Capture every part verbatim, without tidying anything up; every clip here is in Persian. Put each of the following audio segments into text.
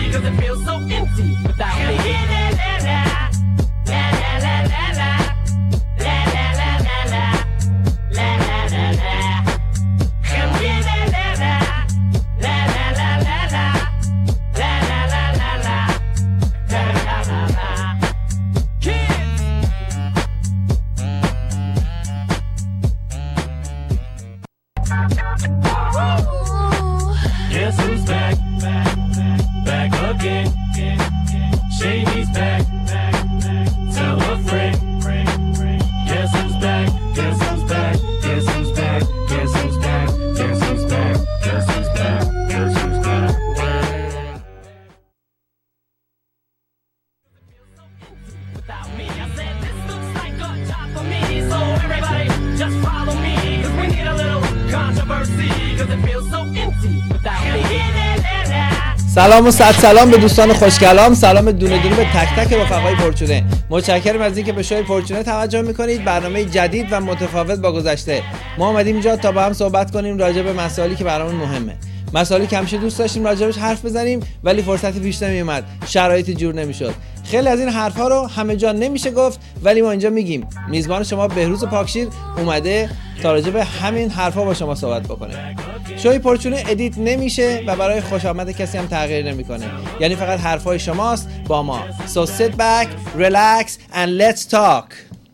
cause it feels so empty without me. La la la la la la la la la la la la la la la la. Can we la la la la la la la la la la la la la la la la. Guess who's back? Back, back again. Shady's back. Tell a friend. Guess who's back? Guess who's back? Guess who's back? Guess who's back? Guess who's back? Guess who's back? Guess who's back? Without me, I said this looks like a job for me. So everybody, just follow me, cause we need a little controversy, cause it feels so empty without me. سلام و صد سلام به دوستان خوشگلام، سلام دونه دونه به تک تک رفقای پرچونه. متشکرم از اینکه به شوی پرچونه توجه میکنید. برنامه جدید و متفاوت با گذشته. ما اومدیم اینجا تا با هم صحبت کنیم راجع به مسائلی که برامون مهمه. مسائلی که همیشه دوست داشتیم راجعش حرف بزنیم ولی فرصتی پیش نمیومد، شرایطی جور نمیشد. خیلی از این حرفا رو همه جا نمیشه گفت ولی ما اینجا میگیم. میزبان شما بهروز پاکشیر اومده تا راجع به همین حرفا با شما صحبت بکنه. شوی پرچونه ادیت نمیشه و برای خوش آمد کسی هم تغییر نمیکنه. یعنی فقط حرفای شماست با ما. So sit back, relax and let's talk.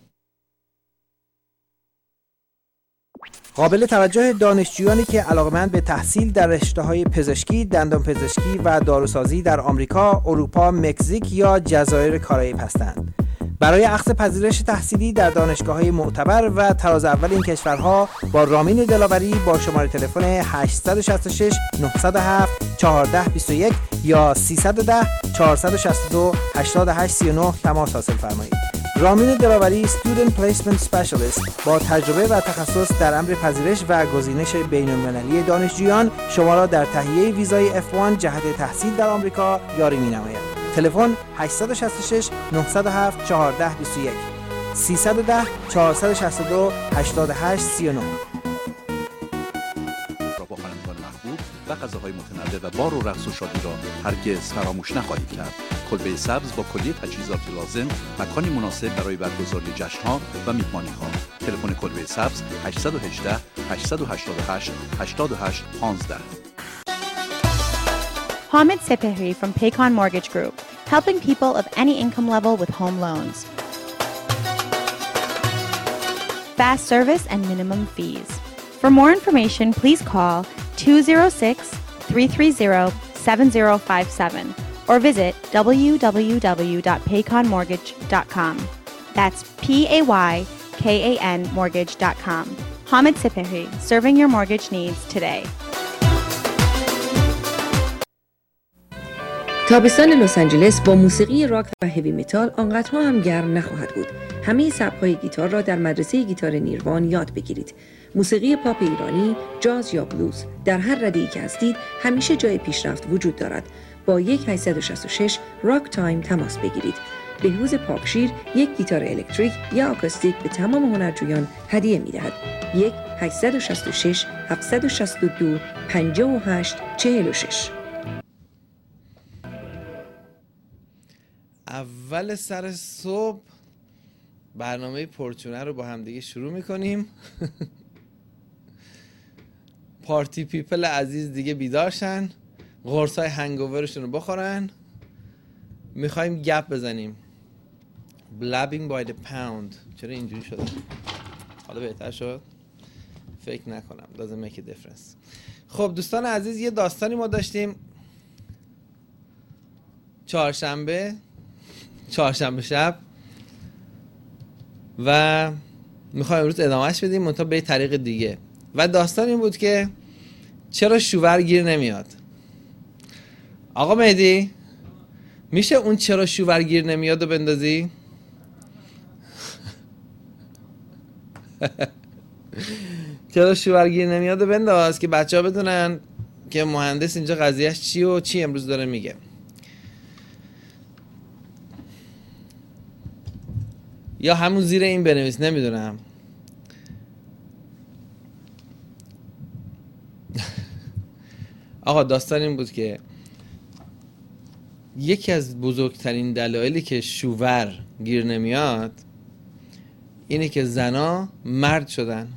قابل توجه دانشجویانی که علاقه‌مند به تحصیل در رشته‌های پزشکی، دندانپزشکی و داروسازی در آمریکا، اروپا، مکزیک یا جزایر کارائیب هستند. برای اخذ پذیرش تحصیلی در دانشگاه‌های معتبر و طراز اول این کشورها با رامین دلاوری با شماره تلفن هشت شش شش نه صفر هفت چهار یک دو یک یا سیصد و ده چهارصد و شصت و دو هشتاد و هشت سی و نه تماس حاصل فرمایید. رامین دلاوری Student Placement Specialist با تجربه و تخصص در امر پذیرش و گزینش بین‌المللی دانشجویان شما را در تهیه ویزای اف وان جهت تحصیل در آمریکا یاری می‌نماید. تلفن هشت شش شش نه صفر هفت چهار یک دو یک سیصد و ده چهارصد و شصت و دو هشتاد و هشت سی و نه. با خوانندگان محبوب و غذاهای متنوع و بار و رقص و شادی را هرگز فراموش نخواهید کرد. کلبه سبز با کلیه تجهیزات لازم، مکانی مناسب برای برگزاری جشن‌ها و میهمانی‌ها. تلفن کلبه سبز هشت یک هشت هشت هشت هشت هشت هشت یک پنج. Hamid Sepehi from Paycon Mortgage Group, helping people of any income level with home loans. Fast service and minimum fees. For more information, please call two oh six, three three zero, seven zero five seven or visit w w w dot paycon mortgage dot com. That's P A Y K A N mortgage dot com. Hamid Sepehi, serving your mortgage needs today. تابستان لس آنجلس با موسیقی راک و هیوی متال آنقدرها هم گرم نخواهد بود. همه سبک‌های گیتار را در مدرسه گیتار نیروان یاد بگیرید. موسیقی پاپ ایرانی، جاز یا بلوز، در هر رده‌ای که هستید همیشه جای پیشرفت وجود دارد. با یک هشت شش شش راک تایم تماس بگیرید. بهروز پاکشیر یک گیتار الکتریک یا آکوستیک به تمام هنرجویان هدیه می‌دهد. یک هشت شش شش هفت شش دو پنج هشت چهار شش. اول سر صبح برنامه پرچونه رو با هم دیگه شروع میکنیم. پارتی پیپل عزیز دیگه بیدارشن، قرصای هنگوورشون رو بخورن. میخوایم گپ بزنیم. Blabbing by the pound. چرا اینجوری شده؟ حالا بهتر شد؟ فکر نکنم. Doesn't make a difference. خب دوستان عزیز، یه داستانی ما داشتیم چهارشنبه چهارشنبه شب و میخوایم امروز ادامهش بدیم منتها به طریق دیگه. و داستان این بود که چرا شوور گیر نمیاد. آقا مهدی میشه اون چرا شوور گیر نمیاد رو بندازی؟ چرا شوور گیر نمیاد رو بنداز که بچه ها بدونن که مهندس اینجا قضیهش چی و چی امروز داره میگه. یا همون زیر این بنویس، نمیدونم. آقا داستان این بود که یکی از بزرگترین دلایلی که شوور گیر نمیاد اینه که زنا مرد شدن.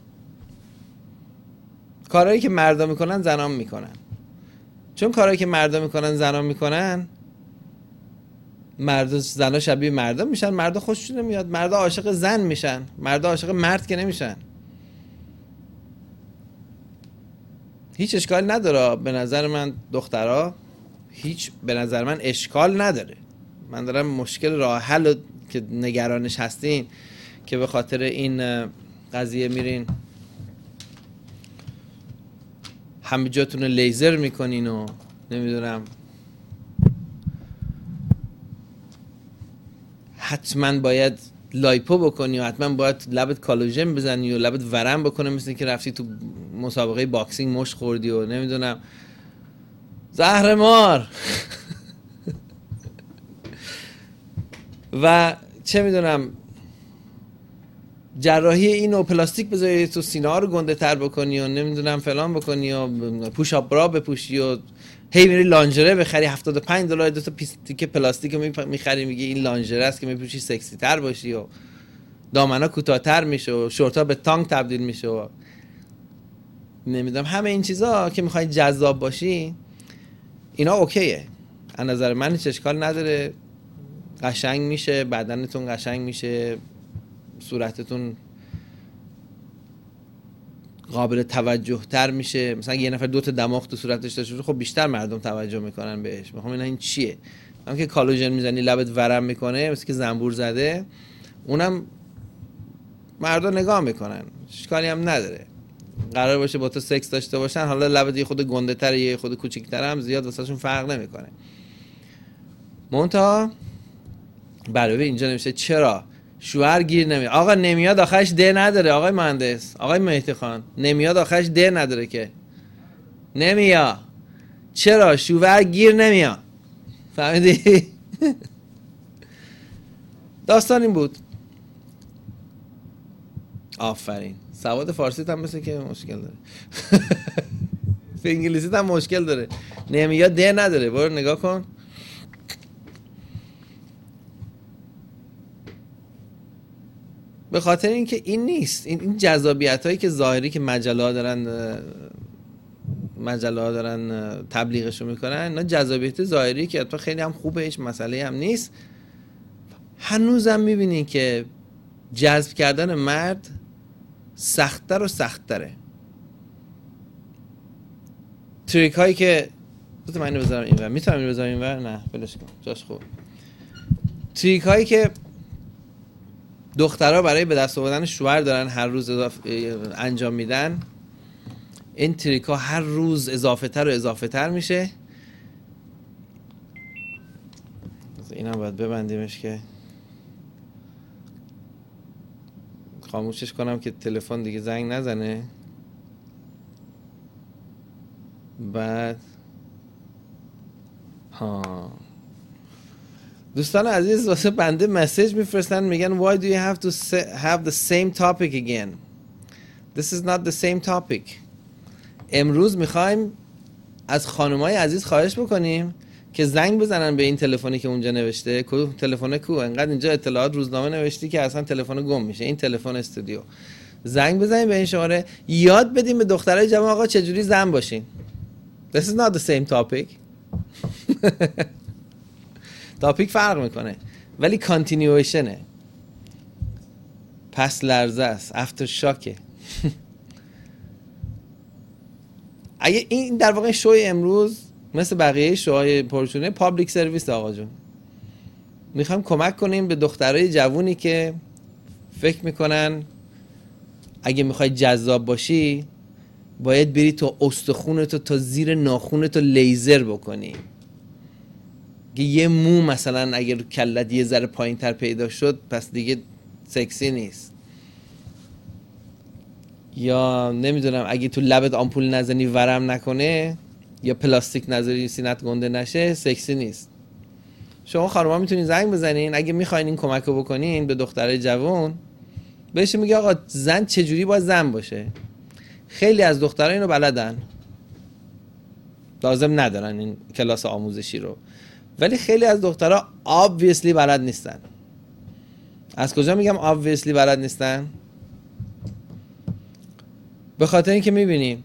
کارهایی که مردا میکنن زنا میکنن. چون کارهایی که مردا میکنن زنا میکنن، مرد زنا شبیه مردا میشن، مردا خوششون نمیاد، مردا عاشق زن میشن، مردا عاشق مرد که نمیشن. هیچ اشکال نداره. به نظر من دخترها هیچ به نظر من اشکال نداره. من دارم مشکل راه حل که نگرانش هستین که به خاطر این قضیه میرین همه جاتون لیزر میکنین و نمیدونم حتما باید لایپو بکنی و حتما باید لبت کالوژن بزنی و لبت ورم بکنه، مثل که رفتی تو مسابقه باکسینگ مشت خوردی و نمیدونم زهر مار و چه میدونم جراحی این و پلاستیک بذاری تو سینه ها رو گنده تر بکنی و نمیدونم فلان بکنی و پوش اپ برا بپوشی و هی میری لانژره بخری هفتاد و پنج دلار دو تا تیکه پلاستیک رو میخری، میگی این لانژره است که میپوشی سکسی تر باشی و دامنا کوتاه‌تر میشه و شورتا به تانگ تبدیل میشه و نمیدونم همه این چیزا که میخوای جذاب باشی اینا اوکیه. از نظر من هیچ اشکال نداره. قشنگ میشه، بدنتون قشنگ میشه، صورتتون قابل توجه تر میشه. مثلا یه نفر دو تا دماغ تو صورتش داشته باشه، خب بیشتر مردم توجه میکنن بهش. میخوام اینا این چیه؟ هم که کالوژن میزنی لبت ورم میکنه مثل که زنبور زده، اونم مردم نگاه میکنن، اشکالی هم نداره. قرار باشه با تو سکس داشته باشن، حالا لبت یه خود گنده تر یه خود کوچیک‌تر هم زیاد واسهشون فرق نمیکنه. مونتا برای اینجا نمیشه چرا شوهر گیر نمیاد. آقا نمیاد آخرش ده نداره. آقای مهندس، آقای مهدی خان، نمیاد آخرش ده نداره که نمیاد. چرا شوهر گیر نمیاد؟ فهمیدی؟ داستان این بود. آفرین. سواد فارسی هم مثل که مشکل داره. به انگلیسی هم مشکل داره. نمیاد ده نداره. برو نگاه کن. به خاطر اینکه این نیست. این این جذابیت هایی که ظاهری که مجله ها دارن مجله ها دارن تبلیغشو میکنن، اینا جذابیت ظاهری که حتی خیلی هم خوبه، هیچ مسئله هم نیست. هنوزم میبینین که جذب کردن مرد سخت‌تر و سخت‌تره. تریک هایی که دو تا من اینو بذارم اینور، میتونم اینو بذارم اینور؟ نه بلش کن، جاش خوب. تریک هایی که دخترها برای به دست آوردن شوهر دارن هر روز انجام میدن، این تریک ها هر روز اضافه تر و اضافه تر میشه. اینا باید ببندیمش که خاموشش کنم که تلفن دیگه زنگ نزنه. بعد ها دوستان عزیز واسه بنده مسیج میفرستن، میگن why do you have to have the same topic again? This is not the same topic. امروز میخوایم از خانمای عزیز خواهش بکنیم که زنگ بزنن به این تلفنی که اونجا نوشته. کو تلفن کو؟ انقدر اینجا اطلاعات روزنامه نوشتی که اصلا تلفن گم میشه. این تلفن استودیو. زنگ بزنیم به این شماره، یاد بدیم به دخترای جوان آقا چجوری زن باشین. This is not the same topic. تاپیک فرق میکنه ولی کانتینیویشنه، پس لرزه است، افتر شاکه. اگه این در واقع شوی امروز مثل بقیه شوهای پرچونه پابلیک سرویس آقا جون. میخوایم کمک کنیم به دخترای جوونی که فکر میکنن اگه میخوای جذاب باشی باید بری تو استخونتو تا زیر ناخونتو لیزر بکنی. که یه مو مثلا اگر کلت یه ذره پایین تر پیدا شد پس دیگه سکسی نیست. یا نمیدونم اگه تو لبت آمپول نزنی ورم نکنه یا پلاستیک نذاری سینت گنده نشه سکسی نیست. شما خانم‌ها میتونین زنگ بزنین اگه میخواین این کمک رو بکنین به دخترای جوان. بهش میگه آقا زن چجوری باید زن باشه. خیلی از دخترها اینو بلدن، لازم ندارن این کلاس آموزشی رو، ولی خیلی از دخترها obviously بلد نیستن. از کجا میگم obviously بلد نیستن؟ به خاطر اینکه میبینیم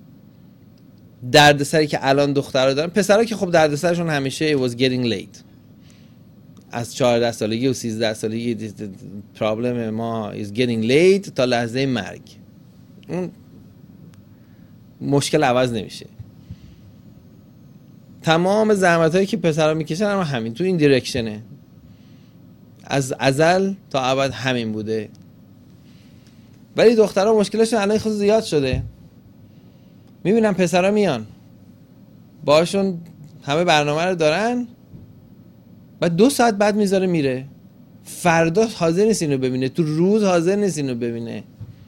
دردسری که الان دخترها دارن، پسرها که خب دردسرشون همیشه it was getting late. از چهارده سالگی و سیزده سالگی پرابلم ما is getting late تا لحظه مرگ. اون مشکل عوض نمیشه. تمام زحمتایی که پسرها میکشن هم همین تو این دیرکشنه. از ازل تا ابد همین بوده. ولی دخترها مشکلشون الان خود زیاد شده. میبینم پسرها میان باشون همه برنامه رو دارن، بعد دو ساعت بعد میذاره میره. فردا حاضر نیست اینو ببینه، تو روز حاضر نیست اینو ببینه،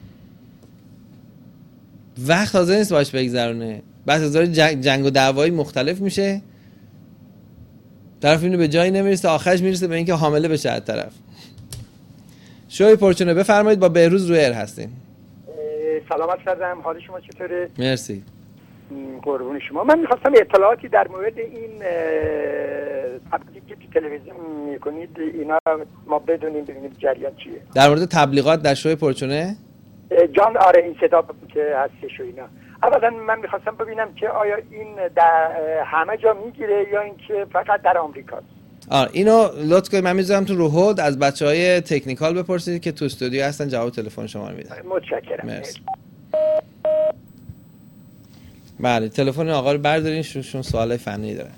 وقت حاضر نیست باش بگذرونه. بعد هزار جنگ, جنگ و دعوایی مختلف میشه، طرف اینو به جایی نمیرسه، آخرش میرسه به اینکه حامله بشه از طرف. شوی پرچونه بفرمایید، با بهروز روی ایر هستین. سلامت کردم، حال شما چطوره؟ مرسی. قربون شما. من میخواستم اطلاعاتی در مورد این تبلیغی که تو تلویزیون میکنید اینا ما بدونیم، ببینیم جریان چیه. در مورد تبلیغات در شوی پرچونه؟ جان آره این صدا که هستش و اینا. اولا من میخواستم ببینم که آیا این در همه جا میگیره یا اینکه فقط در آمریکاست؟ آره اینو لطف کنید من میذارم تو رو هولد، از بچهای تکنیکال بپرسید که تو استودیو هستن، جواب تلفن شما رو میدن. متشکرم. مرسی. بله تلفن آقا رو بردارین، شون سوالای فنی دارن.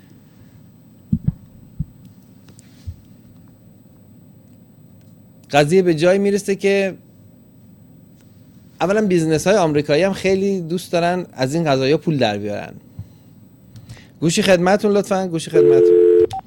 قضیه به جای میرسه که اولا بیزنس های آمریکایی هم خیلی دوست دارن از این قضايا پول در بیارن. گوشی خدمتون لطفاً، گوشی خدمتون.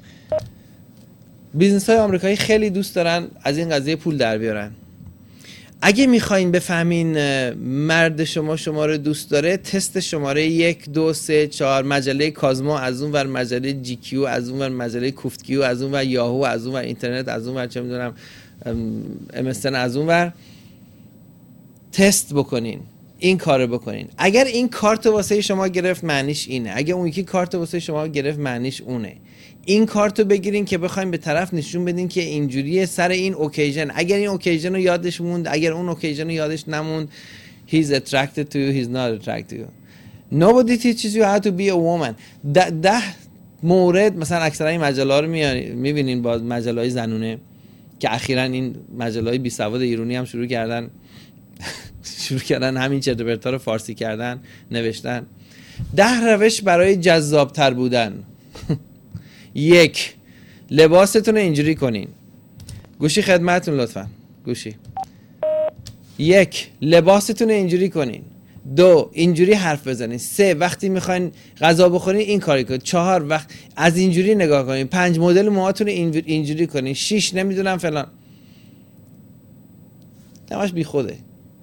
بیزنس های آمریکایی خیلی دوست دارن از این قضیه پول در بیارن. اگه میخواین بفهمین مرد شما شما رو دوست داره، تست شماره یک دو سه چهار، مجله کازما از اون ور، مجله جی کیو از اون ور، مجله کوفت کیو از اون ور، یاهو از اون ور، اینترنت از اون ور، چه میدونم ام اس ان از اون ور، تست بکنین، این کارو بکنین. اگر این کارت واسه شما گرفت معنیش اینه، اگه اون یکی کارت واسه شما گرفت معنیش اونه. این کارتو بگیرین که بخوایم به طرف نشون بدین که اینجوریه سر این اوکیژن. اگر این اوکیژن رو یادش موند، اگر اون اوکیژن رو یادش نموند، he's attracted to you, he's not attracted to you. Nobody teaches you how to be a woman. ده, ده مورد مثلا اکثرا این مجله ها رو میبینین، با مجله های زنونه که اخیراً این مجله های بی سواد ایرانی هم شروع کردن شروع کردن همین چرت و پرتا رو فارسی کردن، نوشتن ده روش برای جذابتر بودن. یک، لباستون رو اینجوری کنین. گوشی خدمتون لطفا، گوشی. یک، لباستون رو اینجوری کنین. دو، اینجوری حرف بزنین. سه، وقتی میخواین غذا بخورین این کاری کنین. چهار، وقت از اینجوری نگاه کنین. پنج، مدل موهاتون رو اینجوری کنین. شش، نمیدونم فلان. همش بی خوده.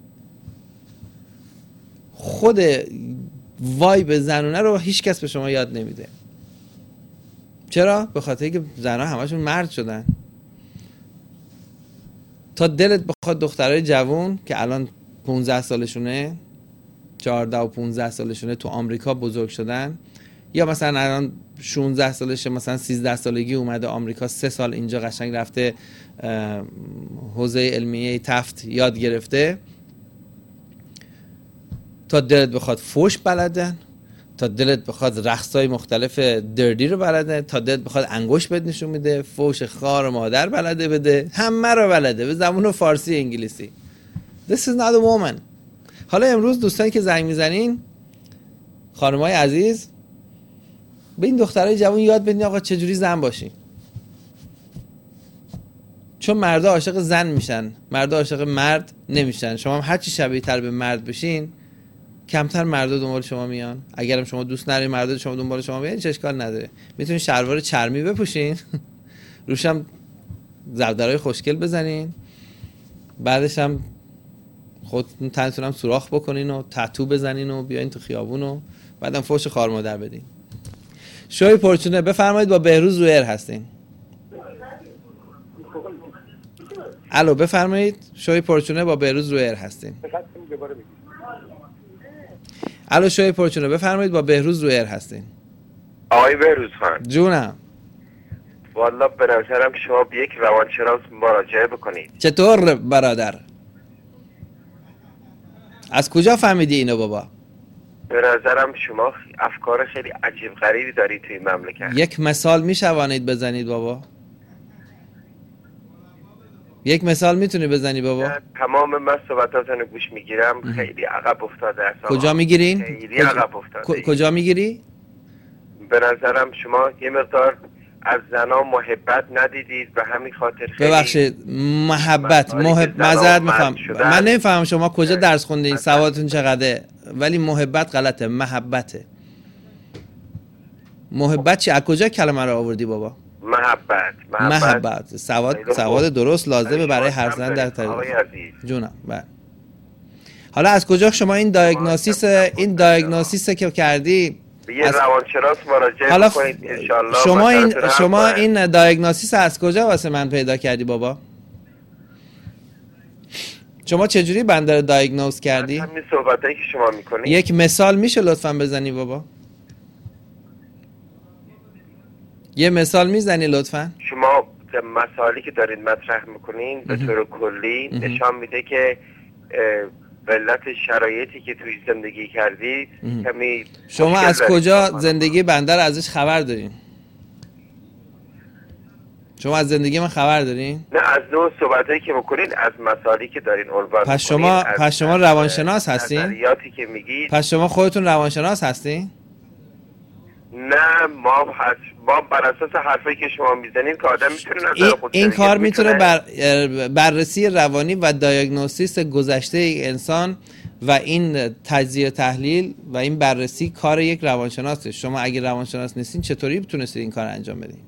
خود وایب زنونه رو هیچ کس به شما یاد نمیده. چرا؟ به خاطر اینکه زنها همشون مرد شدن. تا دلت بخواد دخترای جوون که الان پونزده سالشونه، چهارده و پونزده سالشونه، تو آمریکا بزرگ شدن، یا مثلا الان شانزده سالشه، مثلا سیزده سالگی اومده آمریکا، سه سال اینجا قشنگ رفته حوزه علمیه تفت یاد گرفته، تا دلت بخواد فوش بلدن، تا دلت بخواد رقصای مختلف دردی رو بلده، تا دلت بخواد انگوش بد نشون میده، فوش خار و مادر بلده بده، همه رو بلده به زبون فارسی انگلیسی. This is not a woman. حالا امروز دوستانی که زنگ میزنین، خانمای عزیز، به این دخترای جوان یاد بدین آقا چجوری زن باشین. چون مردا عاشق زن میشن، مردا عاشق مرد نمیشن. شما هم هرچی شبیه تر به مرد بشین، کمتر مردا دنبال شما میان. اگرم شما دوست ندارید مردا شما دنبال شما بیان، هیچ اشکال نداره. میتونین شلوار چرمی بپوشین، روشم زردرای خوشگل بزنین، بعدش هم خودتون تنتون هم سوراخ بکنین و تتو بزنین و بیاین تو خیابون و بعدم فوش خار مادر بدین. شوی پرچونه بفرمایید، با بهروز روی ایر هستین. الو بفرمایید، شوی پرچونه با بهروز روی ایر هستین. الو شوی پرچونه بفرمایید، با بهروز روی ایر هستین. آقای بهروز خان جونم. والا به نظرم شما به یک روانشناس مراجعه بکنید. چطور برادر؟ از کجا فهمیدی اینو بابا؟ به نظرم شما افکار خیلی عجیب غریبی دارید توی مملکت. یک مثال میشوانید بزنید بابا؟ یک مثال میتونی بزنی بابا؟ تمام من صحبتاتونو گوش میگیرم، خیلی عقب افتاده است. کجا میگیرین؟ خیلی عقب افتاده. کجا میگیری؟ به نظرم شما یه مقدار از زنا محبت ندیدید و همین خاطر خیلی ببخشید محبت محب... مزد میخوام من نمیفهمم شما کجا درس خوندین، سوادتون چقدره، ولی محبت غلطه، محبته. محبت چی؟ از کجا کلمه رو آوردی بابا؟ محبت محبت, محبت. سواد سواد درست لازمه برای حرف زدن در طریق جونم. بله. حالا از کجا شما این دایگنوستیس این دایگنوستیس که کردی یه از... روانشناس مراجعه حالا بکنید انشالله. شما این شما این دایگنوستیس از کجا واسه من پیدا کردی بابا؟ شما چجوری بنده رو دایگنوز کردی؟ همین صحبتایی که شما میکنید. یک مثال میشه لطفاً بزنی بابا؟ یه مثال میزنی لطفاً؟ شما مسائلی که دارید مطرح میکنین به طور کلی نشان میده که علت شرایطی که توی زندگی کردید کمی. شما از کجا زندگی بنده رو ازش خبر دارین؟ شما از زندگی من خبر دارین؟ نه، از نوع صحبتایی که میکنین، از مسائلی که دارین عنوان پس شما پس شما روانشناس هستین؟ نظریاتی که میگید. پس شما خودتون روانشناس هستین؟ نه، ما حس... ما بر اساس حرفایی که شما میزنید که آدم میتونه نظر خودش این کار میتونه بر... بررسی روانی و دیاگنوستیس گذشته انسان و این تجزیه تحلیل و این بررسی کار یک روانشناسه. شما اگه روانشناس نیستین چطوری بتونستید این کار انجام بدین؟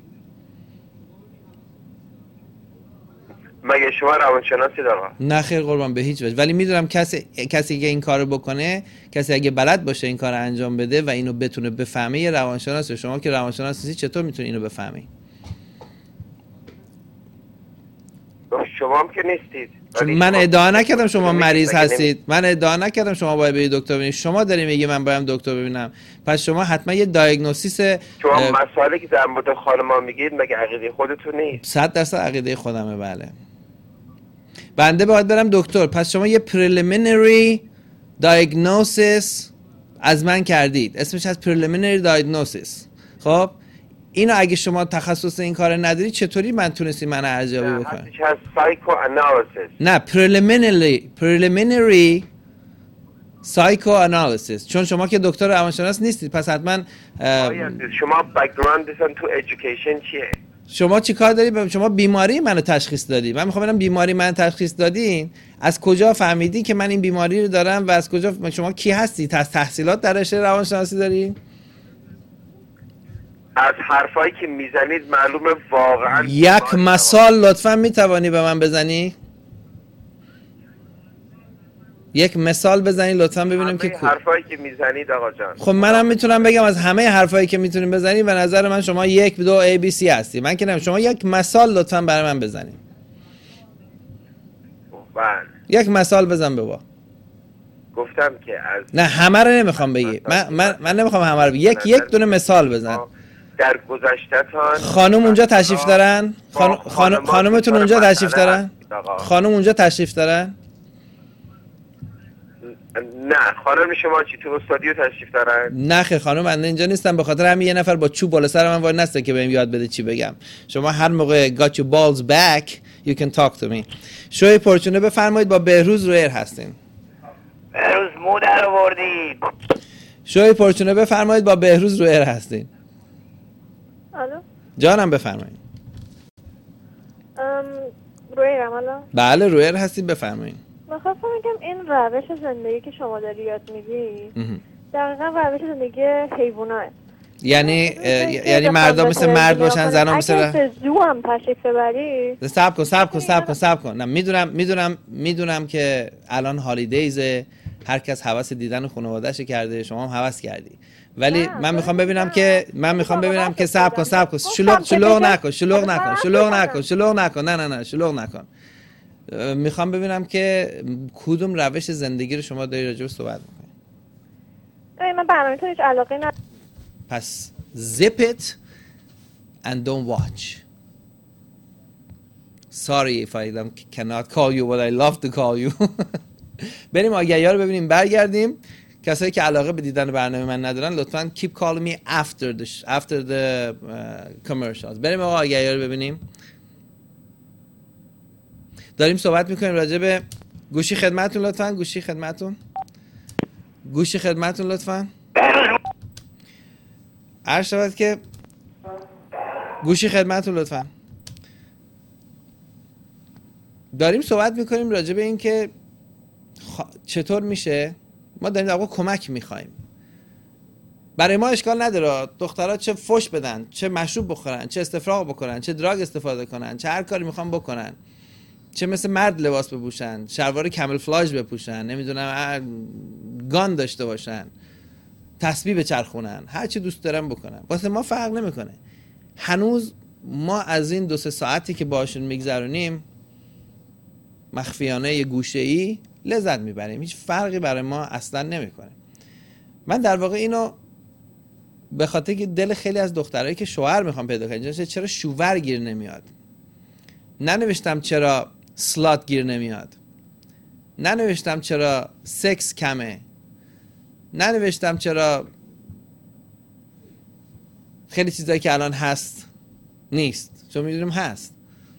مگه شما روانشناسی دارم؟ نه خیر قربان، به هیچ وجه. ولی میدونم کسی کسی که این کارو بکنه، کسی اگه بلد باشه این کارو انجام بده و اینو بتونه بفهمه، یه روانشناسه. شما که روانشناس نیستی چطور میتونی اینو بفهمی؟ شما هم که نیستید. من ادعا نکردم شما مریض هستید. من ادعا نکردم شما باید برید دکتر ببینید. شما داری میگی من باید دکتر ببینم. پس شما حتما یه دیاگنوستیس. شما مسائلی که در مورد خانم‌ها میگید مگه عقیده خودتون نیست؟ صد درصد عقیده خودمه. بله. بنده باید برم دکتر. پس شما یه preliminary diagnosis از من کردید. اسمش از preliminary diagnosis. خب اینو اگه شما تخصص این کار نداری چطوری من تونستی من ارزیابی بکنم؟ نه، هستش psychoanalysis. نه، preliminary preliminary psychoanalysis. چون شما که دکتر روانشناس نیستید پس حتما شما backgroundتون تو education چیه؟ شما چی کار داری؟ شما بیماری منو تشخیص دادی. من میخوام ببینم بیماری من تشخیص دادین از کجا فهمیدی که من این بیماری رو دارم و از کجا شما کی هستی؟ تحصیلات در رشته روانشناسی داری؟ از حرفایی که میزنید معلومه واقعا. یک مثال لطفا میتوانی به من بزنی؟ یک مثال بزنی لطفا ببینیم که کو حرفایی که میزنید آقا جان. خب منم میتونم بگم از همه حرفایی که میتونیم بزنی به نظر من شما یک دو ای بی سی هستی. من که نمیدونم. شما یک مثال لطفا برای من بزنید. بله. یک مثال بزن بابا. گفتم که از نه همه رو نمیخوام بگی. من من من نمیخوام همه رو بگی. یک یک دونه مثال بزن. در گذشته‌تان خانم اونجا تشریف دارن؟ خانم خانم خانومتون اونجا تشریف دارن؟ خانم اونجا تشریف دارن؟ نه، خانم شما چی تو استودیو تشریف دارن؟ نه خیر خانم من اینجا نیستم، به خاطر همین یه نفر با چوب بالا سر من وای نسته که بهم یاد بده چی بگم. شما هر موقع got your balls back you can talk to me. شوی پرچونه بفرمایید، با بهروز رو ایر هستین. بهروز مو در آوردی. شوی پرچونه بفرمایید، با بهروز رو ایر هستین. الو جانم بفرمایید. ام رو ایرم الان؟ بله رو ایر هستید، بفرمایید. میخواستم بگم این روش زندگی که شما داری یاد میدی دقیقا روش زندگی حیوانات. یعنی یعنی مردم مثل مرد باشن، زنا مثل اگه زو هم تشریف ببری. صبر کن صبر کن صبر کن صبر کن. نه میدونم میدونم میدونم که الان هالیدیزه، هر کس هوس دیدن خانواده‌اش کرده، شما هم هوس کردی، ولی من میخوام ببینم که من میخوام ببینم که صبر کن صبر کن شلوغ شلوغ نکن شلوغ نکن شلوغ نکن شلوغ نکن نه نه نه شلوغ نکن. میخوام ببینم که کدوم روش زندگی رو شما داری راجع به صحبت میکنی. من برنامه‌تون هیچ علاقه ندارم. پس زپت and don't watch. Sorry if I cannot call you but I love to call you. بریم آگهی‌ها رو ببینیم برگردیم. کسایی که علاقه به دیدن برنامه من ندارن لطفاً keep calling me after the after the uh, commercials. بریم آگهی‌ها رو ببینیم. داریم صحبت میکنیم راجع به گوشی خدمتتون. لطفاً گوشی خدمتتون گوشی خدمتتون لطفاً عرض شود که گوشی خدمتتون لطفاً داریم صحبت میکنیم راجع به این که خ... چطور میشه ما داریم در واقع کمک میخوایم. برای ما اشکال نداره دخترها چه فوش بدن، چه مشروب بخورن، چه استفراغ بکنن، چه دراگ استفاده کنن، چه هر کاری میخوان بکنن، چه مثل مرد لباس بپوشن، شلوار کاموفلاژ بپوشن، نمیدونم گان داشته باشن، تسبیح بچرخونن، هر چی دوست دارن بکنن. واسه ما فرق نمیکنه. هنوز ما از این دو سه ساعتی که باشون میگذرونیم مخفیانه گوشه‌ای لذت میبریم. هیچ فرقی برای ما اصلا نمیکنه. من در واقع اینو به خاطر که دل خیلی از دخترایی که شوهر میخوام پیدا کنن چرا شوور گیر نمیاد، ننوشتم چرا سلات گیر نمیاد، ننوشتم چرا سکس کمه، ننوشتم چرا خیلی چیزایی که الان هست نیست، چون میدونم هست.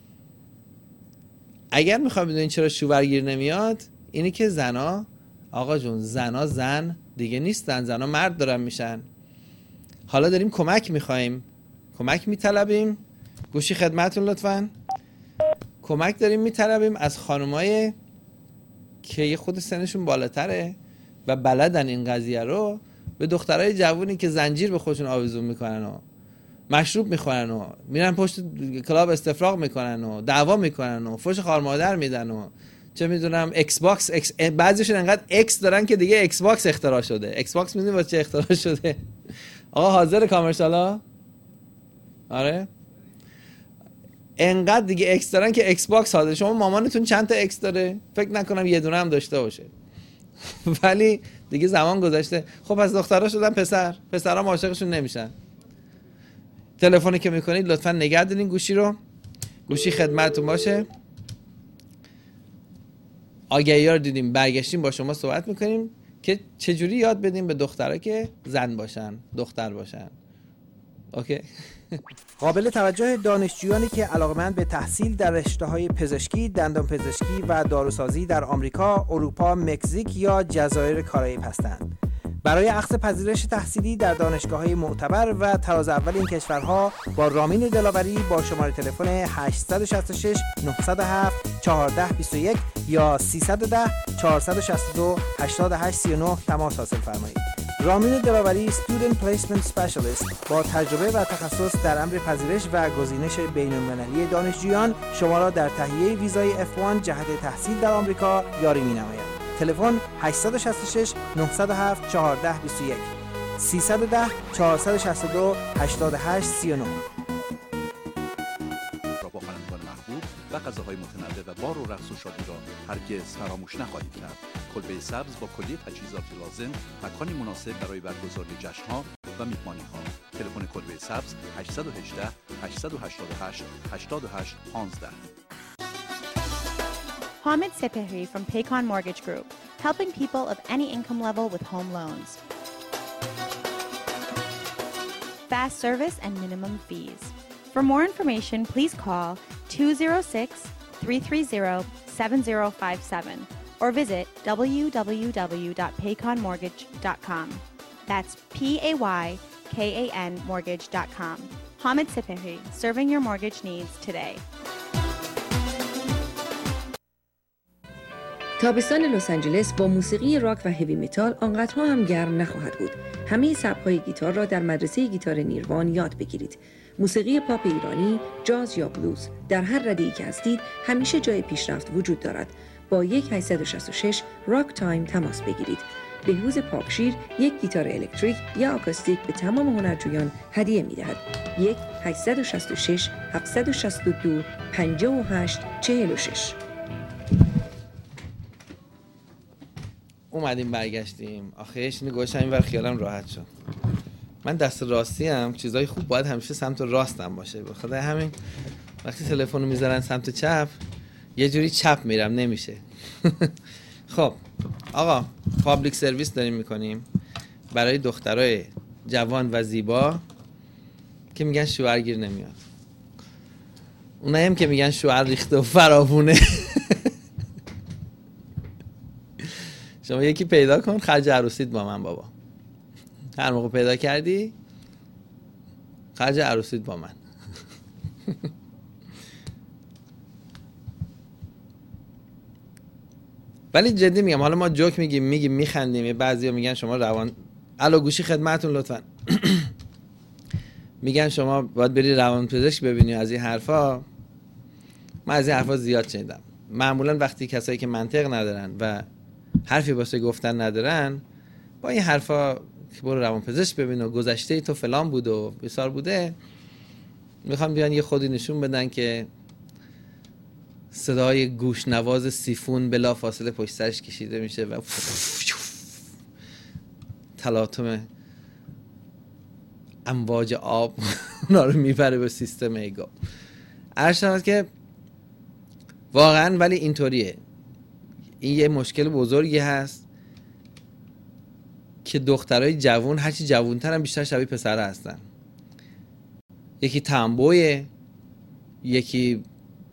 اگر میخوام بدونین چرا شوور گیر نمیاد، اینی که زنا آقا جون زنا زن دیگه نیستن، زنا مرد دارن میشن. حالا داریم کمک میخوایم، کمک میطلبیم. گوشی خدمتتون لطفاً. کمک داریم میطلبیم از خانمای که یه خود سنشون بالاتره و بلدن این قضیه رو، به دخترای جوونی که زنجیر به خودشون آویزون میکنن و مشروب میخورن و میرن پشت کلاب استفراغ میکنن و دعوا میکنن و فوش خار مادر میدن و چه میدونم ایکس باکس اکس، بعضیشون انقدر ایکس دارن که دیگه ایکس باکس اختراع شده. ایکس باکس میدونی واسه چه اختراع شده؟ آقا حاضر کامرشالا؟ آره انقدر دیگه ایکس دارن که ایکس باکس حاضر. شما مامانتون چند تا ایکس داره؟ فکر نکنم یه دونه هم داشته باشه. ولی دیگه زمان گذشته. خب از دخترها شدن پسر، پسرها عاشقشون نمیشن. تلفنی که میکنید لطفاً نگه دارین گوشی رو. گوشی خدمتتون باشه. آگهی‌ها رو دیدیم، برگشتیم با شما صحبت میکنیم که چجوری یاد بدیم به دخترها که زن باشن، دختر باشن. اوکی. قابل توجه دانشجویانی که علاقه‌مند به تحصیل در رشته‌های پزشکی، دندانپزشکی و داروسازی در آمریکا، اروپا، مکزیک یا جزایر کارائیب هستند. برای اخذ پذیرش تحصیلی در دانشگاه‌های معتبر و تراز اول این کشورها با رامین دلاوری با شماره تلفن هشت شش شش نه صفر هفت چهار یک دو یک یا سیصد و ده چهارصد و شصت و دو هشتاد و هشت سی و نه تماس حاصل فرمایید. رامین دلاوری Student Placement Specialist با تجربه و تخصص در امر پذیرش و گزینش بین‌المللی دانشجویان شما را در تهیه ویزای اف وان جهت تحصیل در آمریکا یاری می‌نماید. تلفن هشت شش شش نه صفر هفت چهار یک دو یک سیصد و ده چهارصد و شصت و دو هشتاد و هشت سی و نه. با خوانندگان محبوب و غذاهای متنوع و بار و رقص و شادی را هرگز فراموش نخواهید کرد. کلبه سبز با کلیه تجهیزات لازم، مکانی مناسب برای برگزاری جشن‌ها و میهمانی‌ها. تلفن کلبه سبز هشت یک هشت هشت هشت هشت هشت هشت یک پنج. Hamid Sepehri from Paycon Mortgage Group, helping people of any income level with home loans. Fast service and minimum fees. For more information, please call two zero six, three three zero, seven zero five seven or visit w w w dot paycon mortgage dot com. That's P A Y K A N mortgage dot com. Hamid Sepehri, serving your mortgage needs today. تابستان لس آنجلس با موسیقی راک و هوی متال آنقدرها هم گرم نخواهد بود. همه سبک‌های گیتار را در مدرسه گیتار نیروان یاد بگیرید. موسیقی پاپ ایرانی، جاز یا بلوز، در هر رده‌ای که هستید همیشه جای پیشرفت وجود دارد. با یک هشت شش شش راک تایم تماس بگیرید. بهروز پاکشیر یک گیتار الکتریک یا آکوستیک به تمام هنرجویان هدیه می‌دهد. یک هشت شش شش هفت شش دو پنج هشت چهار شش. اومدیم برگشتیم. آخه اینو گوشم اینور خیالم راحت شد. من دست راستی هم چیزای خوب باید همیشه سمت راستم باشه، به خاطر همین وقتی تلفن رو میذارن سمت چپ یه جوری چپ میرم نمیشه. خب آقا پابلیک سرویس داریم میکنیم برای دخترای جوان و زیبا که میگن شوهرگیر نمیاد، اونایی هم که میگن شوهر ریخته و فراوونه. شما یکی پیدا کن خرج عروسیت با من بابا، هر موقع پیدا کردی خرج عروسیت با من. ولی جدی میگم، حالا ما جوک میگیم میگیم میخندیم، بعضیا میگن شما روان الو گوشی خدمتتون لطفا. میگن شما باید بری روان پزشک ببینی از این حرفا. من از این حرفا زیاد شنیدم. معمولا وقتی کسایی که منطق ندارن و حرفی واسه گفتن ندارن با این حرفا که برو روان پزشک ببین و گذشته ای تو فلان بود و بسار بوده، میخوان بیان یه خودی نشون بدن که صدای گوشنواز سیفون بلا فاصله پشت سرش کشیده میشه و تلاطم امواج آب اونا رو میبره به سیستم ایگا. عرض که واقعا ولی اینطوریه. این یه مشکل بزرگی هست که دخترای جوون هرچی جوونتر هم بیشتر شبیه پسره هستن. یکی تنبویه، یکی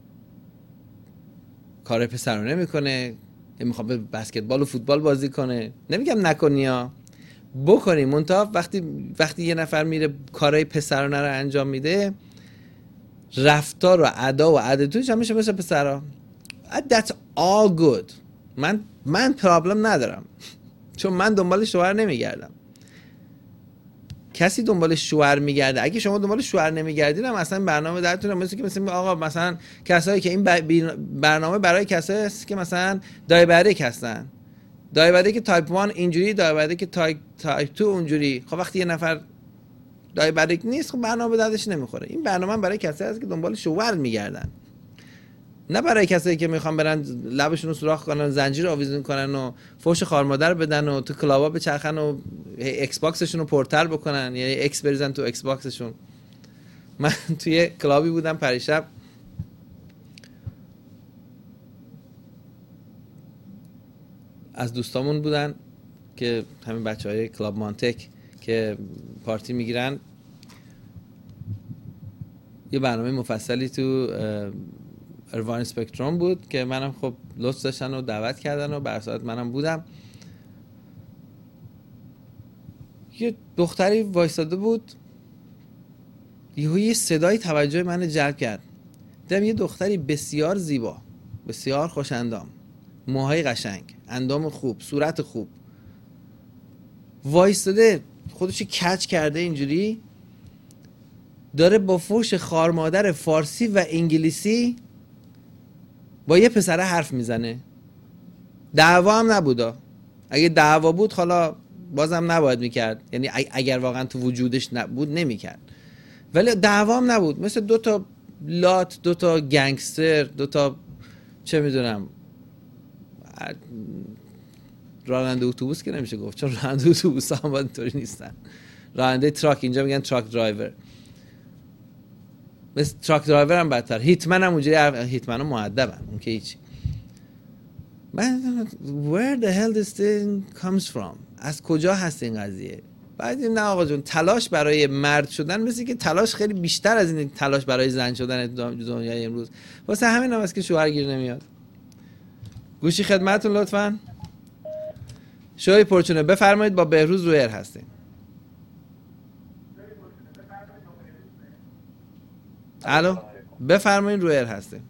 کار پسرانه میکنه، میخواد به بسکتبال و فوتبال بازی کنه. نمیگم نکنی ها، بکنی، منتها وقتی وقتی یه نفر میره کارهای پسرانه رو انجام میده، رفتار و ادا و اتیتودش هم میشه مثل پسرا. That's all good. من من پرابلم ندارم، چون من دنبال شوهر نمیگردم. کسی دنبال شوهر میگرده. اگه شما دنبال شوهر نمیگردید هم اصلا برنامه درتون مثل که مثلا آقا مثلا کسایی که این برنامه برای کسایی است که مثلا دایبریک هستن، دایبریک تایپ یک اینجوری، دایبریک تایپ تایپ دو اونجوری. خب وقتی یه نفر دایبریک نیست، خب برنامه دردش نمیخوره. این برنامه برای کسایی است که دنبال شوهر میگردن، نه برای کسایی که میخوان برن لبشون رو سوراخ کنن، زنجیر آویزون کنن و فوش خارمادر بدن و تو کلابا بچرخن و ایکس باکسشون رو پرتر بکنن، یعنی ایکس بریزن تو ایکس باکسشون. من توی کلابی بودم پریشب، از دوستامون بودن که همین بچهای کلاب مانتک که پارتی میگیرن، یه برنامه مفصلی تو اروان اسپکتروم بود که منم خب لطف داشتن و دعوت کردن و برساعت منم بودم. یه دختری وایساده بود، یهو یه صدای توجه من جلب کرد. دیدم یه دختری بسیار زیبا، بسیار خوش‌اندام، موهای قشنگ، اندام خوب، صورت خوب، وایساده خودشو کچ کرده اینجوری، داره با فوش خارمادر فارسی و انگلیسی با یه پسره حرف میزنه. دعوا هم نبودا. اگه دعوا بود حالا بازم نباید میکرد، یعنی اگر واقعا تو وجودش نبود نمیکرد، ولی دعوا هم نبود. مثل دو تا لات، دو تا گنگستر، دو تا چه میدونم راننده اتوبوس که نمیشه گفت، چون راننده اتوبوس هم باید اینطوری نیستن، راننده تراک، اینجا میگن تراک درایور، مثل تراک درایور هم بدتر. هیتمن هم اونجوری، هیتمن هم مؤدبن، اون که هیچی. من where the hell this thing comes from، از کجا هست این قضیه؟ بعد نه آقا جون، تلاش برای مرد شدن مثل که تلاش خیلی بیشتر از این تلاش برای زن شدن دنیای امروز. واسه همین هم است که شوهر گیر نمیاد. گوشی خدمتتون لطفاً. شوی پرچونه بفرمایید، با بهروز روی ایر هستیم. الو بفرمایید، روی ایر هستیم.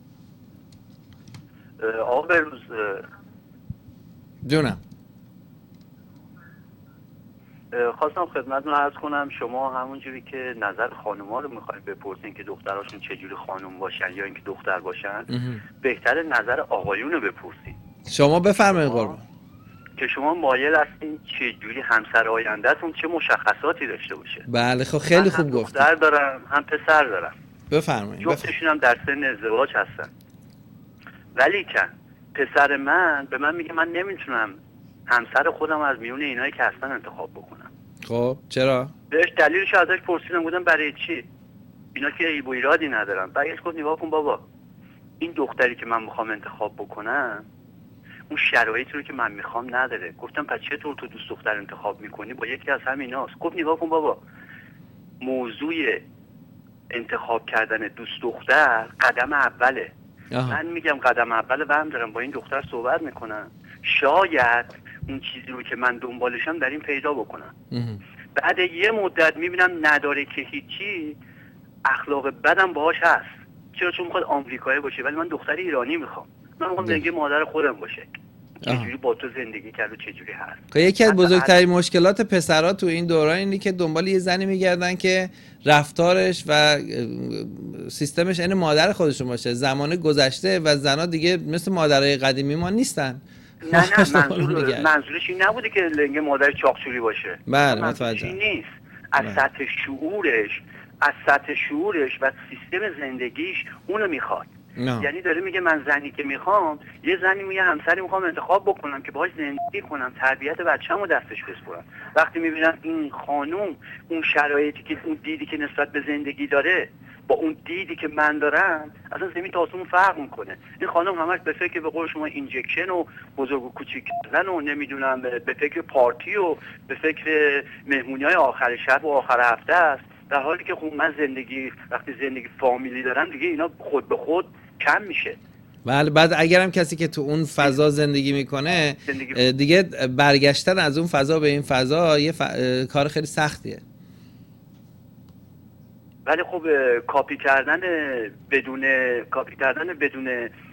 آقا بهروز جونم، خواستم خدمتتون عرض کنم شما همونجوری که نظر خانوما رو میخواید بپرسین که دختراشون چجوری خانوم باشن یا اینکه دختر باشن، بهتره نظر آقایون رو بپرسین. شما بفرمایید قربان. که شما مایل هستین چجوری همسر آیندهتون چه مشخصاتی داشته باشه. بله خب خیلی خوب گفت. دختر دارم هم پسر دارم، بفرمایید. جفتشون هم در سن ازدواج هستن، ولی که پسر من به من میگه من نمیتونم همسر خودم از میون اینایی که هستن انتخاب بکنم. خب چرا؟ بهش دلیلش ازش پرسیدم، بودم برای چی؟ اینا که ایب و ایرادی ندارن. بعدش گفت نگاه کن بابا، این دختری که من میخوام انتخاب بکنم اون شرایطی رو که من میخوام نداره. گفتم پس چطور تو دوست دختر انتخاب میکنی؟ با یکی از همیناست. گفت نگاه کن بابا، موضوع انتخاب کردن دوست دختر قدم اوله. آه. من میگم قدم اول و هم دارم با این دختر صحبت میکنم، شاید اون چیزی رو که من دنبالشم در این پیدا بکنم. اه. بعد یه مدت میبینم نداره که هیچی، اخلاق بدم باهاش هست. چرا؟ چون میخواد آمریکایی باشه، ولی من دختر ایرانی میخوام. من میخوام زندگی مادر خودم باشه. چجوری با تو زندگی کرد و چجوری هست. که یکی از بزرگترین مشکلات پسرها تو این دوران اینه که دنبال یه زنی میگردن که رفتارش و سیستمش این مادر خودشون باشه. زمان گذشته و زنا دیگه مثل مادرای قدیمی ما نیستن. نه نه منظور منظورش این نبوده که لنگ مادر چاقچوری باشه. بله متوجهم. نیست. از سطح شعورش، از سطح شعورش و سیستم زندگیش اونو میخواد. نه. یعنی داره میگه من زنی که میخوام، یه زنی میگه همسری میخوام انتخاب بکنم که باهاش زندگی کنم، تربیت بچه‌مو دستش بسپرم. وقتی میبینم این خانوم اون شرایطی که اون دیدی که نسبت به زندگی داره با اون دیدی که من دارم، اصلا زمین تا آسمون فرق میکنه. این خانم همش به فکر به قول شما اینجکشن و بزرگ و کوچیک کردن و نمیدونم به فکر پارتی و به فکر مهمونی‌های آخر شب و آخر هفته است، در حالی که خب من زندگی وقتی زندگی فامیلی دارم دیگه اینا خود به خود کم میشه. بله. بعد اگرم کسی که تو اون فضا زندگی میکنه زندگی دیگه برگشتن از اون فضا به این فضا یه ف... کار خیلی سختیه. ولی خب کاپی کردن بدون کاپی کردن بدون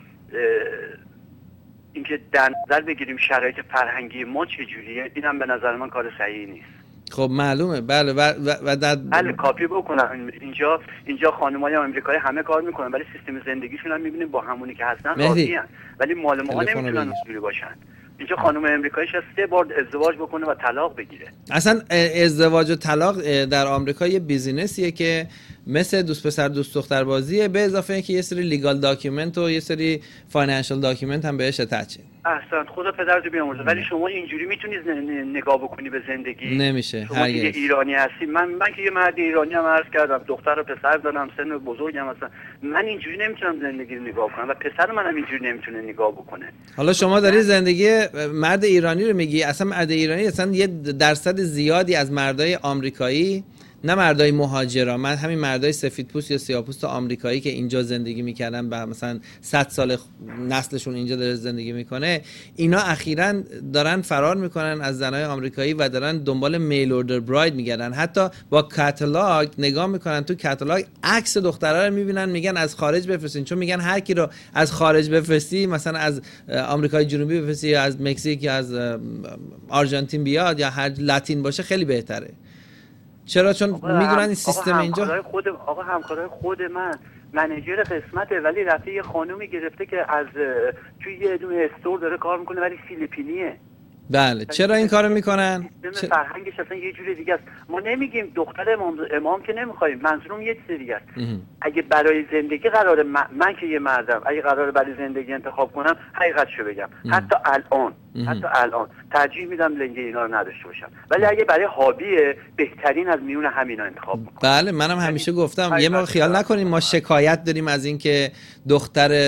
اینکه در نظر بگیریم شرایط فرهنگی ما چجوریه، اینم به نظر من کار صحیحی نیست. خب معلومه. بله و و در بله کاپی بکنن. اینجا اینجا خانم‌های آمریکایی همه کار میکنن، ولی سیستم زندگیشون هم میبینیم با همونی که هستن راضی‌ان، ولی مال ما نمیتونن اونجوری باشن. اینجا خانم امریکایی شاید سه بار ازدواج بکنه و طلاق بگیره. اصلا ازدواج و طلاق در آمریکا یه بیزینسیه که مثل دوست پسر دوست دختر بازیه، به اضافه اینکه یه سری لیگال داکیومنت و یه سری فاینانشال داکیومنت هم بهش اتچه. احسن، خدا پدرتو بیامرزه. ولی شما اینجوری میتونید نگاه بکنی به زندگی؟ نمیشه. شما که ایرانی هستی، من من که یه مرد ایرانی هم عرض کردم، دختر و پسر دارم، سن بزرگم هستم، من اینجوری نمیتونم زندگی رو نگاه کنم و پسر منم اینجوری نمیتونه نگاه بکنه. حالا شما داری زندگی مرد ایرانی رو میگی، اصلا مرد ایرانی اصلا یه درصد زیادی از مردای آمریکایی، نه مردای مهاجرا، من همین مردای سفیدپوست یا سیاه‌پوست آمریکایی که اینجا زندگی میکردن و مثلا صد سال نسلشون اینجا داره زندگی میکنه، اینا اخیراً دارن فرار میکنن از زنای آمریکایی و دارن دنبال میل اوردر براید میگردن. حتی با کاتالوگ نگاه میکنن، تو کاتالوگ عکس دخترها رو میبینن، میگن از خارج بفرستین، چون میگن هر کی رو از خارج بفرستی، مثلا از آمریکای جنوبی بفرستی یا از مکزیک یا از آرژانتین بیاد یا هر لاتین باشه خیلی بهتره. چرا؟ چون میدونن این سیستم اینجا. خود آقا همکارای خود من منیجر قسمته، ولی رفته یه خانومی گرفته که از توی یه دونه استور داره کار میکنه ولی فیلیپینیه. بله. چرا این کارو میکنن؟ سیستم فرهنگش اصلا یه جور دیگه است. ما نمیگیم دختر امام, امام که نمیخوایم، منظورم یه چیز دیگه است. اگه برای زندگی قراره من, من که یه مردم اگه قراره برای زندگی انتخاب کنم، حقیقتشو بگم اه. حتی الان اه. حتی الان ترجیح میدم لنگ اینا رو نداشته باشم، ولی اگه برای هابیه بهترین از میون همینا انتخاب میکنم. بله منم همیشه گفتم یه موقع خیال نکنیم ما شکایت داریم از این که دختر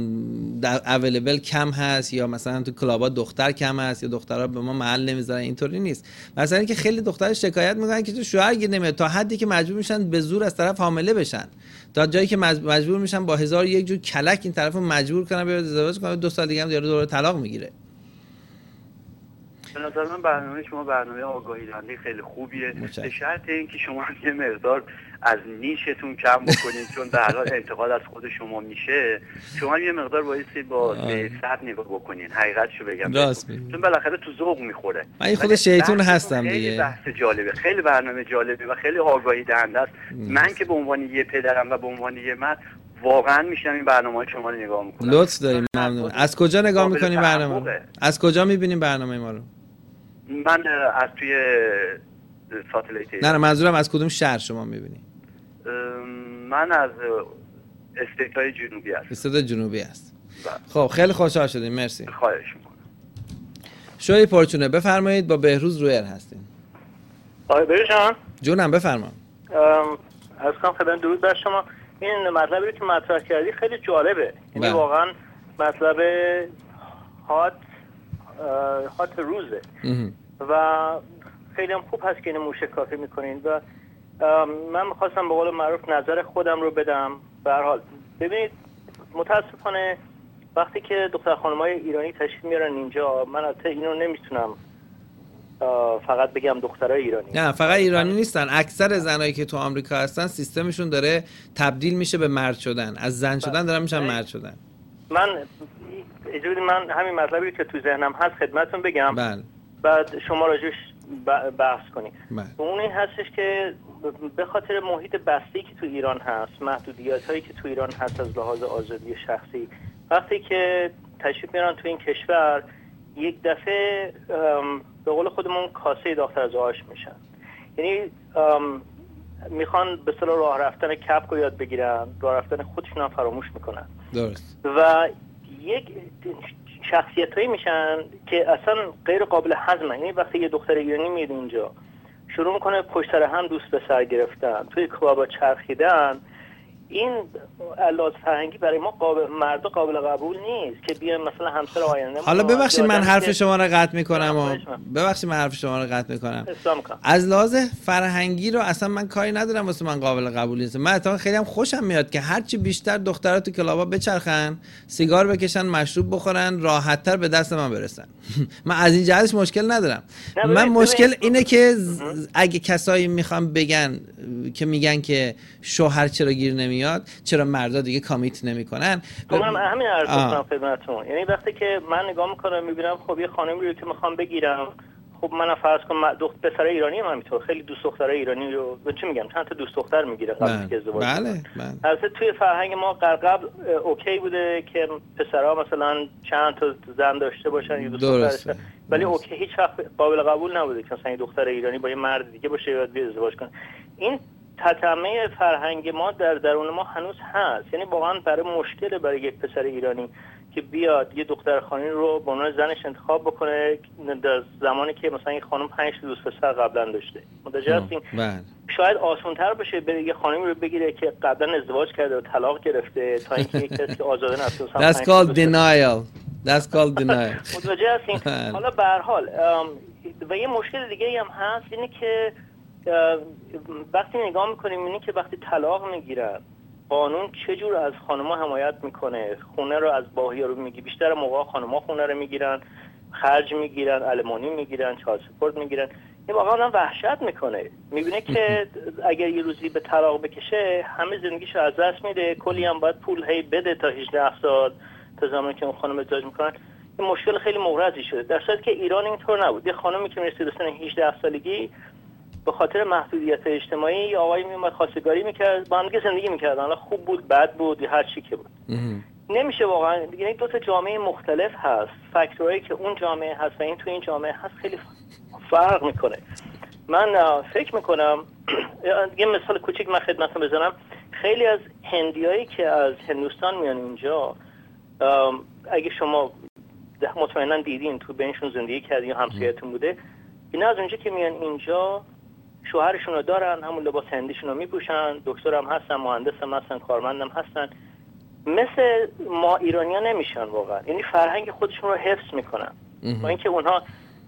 اویلیبل کم هست یا مثلا تو کلابا دختر کم هست یا دخترها به ما محل نمیذارن. اینطوری نیست. مثلا اینکه خیلی دختر شکایت میکنن که تو شوهر گیر نمیاد، تا حدی که مجبور میشن به زور از طرف حامله بشن، تا جایی که مجبور میشن با هزار یک جور کلک این طرفو مجبور کنن بیاد ازدواج کنه، دو سال دیگه هم دیگه دوباره طلاق میگیره. به نظر من برنامه شما برنامه آگاهی دهنده خیلی خوبیه، به شرط اینکه شما یه مقدار از نیشتون کم بکنید، چون در حال انتقاد از خود شما میشه. شما یه مقدار بایستی با صبر نگاه بکنین، حقیقتشو بگم، چون بالاخره تو ذوق میخوره. من خود شیطون هستم دیگه. خیلی بحث جالبه، خیلی برنامه جالبه و خیلی آگاهی دهنده است. من که به عنوان یه پدرم و به عنوان یه مرد واقعا میشم این برنامه‌های شما رو نگاه میکنم. لطف داریم، ممنون. از کجا نگاه میکنیم برنامه؟ از کجا میبینیم برنامه ما رو؟ من از توی ساتلایت. نه نه منظورم از کدوم شهر شما میبینی؟ من از استیت‌های جنوبی هستم. استیت جنوبی هست. خب خیلی خوشحال شدیم، مرسی. خواهش میکنم. شوی پرچونه بفرمایید، با بهروز رویر هستیم. آقای بهشان جونم بفرما. از کنم خدمت درود بر شما. این مطلبی که مطرح کردی خیلی جالبه، یعنی واقعا مطلب هات هات روزه و خیلی هم خوب هست که این موشکافی میکنین و من میخواستم به قول معروف نظر خودم رو بدم. به هر حال ببینید متاسفانه وقتی که دختر خانم‌های ایرانی تشریف میارن اینجا، من البته اینو نمیتونم فقط بگم دخترای ایرانی، نه فقط ایرانی نیستن، اکثر زنایی که تو آمریکا هستن سیستمشون داره تبدیل میشه به مرد شدن، از زن شدن دارن میشن مرد شدن. من اجازه من همین مطلبی که تو ذهنم هست خدمتتون بگم. بله. بعد شما راجعش بحث کنید. بله. اون این هستش که به خاطر محیط بستی که تو ایران هست، محدودیت‌هایی که تو ایران هست از لحاظ آزادی شخصی، وقتی که تشریف میارن تو این کشور یک دفعه به قول خودمون کاسه داختر از آش میشن. یعنی میخوان به اصطلاح راه رفتن کپک رو یاد بگیرن، راه رفتن خودشون هم فراموش میکنن. درست. و یک شخصیتایی میشن که اصلا غیر قابل هضمن. یعنی وقتی یه دختر ایرانی میاد اینجا شروع میکنه پشت سر هم دوست به سر گرفتن، توی کلابا چرخیدن، این علاوه فرهنگی برای ما قابل مرد قابل قبول نیست که بیان مثلا همسر آینده. حالا ببخشید من حرف شما رو قطع میکنم و ببخشید من حرف شما رو قطع میکنم. از لحاظ فرهنگی رو اصلا من کاری ندارم، واسه من قابل قبول نیست. من اتفاقا خیلی هم خوشم میاد که هرچی بیشتر دخترها تو کلابا بچرخن، سیگار بکشن، مشروب بخورن، راحت‌تر به دست من برسن. من از این جهتش مشکل ندارم. من مشکل اینه که اگه کسایی میخوام بگن که میگن که شوهر چرا گیر نمیاد، چرا مردا دیگه کامیت نمیکنن. من همین عرض میکنم خدمتتون. یعنی وقتی که من نگاه میکنم میبینم خب یه خانمی رو که میخوام بگیرم، خب من فرض کنم دختر پسر ایرانی من میتونه خیلی دوست دخترای ایرانی رو چی میگم چند تا دوست دختر میگیره قبل از ازدواج. بله بله. البته توی فرهنگ ما قبل اوکی بوده که پسرها مثلا چند تا زن داشته باشن یا دوست دختر، ولی اوکی هیچ وقت قابل قبول نبوده که مثلا یه دختر ایرانی با یه مرد دیگه باشه یا ازدواج کنه. این تتمه فرهنگ ما در درون ما هنوز هست. یعنی واقعا برای مشکله برای یک پسر ایرانی که بیاد یه دختر خانمی رو به عنوان زنش انتخاب بکنه در زمانی که مثلا یه خانم پنج تا دوست پسر قبلا داشته. متوجه هستین؟ شاید آسان‌تر باشه بره یه خانمی رو بگیره که قبلا ازدواج کرده و طلاق گرفته تا اینکه یک کسی که آزاده نشه. That's called denial. That's called denial. متوجه هستین؟ حالا به هر حال و یه مشکل دیگه هم هست، اینه که وقتی نگاه میکنیم اینی که وقتی طلاق میگیرن قانون چجور از خانم‌ها حمایت میکنه، خونه رو از باهیا رو میگی، بیشتر موقع خانم‌ها خونه رو میگیرن، خرج میگیرن، المانی میگیرن، چایلد سپورت میگیرن. این واقعا هم وحشت میکنه. میبینه که اگر یه روزی به طلاق بکشه همه زندگیش رو از دست میده، کلی هم باید پول هی بده تا هجده سال تا زمانی که اون خانم ازدواج میکنن. این مشکل خیلی مغرضی شده، در صورتی که ایران اینطور نبود. یه خانمی که میرسید به سن هجده سالگی به خاطر محدودیت اجتماعی آقای میومد خواستگاری میکرد، با هم دیگه زندگی میکردن، حالا خوب بود بد بود هر چی که بود. نمیشه واقعا. یعنی دو تا جامعه مختلف هست، فاکتورایی که اون جامعه هست و این تو این جامعه هست خیلی فرق میکنه. من فکر میکنم یه مثال کوچیک من خدمتتون بزنم. خیلی از هندیایی که از هندوستان میان اینجا، اگه شما مطمئنا دیدین تو بینشون زندگی کردین یا همسایه‌تون بوده، اینا از اونجا که میان اینجا شوهرشون رو دارن، همون لباس هندیشون رو میپوشن، دکتر هم هستن، مهندس هم هستن، کارمند هم هستن. مثل ما ایرانی‌ها نمیشن واقعا. یعنی فرهنگ خودشون رو حفظ میکنن. با اینکه اونها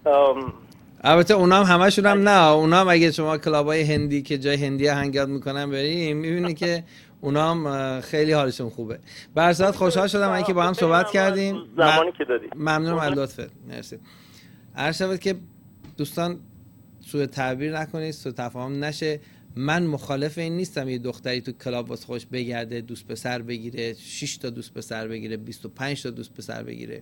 البته اونا هم همشون هم نه، اونا هم اگه شما کلابای هندی که جای هندی هنگات میکنن بریم میبینی که اونا هم خیلی حالشون خوبه. به هر صورت خوشحال شدم اینکه با هم صحبت کردیم. زمانی که دادی. ممنونم از لطفت. مرسی. عرض شود که دوستان سوء تعبیر نکنید، سوء تفاهم نشه. من مخالف این نیستم یه دختری تو کلاب واسه خوش بگرده، دوست پسر بگیره، شش تا دوست پسر بگیره، بیست و پنج تا دوست پسر بگیره.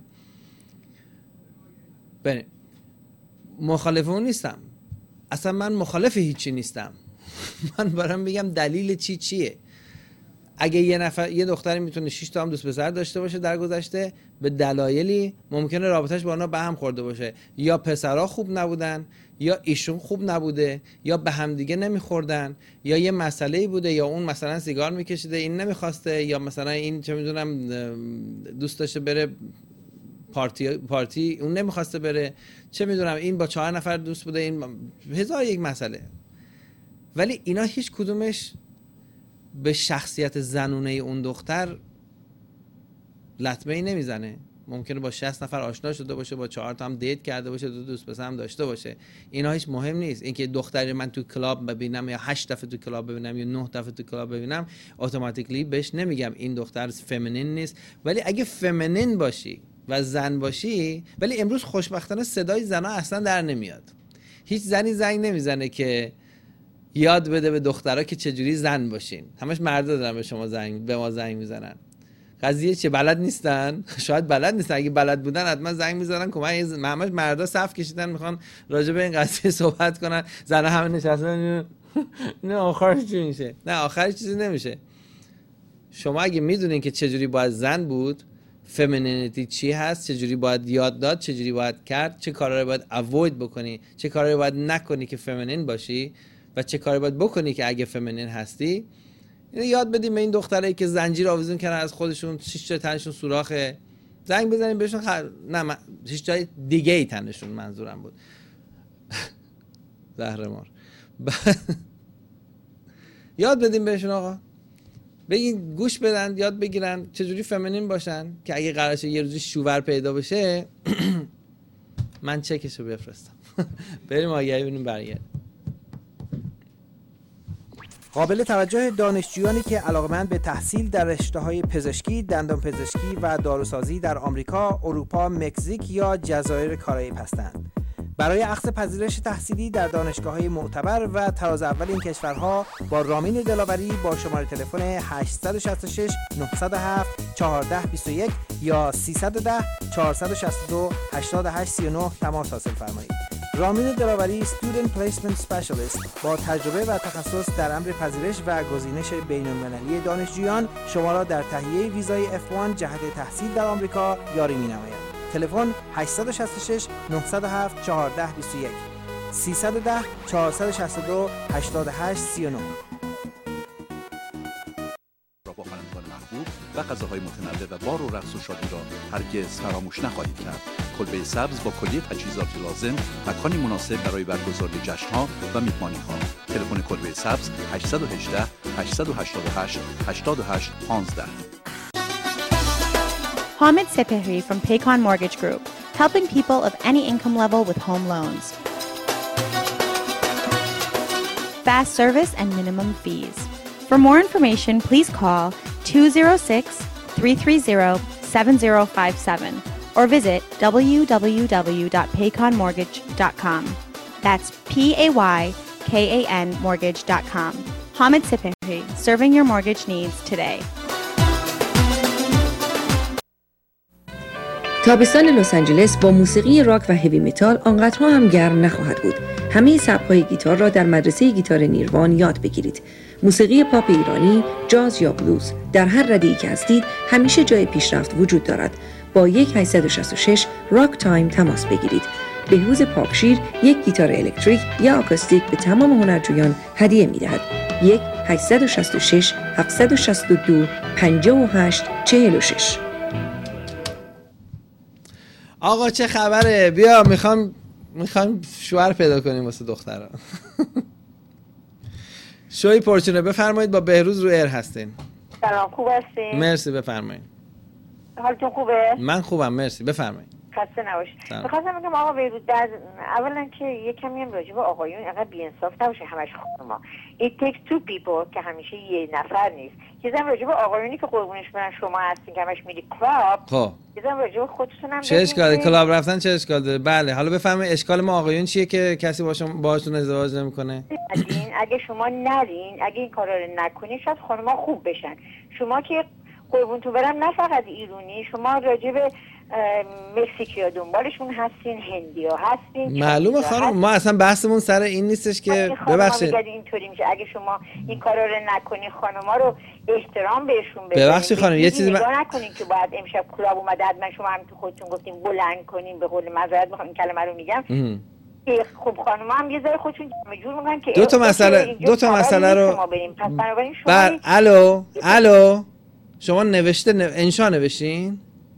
بله مخالف اون نیستم. اصلا من مخالف هیچی نیستم. من برام میگم دلیل چی چیه. اگه یه نفر یه دختری میتونه شش تا هم دوست پسر داشته باشه در گذشته، به دلایلی ممکنه رابطش با اونا به هم خورده باشه، یا پسرها خوب نبودن، یا ایشون خوب نبوده، یا به هم دیگه نمیخوردن، یا یه مسئله‌ای بوده، یا اون مثلا سیگار میکشیده این نمیخواسته، یا مثلا این چه میدونم دوست داشته بره پارتی پارتی اون نمیخواسته بره، چه میدونم این با چهار نفر دوست بوده، این هزار یک مسئله. ولی اینا هیچ کدومش به شخصیت زنونه اون دختر لطمه ای نمیزنه. ممکنه با شصت نفر آشنا شده باشه، با چهار تا هم دیت کرده باشه، دو دوست پسر هم داشته باشه، اینا هیچ مهم نیست. اینکه دختری من تو کلاب ببینم یا هشت دفعه تو کلاب ببینم یا نه دفعه تو کلاب ببینم اتوماتیکلی بهش نمیگم این دختر فمینین نیست. ولی اگه فمینین باشی و زن باشی، ولی امروز خوشبختانه صدای زنا اصلا در نمیاد. هیچ زنی زنگ نمیزنه که یاد بده به دخترها که چجوری زن باشین. همش مردا دارن به شما زنگ به ما زنگ میزنن. قضیه چه بلد نیستن؟ شاید بلد نیستن. اگه بلد بودن حتما زنگ میزنن که من همش مردا صف کشیدن میخوان راجع به این قضیه صحبت کنن. زنا همه نشستن نه آخرش چی میشه؟ نه آخرش چیزی نمیشه. شما اگه میدونین که چجوری باید زن بود، فمینینیتی چی هست، چجوری باید یاد داد، چجوری باید کرد، چه کارا رو باید اوید بکنی، چه کارا رو باید نکنی که فمینین باشی و چه کاری باید بکنی که اگه فمینین هستی، اینو یاد بدیم به این دخترایی که زنجیر آویزون کردن از خودشون، شش جای تنشون سوراخه، زنگ بزنیم بهشون. خ... نه من... شش جای دیگه ای تنشون منظورم بود. زهرمار. یاد بدیم بهشون آقا، بگین گوش بدن، یاد بگیرن چجوری فمینین باشن که اگه قرارشه یه روزی شوور پیدا بشه من چکشو بفرستم. بریم آگهی ببینیم برگرد. قابل توجه دانشجویانی که علاقمند به تحصیل در رشته‌های پزشکی، دندانپزشکی و داروسازی در آمریکا، اروپا، مکزیک یا جزایر کارائیب هستند. برای اخذ پذیرش تحصیلی در دانشگاه‌های معتبر و تراز اول این کشورها با رامین دلاوری با شماره تلفن هشت شش شش نه صفر هفت چهار یک دو یک یا سیصد و ده چهارصد و شصت و دو هشتاد و هشت سی و نه تماس حاصل فرمایید. رامین دلاوری Student Placement Specialist با تجربه و تخصص در امر پذیرش و گزینش بین‌المللی دانشجویان شما را در تهیه ویزای اف وان جهت تحصیل در آمریکا یاری می‌نماید. تلفن هشت شش شش نه صفر هفت چهار یک دو یک سیصد و ده چهارصد و شصت و دو هشتاد و هشت سی و نه. با خوانندگان محبوب و غذاهای متنوع و بار و رقص و شادی را هرگز فراموش نخواهید کرد. کلبه سبز با کلیه تجهیزات لازم، مکانی مناسب برای برگزاری جشن‌ها و میهمانی‌ها. تلفن کلبه سبز هشت یک هشت هشت هشت هشت هشت هشت یک پنج. Hamid Sepehri from Paycon Mortgage Group, helping people of any income level with home loans. Fast service and minimum fees. For more information, please call two zero six, three three zero, seven zero five seven or visit w w w dot paycon mortgage dot com. That's P A Y K A N mortgage dot com. Hamid Sepehri, serving your mortgage needs today. تابستان لس آنجلس با موسیقی راک و هیوی متال آنقدرها هم گرم نخواهد بود. همه سبک‌های گیتار را در مدرسه گیتار نیروان یاد بگیرید. موسیقی پاپ ایرانی، جاز یا بلوز، در هر رده‌ای که هستید همیشه جای پیشرفت وجود دارد. با یک هشت شش شش راک تایم تماس بگیرید. بهروز پاکشیر یک گیتار الکتریک یا آکوستیک به تمام هنرجویان هدیه می‌دهد. یک هشت شش شش هفت شش دو پنج هشت چهار شش. آقا چه خبره؟ بیا میخوام میخوام شوهر پیدا کنیم واسه دخترها. شوی پورچونه بفرمایید، با بهروز رو ایر هستین. سلام، خوب هستین؟ مرسی، بفرمایید. حالتون خوبه؟ من خوبم مرسی، بفرمایید. خسته نباشید. می‌خواستم بگم آقا بهروز، در اولا که یه کمی هم راجع به آقایون اینقدر بی‌انصاف نباشه همش خانوما. It takes two people که همیشه یه نفر نیست. یه زن راجع به آقایونی که قربونش برن شما هستین که همش میری کلاب. خب. یه زن راجع به خودتون هم چه اشکالی کلاب رفتن چه اشکال داره؟ بله، حالا بفرمایید اشکال ما آقایون چیه که کسی باشون باهاشون ازدواج نمی‌کنه؟ اگه شما نرین، اگه این کارا رو نکنین شاید خانوما خوب بشن. شما که قربونتون برم نه فقط ایرانی، شما راجع به مکزیکیا دنبالشون هستین، هندیا هستین. معلومه خانم، ما اصلا بحثمون سر این نیستش که ببخشید اینطوری میشه. اگه شما این کارا رو نکنین، خانوما رو احترام بهشون بذارین. ببخشید خانم، یه چیزی نگاه نکنین که بعد امشب کلاب اومده حتما شما هم تو خودتون گفتین بلند کنین. به قول معذرت میخوام این کلمه رو میگم. خب خانوما هم یه ذره خودشون جور میگن که دو تا مسئله دو تا مسئله رو ما بریم. پس بنابراین شما بر الو الو شما نوشته انشا نوشتین؟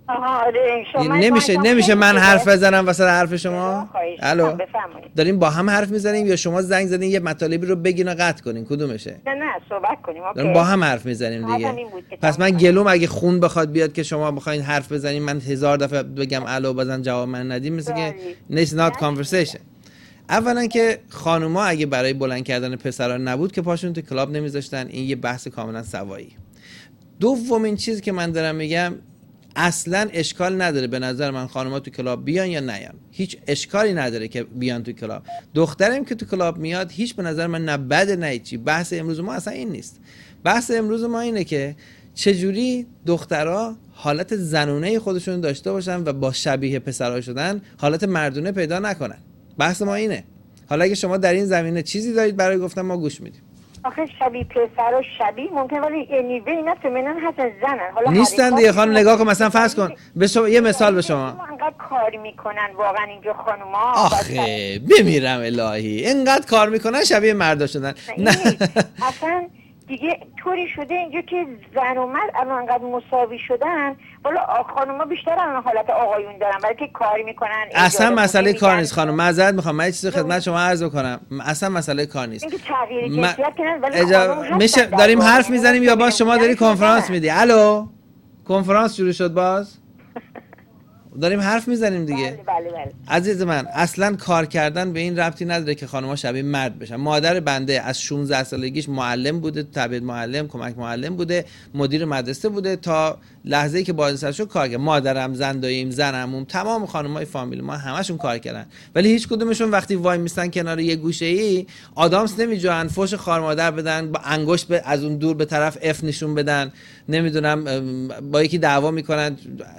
آها آره شما نمیشه نمیشه من حرف بزنم وسط حرف شما. الو داریم با هم حرف میزنیم یا شما زنگ زدین یه مطالبی رو بگین و قطع کنین؟ کدومشه؟ نه نه صحبت کنیم. اوکی داریم با هم حرف میزنیم دیگه. پس من گلوم اگه خون بخواد بیاد که شما بخواین حرف بزنین من هزار دفعه بگم الو بزن جواب من ندیم مثل که it's not conversation. اولا که خانوما اگه برای بلند کردن پسرا نبود که پاشون تو کلاب نمیذاشتن، این یه بحث کاملا سوایی. دومین چیزی که من دارم میگم اصلا اشکال نداره به نظر من خانوما تو کلاب بیان یا نیان، هیچ اشکالی نداره که بیان تو کلاب. دخترم که تو کلاب میاد هیچ به نظر من نه بده نه چی. بحث امروز ما اصلا این نیست. بحث امروز ما اینه که چجوری دخترها حالت زنونه خودشون داشته باشن و با شبیه پسرها شدن حالت مردونه پیدا نکنن. بحث ما اینه. حالا اگه شما در این زمینه چیزی دارید برای گفتن ما گوش میدیم. آخه شبیه پسر و شبیه ممکن ولی انیوی اینا فمینن هستن زنن. حالا نیستن دیگه خانم. نگاه کن مثلا فرض کن به شما یه مثال به شما. انقدر کار میکنن واقعا اینجا خانوما. آخه بمیرم الهی اینقدر کار میکنن شبیه مردا شدن. نه اصلا دیگه طوری شده اینجا که زن و مرد الان انقدر مساوی شدن. والا خانوما بیشتر الان حالت آقایون دارن برای که کار میکنن. اصلا مسئله کار نیست خانم. معذرت میخوام من یه چیزی خدمت شما عرض کنم. اصلا مسئله کار نیست. اینکه تغییر جنسیت کنن ولی اجا... میشه داریم حرف میزنیم یا باز شما داری کنفرانس میدی؟ الو کنفرانس شروع شد باز؟ داریم حرف میزنیم دیگه. بله بله بله. عزیز من اصلا کار کردن به این ربطی نداره که خانم‌ها شبیه مرد بشن. مادر بنده از شانزده سالگیش معلم بوده، تربیت معلم، کمک معلم بوده، مدیر مدرسه بوده تا لحظه‌ای که بازنشسته شد کار کرد. مادرم، زن داییم، زنمون، تمام خانم‌های فامیل ما همشون کار کردن. ولی هیچ کدومشون وقتی وای میستن کنار یه گوشه‌ای آدامس نمیجوان فوش خار مادر بدن، با انگشت به از اون دور به طرف اف نشون بدن، نمیدونم با یکی دعوا میکنن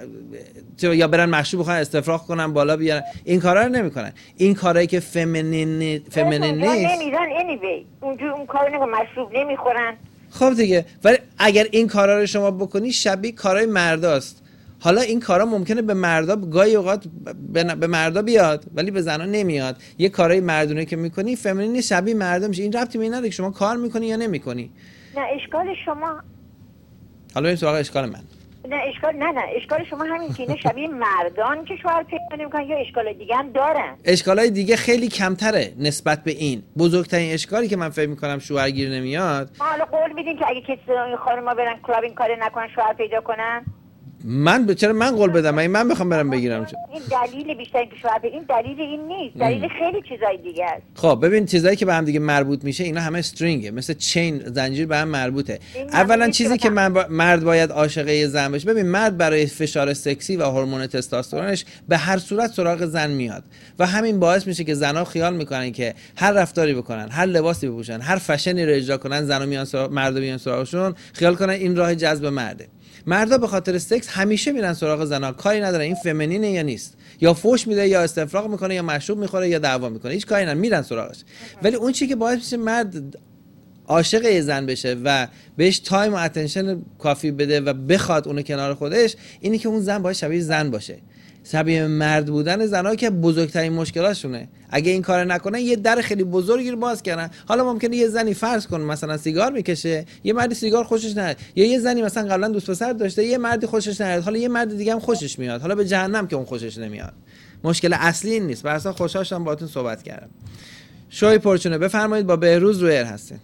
یا برن مشروب بخورن استفراغ کنن بالا بیارن. این کارا رو نمیکنن. این کارایی که فمینین فمینین نیست نمیرن انیوی اونجا اون کارو نمیکنن، مشروب نمیخورن. خب دیگه ولی اگر این کارا رو شما بکنی شبیه کارهای مرداست. حالا این کارا ممکنه به مردا گاهی اوقات به مردا بیاد ولی به زنا نمیاد. یه کارهای مردونه که میکنی فمینین شبیه مردا میشه. این ربطی به این نداره که شما کار میکنی یا نمیکنی. نه اشکال شما حالا این سوال اشکال من نه اشکال نه نه اشکال شما همین که اینا شبیه مردان که شوهر پیدا نمیکنن یا اشکال دیگه هم دارن. اشکالای دیگه خیلی کمتره نسبت به این. بزرگترین اشکالی که من فکر میکنم شوهر گیر نمیاد. حالا قول میدین که اگه کسی خانم‌ها برن کلاب این کارو نکنن شوهر پیدا کنن؟ من چرا من قول بدم؟ من من بخوام برم بگیرم. این دلیل بیشتر که شوهر این دلیل این نیست. دلیل ام. خیلی چیزای دیگه است. خب ببین چیزایی که به هم دیگه مربوط میشه اینا همه استرینگه، مثل چین زنجیر به هم مربوطه. اولا چیزی که من با... مرد باید عاشقه زن بشه. ببین مرد برای فشار سکسی و هورمون تستوسترونش به هر صورت سراغ زن میاد و همین باعث میشه که زنها خیال میکنن که هر رفتاری بکنن، هر لباسی بپوشن، هر فشنی رو اجرا کنن، زنا میان سراغ مرد میان سراغشون، خیال کنن این راه جذب مرده. مردا به خاطر سکس همیشه میرن سراغ زنا، کاری نداره این فمینینه یا نیست، یا فوش میده یا استفراغ میکنه یا مشروب میخوره یا دعوا میکنه، هیچ کاری نداره میرن سراغش. ولی اون چیزی که باعث میشه مرد عاشق یه زن بشه و بهش تایم و اتنشن کافی بده و بخواد اونو کنار خودش، اینی که اون زن باید شبیه زن باشه. شبیه مرد بودن زنها که بزرگترین مشکلاتشونه. اگه این کار نکنن یه در خیلی بزرگی رو باز کردن. حالا ممکنه یه زنی فرض کن مثلا سیگار میکشه، یه مردی سیگار خوشش نمیاد، یا یه زنی مثلا قبلا دوست پسر داشته یه مردی خوشش نمیاد، حالا یه مرد دیگه هم خوشش میاد، حالا به جهنم که اون خوشش نمیاد. مشکل اصلی این نیست. برای اصلا خوشحال شدم باهاتون صحبت کردم. شوی پرچونه بفرمایید، با بهروز روی ایر هستین.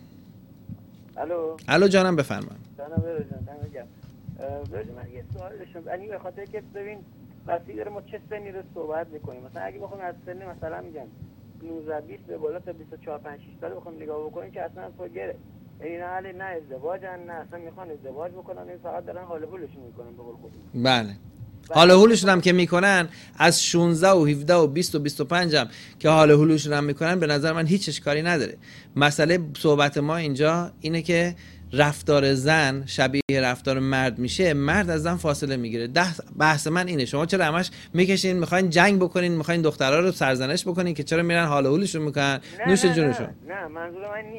الو الو جانم بفرمایید. جانم بهروز جان میگم. ببین من یه سوال داشتم. یعنی به خاطر که ببین وقتی داره ما چه سنی رو صحبت میکنیم، مثلا اگه بخوام از سن مثلا میگم نوزده بیست به بالا تا بیست و چهار پنج شش سال بخوام نگاه بکنیم که اصلا فوگره، یعنی نه اهل نه ازدواجن نه اصلا میخوان ازدواج بکنن، این فقط دارن حال هولشون میکنن به قول خودت. بله حال هولشون هم که میکنن از شانزده و هفده و بیست و بیست و پنج هم که حال هولشون هم میکنن به نظر من هیچ اشکالی نداره. مسئله صحبت ما اینجا اینه که رفتار زن شبیه رفتار مرد میشه، مرد از زن فاصله میگیره. بحث من اینه شما چرا همش میکشین میخواین جنگ بکنین، میخواین دخترها رو سرزنش بکنین که چرا میرن حال و حولشون میکنن نوش جونشون. نه منظور من نیست.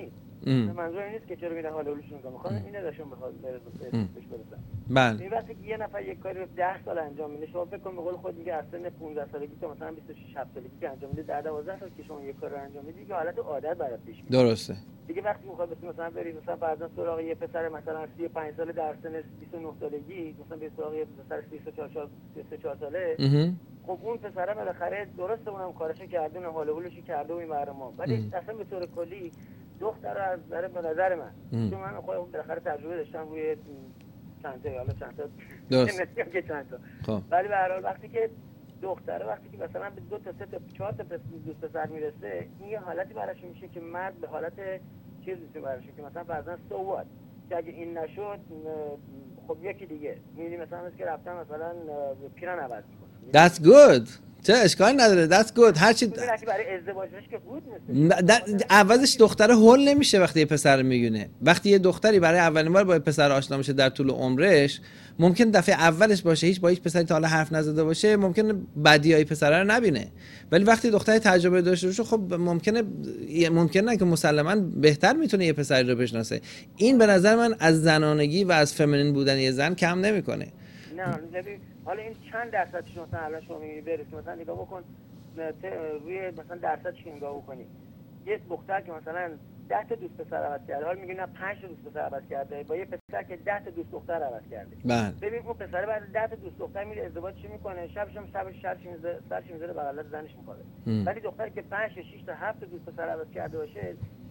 منظور این نیست که چرا میرن حال اولشون میکنن، میخوان این ازشون بخواد بهش برسن. بله. این وقتی که یه نفر یک کاری رو ده سال انجام میده، شما فکر کن به قول خود میگه از سن پانزده سالگی تا مثلا بیست و شش سالگی که انجام میده، در دوازده سال که شما یک کار رو انجام میدی دیگه حالت عادت برات پیش میاد. درسته. دیگه وقتی میخواد مثلا برید مثلا فرضاً سراغ یه پسر مثلا سی و پنج ساله در سن بیست و نه سالگی، مثلا به سراغ یه پسر سی و چهار ساله، خب اون پسره بالاخره درسته اونم کارشو کرده، اون حال و حالش کرده و این برنامه، ولی اصلا به طور کلی دختر از نظر به نظر من چون من خودم بالاخره تجربه داشتم روی چند تا حالا چند تا درست که چند تا خب ولی به هر حال وقتی که دختره وقتی که مثلا به دو تا سه تا چهار تا دوست پسر میرسه، این یه حالتی براش میشه که مرد به حالت چیز میشه براش که مثلا فرضاً سواد که اگه این نشد خب یکی دیگه میبینی مثلا مثل که رفتن مثلا پیرن عوض میکنه. That's good. چه اشکال نداره. That's good. هر چی برای ازدواجش که بود نیست. عوضش دختره هول نمیشه وقتی یه پسر میگونه. وقتی یه دختری برای اولین بار با یه پسر آشنا میشه در طول عمرش، ممکن دفعه اولش باشه هیچ با هیچ پسری تا حالا حرف نزده باشه، ممکنه بدیای پسره رو نبینه. ولی وقتی دختری تجربه داشته باشه، خب ممکنه ممکنه که مسلماً بهتر میتونه یه پسری رو بشناسه. این به نظر من از زنانگی و از فمینین بودن یه زن کم نمیکنه. نه ببین حالا این چند درصد شما مثلا الان شما میبینی برسید مثلا نگاه بکن روی مثلا درصدش نگاه بکنی، یه دختر که مثلا ده تا دوست پسر عوض کرده، حالا میگن نه پنج تا دوست پسر عوض کرده، با یه پسر که ده تا دوست دختر عوض کرده. بله. ببین اون پسر بعد ده تا دوست دختر میره ازدواج چی میکنه، شبش هم شبش شرش میذاره، سرش میذاره بغل زنش میخوابه. ولی دختری که پنج تا شش تا هفت تا دوست پسر عوض کرده باشه،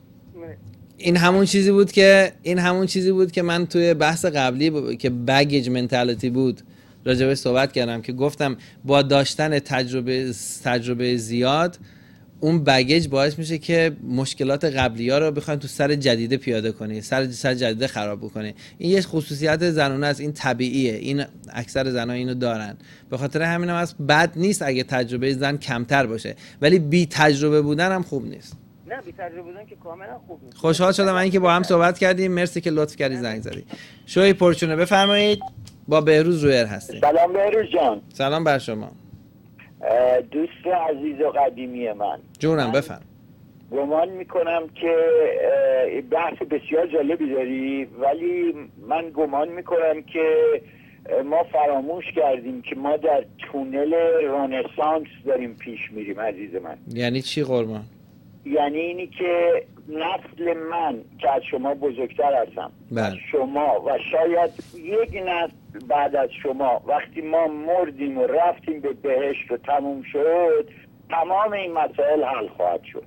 این همون چیزی بود که این همون چیزی بود که من توی بحث قبلی ب... که بگیج منتالیتی بود راجبش صحبت کردم، که گفتم با داشتن تجربه تجربه زیاد اون بگیج باعث میشه که مشکلات قبلی ها رو بخواین تو سر جدیده پیاده کنی، سر سر جدیده خراب بکنی. این یه خصوصیت زنونه است، این طبیعیه، این اکثر زنها اینو دارن. به خاطر همین هم از بد نیست اگه تجربه زن کمتر باشه، ولی بی تجربه بودن هم خوب نیست. نه بی تجربه بودن که کاملا خوب نیست. خوشحال شدم اینکه با هم صحبت کردیم. مرسی که لطف کردی زنگ زدی. شوی پرچونه بفرمایید. با بهروز رویر هستیم. سلام بهروز جان. سلام بر شما. دوست عزیز و قدیمی من. جونم بفرم. گمان میکنم که بحث بسیار جالبی داری، ولی من گمان میکنم که ما فراموش کردیم که ما در تونل رنسانس داریم پیش میریم عزیز من. یعنی چی قربان؟ یعنی اینی که نسل من که از شما بزرگتر هستم بله. شما و شاید یک نسل بعد از شما، وقتی ما مردیم و رفتیم به بهشت و تموم شد، تمام این مسائل حل خواهد شد.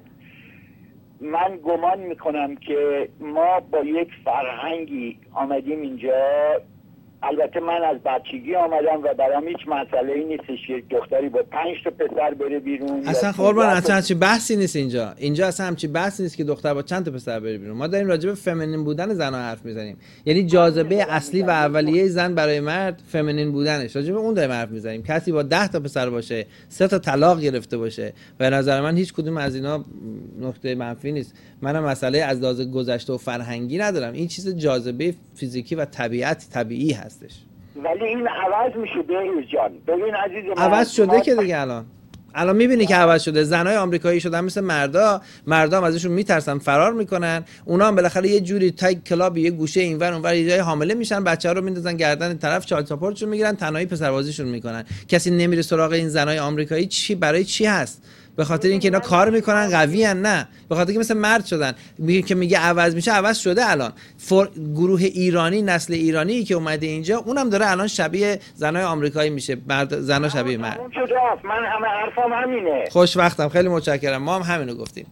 من گمان میکنم که ما با یک فرهنگی آمدیم اینجا. البته من از بچگی آمدم و برام هیچ مسئله‌ای نیستش یک دختری با پنج تا پسر بره بیرون. اصلا قربان اصلا همچین بحثی نیست اینجا. اینجا اصلا همچین بحثی نیست که دختر با چند تا پسر بره بیرون. ما داریم راجع به فمینین بودن زن‌ها حرف میزنیم. یعنی جاذبه اصلی و اولیه زن برای مرد فمینین بودنش. راجع به اون داریم حرف میزنیم. کسی با ده تا پسر باشه، سه تا طلاق گرفته باشه، به نظر من هیچ کدوم از اینا نکته منفی نیست. منم مسئله از لحاظ گذشته و فرهنگی ندارم. این چیز جاذبه فیزیکی و طبیعت طبیعی هست. ولی این عوض میشه بهروز جان. ببین عزیز من، عوض شده که دیگه الان الان میبینی که عوض شده. زنای آمریکایی شدن مثل مردا، مردا هم ازشون میترسن فرار میکنن. اونا هم بالاخره یه جوری تای کلاب یه گوشه اینور اونور یه جای حامله میشن، بچه‌ها رو میندازن گردن طرف، چال ساپورتشون میگیرن، تنهایی پسربازیشون میکنن. کسی نمیره سراغ این زنای آمریکایی. چی برای چی هست؟ به خاطر اینکه اینا کار میکنن قوی ان؟ نه، به خاطر اینکه مثل مرد شدن. میگه که میگه عوض میشه، عوض شده الان. فور... گروه ایرانی، نسل ایرانی که اومده اینجا، اونم داره الان شبیه زنای آمریکایی میشه، مرد زنا شبیه مرد. من همه حرفم همینه. خوشوقتم، خیلی متشکرم. ما هم همینو گفتیم.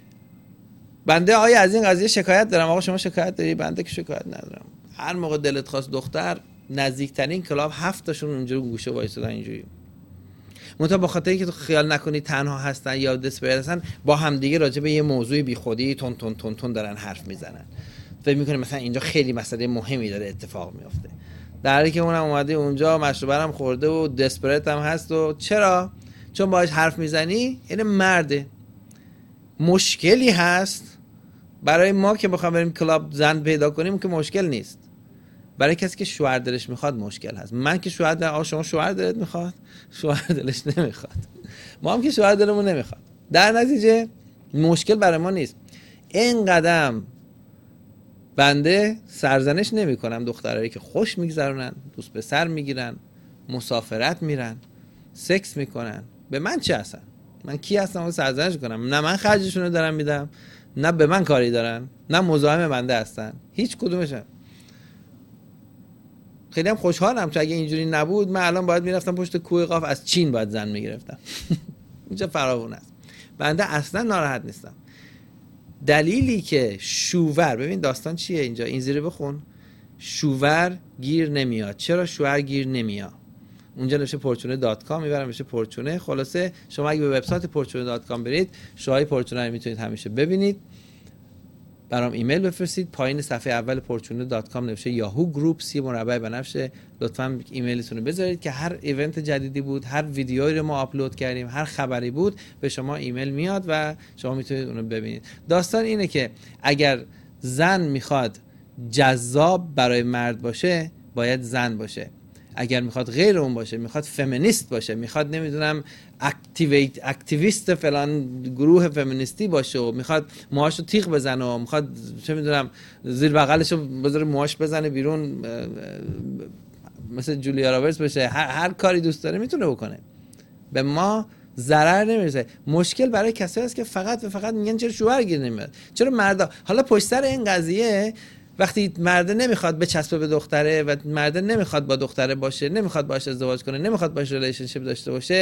بنده آیا از این قضیه شکایت دارم؟ آقا شما شکایت داری؟ بنده که شکایت ندارم. هر موقع دلت خواست دختر، نزدیکترین کلاب هفت تاشون اونجوری گوشه وایسادن اینجوری. منتها با خاطر اینکه تو خیال نکنی تنها هستن یا دسپریت هستن، با همدیگه راجع به یه موضوع بیخودی تون تون تون تون دارن حرف میزنن. فکر میکنه مثلا اینجا خیلی مسئله مهمی داره اتفاق میفته، در حالی که اونم اومده اونجا مشروبه هم خورده و دسپریت هم هست. و چرا؟ چون باهاش حرف میزنی این مرده. مشکلی هست برای ما که بخوام بریم کلاب زن پیدا کنیم که مشکل نیست. برای کسی که شوهر دلش میخواد مشکل هست. من که شوهر دل... آه شما شوهر دلت میخواد، شوهر دلش نمیخواد، ما هم که شوهر دلمون نمیخواد. در نتیجه مشکل برای ما نیست. این قدم بنده سرزنش نمی کنم دخترایی که خوش میگذرونن، دوست به سر میگیرن، مسافرت میرن، سکس میکنن. به من چه هستن؟ من کی هستم و سرزنش کنم؟ نه من خرجشون رو دارم میدم، نه به من کاری دارن، نه مزاحم بنده هستن، هیچ کدومشون. خیلی هم خوشحالم چون اگه اینجوری نبود من الان باید میرفتم پشت کوه قاف از چین باید زن میگرفتم. اینجا فراوون است. بنده اصلا ناراحت نیستم. دلیلی که شوور، ببین داستان چیه اینجا، این زیر بخون، شوور گیر نمیاد. چرا شوور گیر نمیاد؟ اونجا نوشته پورچونه دات کام، میبرم میشه پورچونه. خلاصه شما اگه به وبسایت پورچونه دات کام برید، شوهای پورچونه رو میتونید همیشه ببینید. برام ایمیل بفرستید، پایین صفحه اول پورچونه دات کام نوشته یاهو گروپ سی مربع بنفشه. لطفاً ایمیلتون رو بذارید که هر ایونت جدیدی بود، هر ویدیویی رو ما آپلود کردیم، هر خبری بود به شما ایمیل میاد و شما میتونید اون رو ببینید. داستان اینه که اگر زن میخواد جذاب برای مرد باشه باید زن باشه. اگر میخواد غیر اون باشه، میخواد فمینیست باشه، میخواد نمیدونم اکتیویت اکتیویست فلان گروه فمینیستی باشه و میخواد موهاشو تیغ بزنه و میخواد چه میدونم زیر بغلشو بذاره موهاش بزنه بیرون مثل جولیا رابرتس بشه، هر, هر کاری دوست داره میتونه بکنه. به ما ضرر نمیرسه. مشکل برای کسایی است که فقط و فقط میگن چرا شوهر گیر نمیاد، چرا مردا. حالا پشت سر این قضیه وقتی مرد نمیخواد بچسبه به دختره و مرد نمیخواد با دختره باشه، نمیخواد باهاش ازدواج کنه، نمیخواد باهاش ریلیشنشیپ داشته باشه،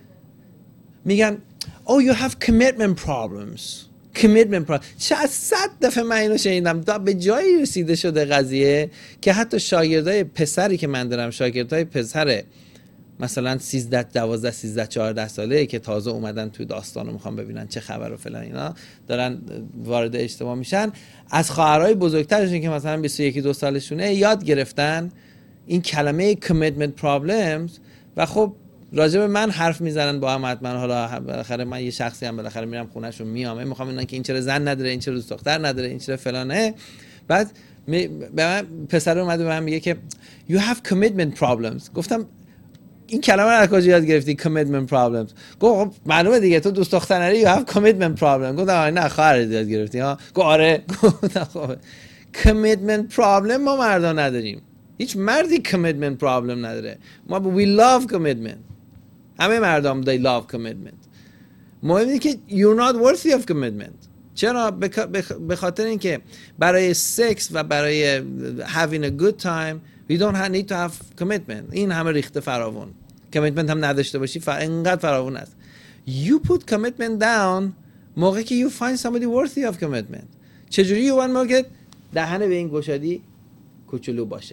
میگن oh you have commitment problems commitment problems. چه از صد دفعه من اینو شنیدم تا به جایی رسیده شده قضیه که حتی شاگردای پسری که من دارم، شاگردای پسر مثلا سیزده دوازده سیزده چهارده ساله که تازه اومدن توی داستانو میخوام ببینن چه خبر و فلان اینا، دارن وارد اجتماع میشن، از خواهرای بزرگترشون که مثلا بیست و یک دو سالشونه یاد گرفتن این کلمه commitment problems و خب راجع به من حرف میزنن با هم. حتما حالا بالاخره من یه شخصی هم بالاخره میرم خونهشون میام، میخوام اینا که این چرا زن نداره، این چرا دوست دختر نداره، این چرا فلانه. بعد به من پسر اومده به من میگه که you have commitment problems. گفتم این کلمه رو از کجا یاد گرفتی commitment problems؟ گفت معلومه دیگه تو دوست دختر نداری you have commitment problem. گفتم نه خواهرت یاد گرفتی ها؟ گفت آره. گفتم خب commitment problem ما مردا نداریم، هیچ مردی commitment problem نداره. ما we love commitment، همه مردم they love commitment. مهم اینه که you're not worthy of commitment. چرا؟ به خاطر اینکه برای سکس و برای having a good time we don't need to have commitment. این همه ریخته فراوون. commitment هم نداشته باشی فر... اینقدر فراوون است. you put commitment down موقعی که you find somebody worthy of commitment. چجوری you want موقع دهنه به این گشادی کوچولو باشه.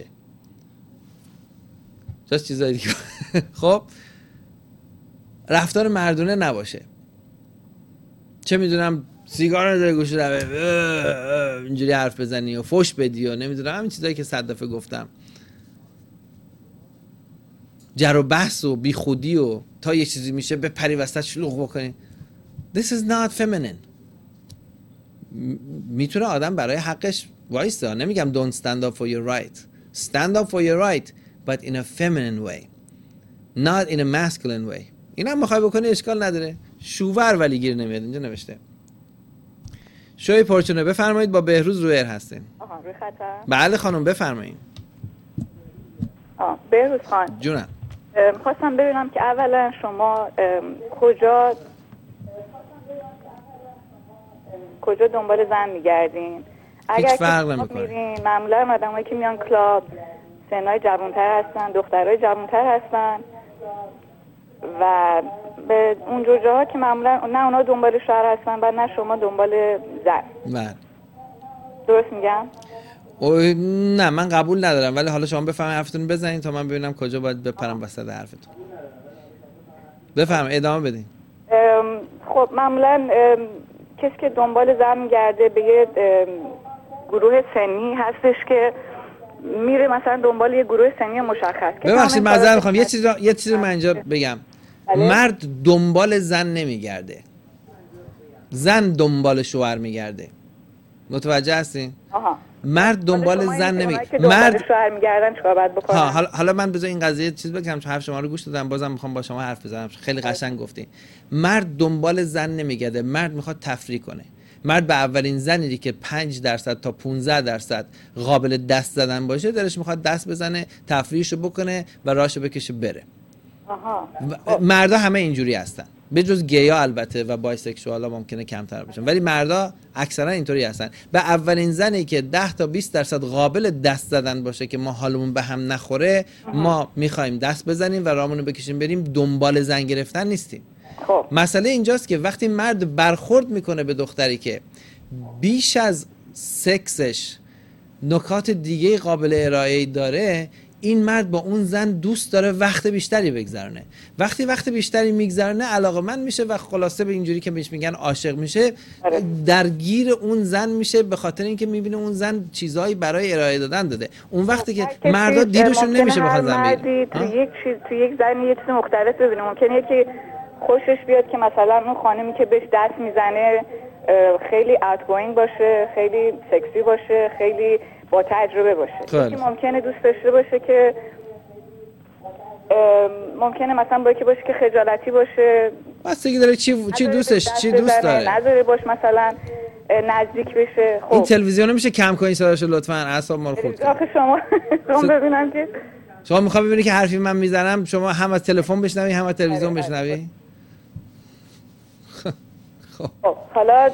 جاست چیزایی دیگه. خب رفتار مردونه نباشه. چه میدونم سیگار نداره گوشه در اینجوری حرف بزنی و فوش بدی و نمیدونم همین چیزایی که صد دفعه گفتم، جر و بحث و بی خودی و تا یه چیزی میشه بپری وسط شلوغ بکنی. This is not feminine. میتونه آدم برای حقش وایسته. نمیگم don't stand up for your right. Stand up for your right but in a feminine way, not in a masculine way. این هم میخوای بکنی اشکال نداره. شوور ولی گیر نمیاد. اینجا نوشته شوی پورچونه. بفرمایید با بهروز روی ایر هستین. آها روی خطر. بله خانم بفرمایید. آه بهروز خان جونم. خواستم ببینم که اولا شما کجا کجا دنبال زن میگردین؟ اگر هیچ فرق نمیکنه. میرین معمولا آدمایی که میان کلاب سنای جوان‌تر هستن، دخترای جوان‌تر هستن و به اونجور جاها که معمولا نه اونا دنبال شوهر هستن و نه شما دنبال زن. بله. درست میگم؟ او نه من قبول ندارم، ولی حالا شما بفهمید حرفتون بزنین تا من ببینم کجا باید بپرم وسط حرفتون. بفهم ادامه بدین. خب معمولا کسی که دنبال زن میگرده به یه گروه سنی هستش که میره مثلا دنبال یه گروه سنی مشخص. ببخشید معذرت میخوام یه چیز یه چیزی من اینجا بگم. بله؟ مرد دنبال زن نمیگرده، زن دنبال شوهر میگرده. متوجه هستین؟ آها. مرد دنبال زن نمی مرد شوهر میگردن چیکار باید بکنن؟ ها حالا حالا من بذار این قضیه چیز بگم چون حرف شما رو گوش دادم، بازم میخوام با شما حرف بزنم. خیلی قشنگ گفتین. مرد دنبال زن نمیگرده، مرد میخواد تفریح کنه. مرد به اولین زنی که پنج درصد تا پانزده درصد قابل دست زدن باشه دلش میخواد دست بزنه، تفریحشو بکنه و راهشو بکشه بره. آها. مردا همه اینجوری هستن، به جز گیا البته و بایسکشوالا ممکنه کمتر باشن، ولی مردا اکثرا اینطوری هستن. به اولین زنی که ده تا بیست درصد قابل دست زدن باشه که ما حالمون به هم نخوره، ما میخوایم دست بزنیم و راهمون رو بکشیم بریم، دنبال زن گرفتن نیستیم. خب مسئله اینجاست که وقتی مرد برخورد میکنه به دختری که بیش از سکسش نکات دیگه قابل ارائه داره، این مرد با اون زن دوست داره وقت بیشتری بگذرونه. وقتی وقت بیشتری میگذرونه علاقه‌مند میشه و خلاصه به اینجوری که بهش میگن عاشق میشه، درگیر اون زن میشه به خاطر اینکه میبینه اون زن چیزایی برای ارائه دادن داده. اون وقتی که مردا دیدشون نمیشه بخواد زن بگیره. تو یک چیز تو یک زن یه چیز مختلف ببینه. ممکنه که خوشش بیاد که مثلا اون خانمی که بهش دست میزنه خیلی outgoing باشه، خیلی سکسی باشه، خیلی با تجربه باشه. که ممکنه دوست داشته باشه که ممکنه مثلا با یکی باشه که خجالتی باشه، بستگی داره چی چی دوستش چی دوست داره، نداره باش مثلا نزدیک بشه. خب این تلویزیون میشه کم کنین صداشو لطفاً، اعصاب ما رو خورد کنید. آخه شما شما ببینم که شما میخوای ببینی که حرفی من میزنم شما هم از تلفن بشنوی هم از تلویزیون بشنوی. خب حالا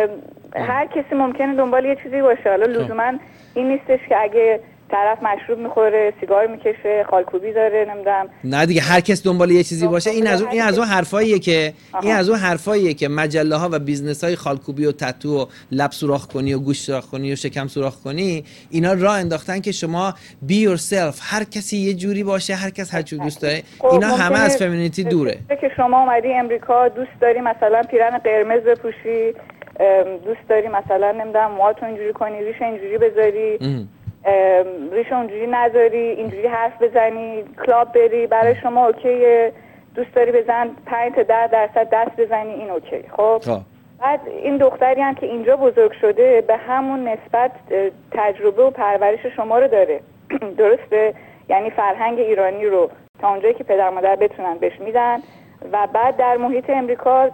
هر کسی ممکنه دنبال یه چیزی باشه. حالا لزوما این نیستش که اگه طرف مشروب میخوره، سیگار میکشه، خالکوبی داره، نمیدونم. نه دیگه هر کس دنبال یه چیزی باشه. این از اون این از اون حرفاییه که این از اون حرفاییه که مجله ها و بیزنس های خالکوبی و تتو و لب سوراخ کنی و گوش سوراخ کنی و شکم سوراخ کنی، اینا راه انداختن که شما بی yourself، هر کسی یه جوری باشه، هر کس هر چی دوست داره. اینا همه از فمینیتی دوره. که شما اومدی امریکا دوست داری مثلا پیرن قرمز بپوشی، دوست داری مثلا نمیدونم موهاتو اینجوری کنی، ریش اینجوری بذاری، ریش اونجوری نذاری، اینجوری حرف بزنی، کلاب بری، برای شما اوکیه. دوست داری بزن پنج تا ده درصد دست بزنی، این اوکی. خب بعد این دختری هم که اینجا بزرگ شده به همون نسبت تجربه و پرورش شما رو داره. درسته؟ یعنی فرهنگ ایرانی رو تا اونجایی که پدر مادر بتونن بهش میدن و بعد در محیط امریکا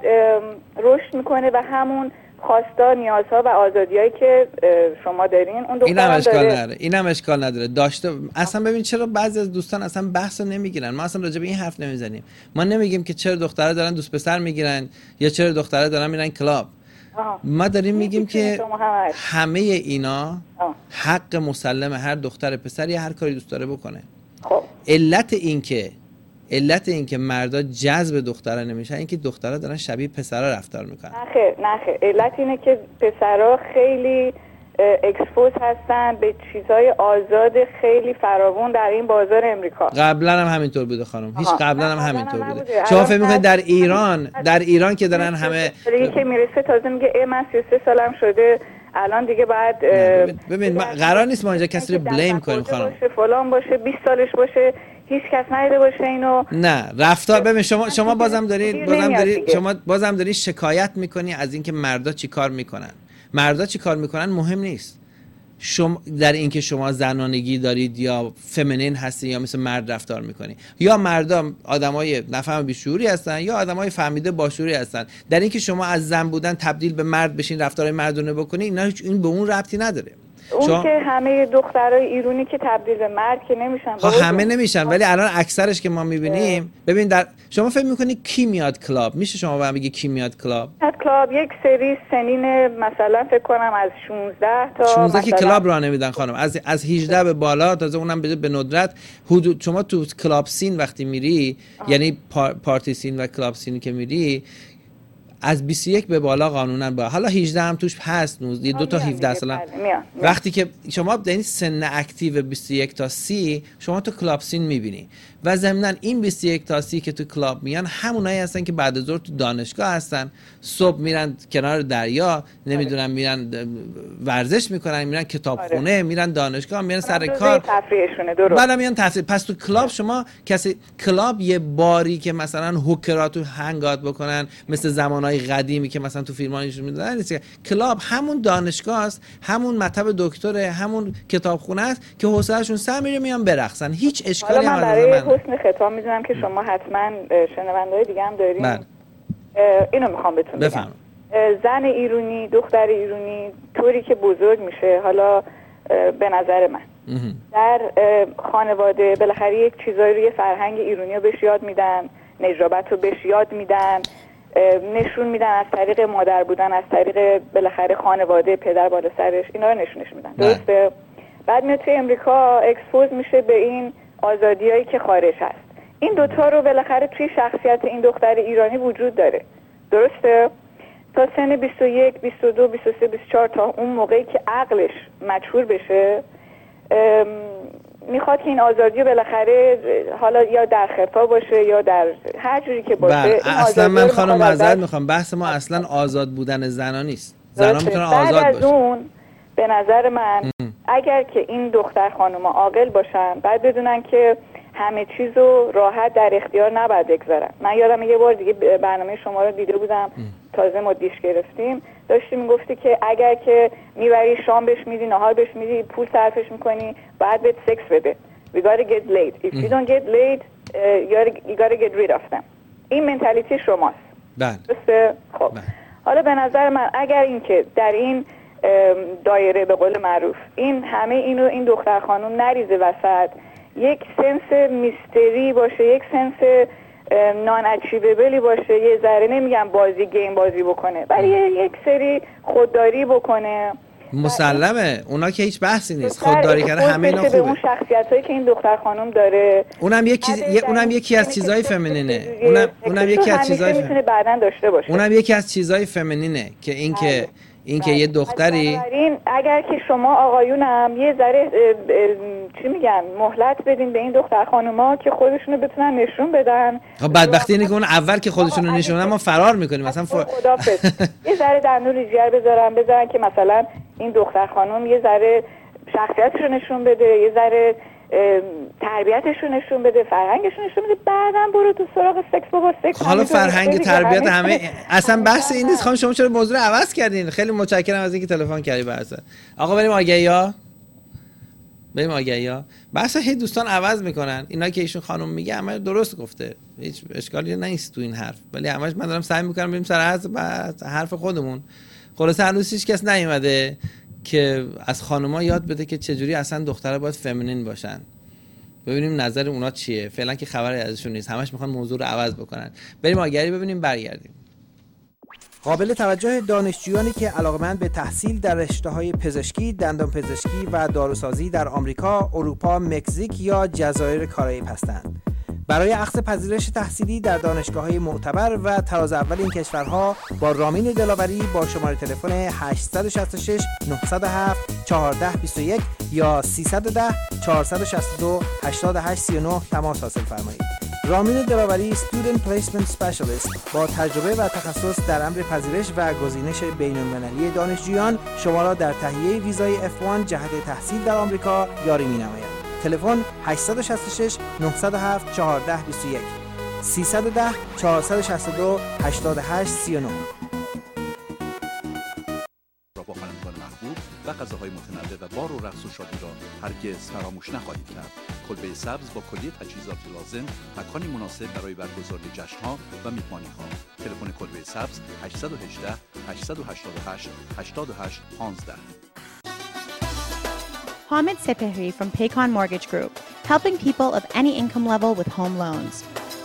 رشد میکنه و همون خواستا، نیازها و آزادیایی که شما دارین اون اینم اشکال نداره. اینم اشکال نداره. داشته اصلا ببین چرا بعضی از دوستان اصلا بحث رو نمیگیرن. ما اصلا راجع به این حرف نمیزنیم. ما نمیگیم که چرا دخترها دارن دوست پسر میگیرن یا چرا دخترها دارن میرن کلاب. آه. ما داریم میگیم که همه اینا آه. حق مسلم هر دختر پسری هر کاری دوست داره بکنه. خب علت این که علت این که مردا جذب دخترها نمیشن این که دخترها دارن شبیه پسرها رفتار میکنن. نه خیر نه خیر، علت اینه که پسرها خیلی اکسپوز هستن به چیزهای آزاد خیلی فراوون در این بازار امریکا. قبلا هم همینطور بوده خانم. هیچ قبلا هم همینطور بوده. شما فکر میکنید در ایران در ایران که دارن همه که میرسه تازه میگه ای من سی و سه سالم شده الان دیگه بعد ببین قرار نیست ما اینجا کسی رو بلیم کنیم خانم. باشه فلان باشه بیست سالش باشه هیچ کس ندیده باشه اینو. نه رفتار ببین شما شما بازم دارید بازم دارید شما بازم دارید شکایت میکنی از اینکه مردا چی کار میکنن. مردا چی کار میکنن مهم نیست. شما در اینکه شما زنانگی دارید یا فمینین هستی یا مثل مرد رفتار میکنی، یا مردا آدمای نفهم بیشعوری هستن یا آدمای فهمیده باشعوری هستن. در اینکه شما از زن بودن تبدیل به مرد بشین رفتارهای مردانه بکنی، اینا هیچ این به اون ربطی نداره. اون شما... که همه دخترای ایرانی که تبدیل به مرد که نمیشن. خب همه نمیشن ولی الان اکثرش که ما میبینیم ببین در شما فکر میکنی کی میاد کلاب؟ میشه شما به من بگی کی میاد کلاب؟ کلاب یک سری سنین مثلا فکر کنم از شانزده تا شانزده که کلاب راه نمیدن خانم، از از هجده به بالا تازه اونم به ندرت حدود. شما تو کلاب سین وقتی میری آه. یعنی پار... پارتی سین و کلاب سین که میری از بیست و یک به بالا قانونا با حالا هجده هم توش هست، نوزده دو تا هفده سال. وقتی که شما یعنی سن اکتیو بیست و یک تا سی شما تو کلاب سین میبینی و ضمناً این بیست و یک تا سی که تو کلاب میان همونایی هستن که بعد از ظهر تو دانشگاه هستن، صبح میرن کنار دریا، نمیدونم میرن ورزش میکنن، میرن کتابخونه، میرن دانشگاه، میرن سر کار، تفریحشونه. درست. بعدم میان تفریح. پس تو کلاب شما کسی کلاب یه باری که مثلا هوکرها تو هنگات بکنن مثل زمانهای قدیمی که مثلا تو فیلم‌ها نشون میدادن نیست. کلاب همون دانشگاه است، همون مطب دکتره، همون کتابخونه است که حوصله‌شون سر میره میان برقصن. هیچ اشکالی هم نداره. حسن خطاب میدونم که شما حتما شنونده‌های دیگه هم دارین. اینو میخوام بهتون بگم. زن ایرانی، دختر ایرانی طوری که بزرگ میشه، حالا به نظر من در خانواده بالاخره یک چیزایی روی فرهنگ ایرانی رو بهش یاد میدن، نجابت رو بهش یاد میدن، نشون میدن از طریق مادر بودن، از طریق بالاخره خانواده، پدر بالا سرش، اینا رو نشونش میدن. درسته؟ بعد میاد توی امریکا اکسپوز میشه به این آزادیایی که خارج هست. این دوتا رو بالاخره توی شخصیت این دختر ایرانی وجود داره. درسته؟ تا سن بیست و یک، بیست و دو، بیست و سه، بیست و چهار، تا اون موقعی که عقلش مچور بشه، میخواد که این آزادی بالاخره حالا یا در خفا باشه یا در هر جوری که باشه. این اصلا من خانم معذرت میخوام، بحث ما اصلا آزاد بودن زنا نیست. زنا میتونن آزاد بعد باشه. از اون به نظر من ام. اگر که این دختر خانوما عاقل باشن، بعد بدونن که همه چیزو راحت در اختیار نباید بگذارن. من یادم یه بار دیگه برنامه شما رو دیده بودم، ام. تازه ما دیش گرفتیم، داشتی میگفتی که اگر که میبری شام بهش میدی، نهار بهش میدی، پول صرفش میکنی، باید بهت سکس بده. We gotta get laid. If you don't get laid, uh, you, gotta, you gotta get rid of them. این منتالیتی شماست. بله. درسته؟ خب. بله. حالا به نظر من اگر این که در این دایره به قول معروف این همه اینو این دختر خانم نریزه وسط، یک سنس میستری باشه، یک سنس نان اچیویبلی باشه، یه ذره نمیگم بازی گیم بازی بکنه، ولی یک سری خودداری بکنه. مسلمه، اونا که هیچ بحثی نیست، خودداری کردن همه اینا خوبه. به اون شخصیتایی که این دختر خانم داره، اونم یک چیز، اونم یکی از چیزای فمینینه. اونم اونم یکی از چیزای میتونه بعداً داشته باشه. اونم یکی از چیزای فمینینه که این که این که یه دختری، اگر که شما آقایونم یه ذره چی میگن مهلت بدین به این دختر خانوما که خودشونو بتونن نشون بدن. بدبختی اینه که اون اول که خودشونو نشونن ما فرار میکنیم مثلا فر... یه ذره دندون ریزگر بذارن بذارن که مثلا این دختر خانم یه ذره شخصیتشو نشون بده، یه ذره تربیتشو نشون بده، فرهنگشو نشون بده، بعداً برو تو سراغ سکس بابا. سکس حالا فرهنگ تربیت همه اصلا بحث این نیست. خانم شما چرا موضوع رو عوض کردین؟ خیلی متشکرم از اینکه تلفن کردی. بحث آقا بریم آگهی‌ها، بریم آگهی‌ها. بحث هی دوستان عوض میکنن. اینا که ایشون خانم میگه همه درست گفته، هیچ اشکالی نیست تو این حرف، ولی همش من دارم سعی میکنم بریم سر حرف خودمون. خلاص هنوز هیچ کس نیومده که از خانوما یاد بده که چجوری اصلا دخترها باید فمینین باشن. ببینیم نظر اونا چیه. فعلا که خبری ازشون نیست، همش میخوان موضوع رو عوض بکنن. بریم آگهی ببینیم، برگردیم. قابل توجه دانشجویانی که علاقه‌مند به تحصیل در رشته‌های پزشکی، دندانپزشکی و داروسازی در آمریکا، اروپا، مکزیک یا جزایر کارائیب هستند. برای اخذ پذیرش تحصیلی در دانشگاه‌های معتبر و تراز اول این کشورها با رامین دلاوری با شماره تلفن هشت شش شش نه صفر هفت یک چهار دو یک یا سیصد و ده چهارصد و شصت و دو هشتاد و هشت سی و نه تماس حاصل فرمایید. رامین دلاوری Student Placement Specialist با تجربه و تخصص در امر پذیرش و گزینش بین‌المللی دانشجویان شما را در تهیه ویزای اف وان جهت تحصیل در آمریکا یاری می‌نماید. تلفن هشت شش شش نه صفر هفت یک چهار دو یک سیصد و ده چهارصد و شصت و دو هشتاد و هشت سی و نه. با خوانندگان محبوب و غذاهای متنوع و بار و رقص و شادی را هرگز فراموش نخواهید کرد. کلبه سبز با کلیه تجهیزات لازم، مکانی مناسب برای برگزاری جشن‌ها و میهمانی‌ها. تلفن کلبه سبز هشت یک هشت هشت هشت هشت هشت هشت یک پنج. Hamid Sepehri from Paycon Mortgage Group, helping people of any income level with home loans.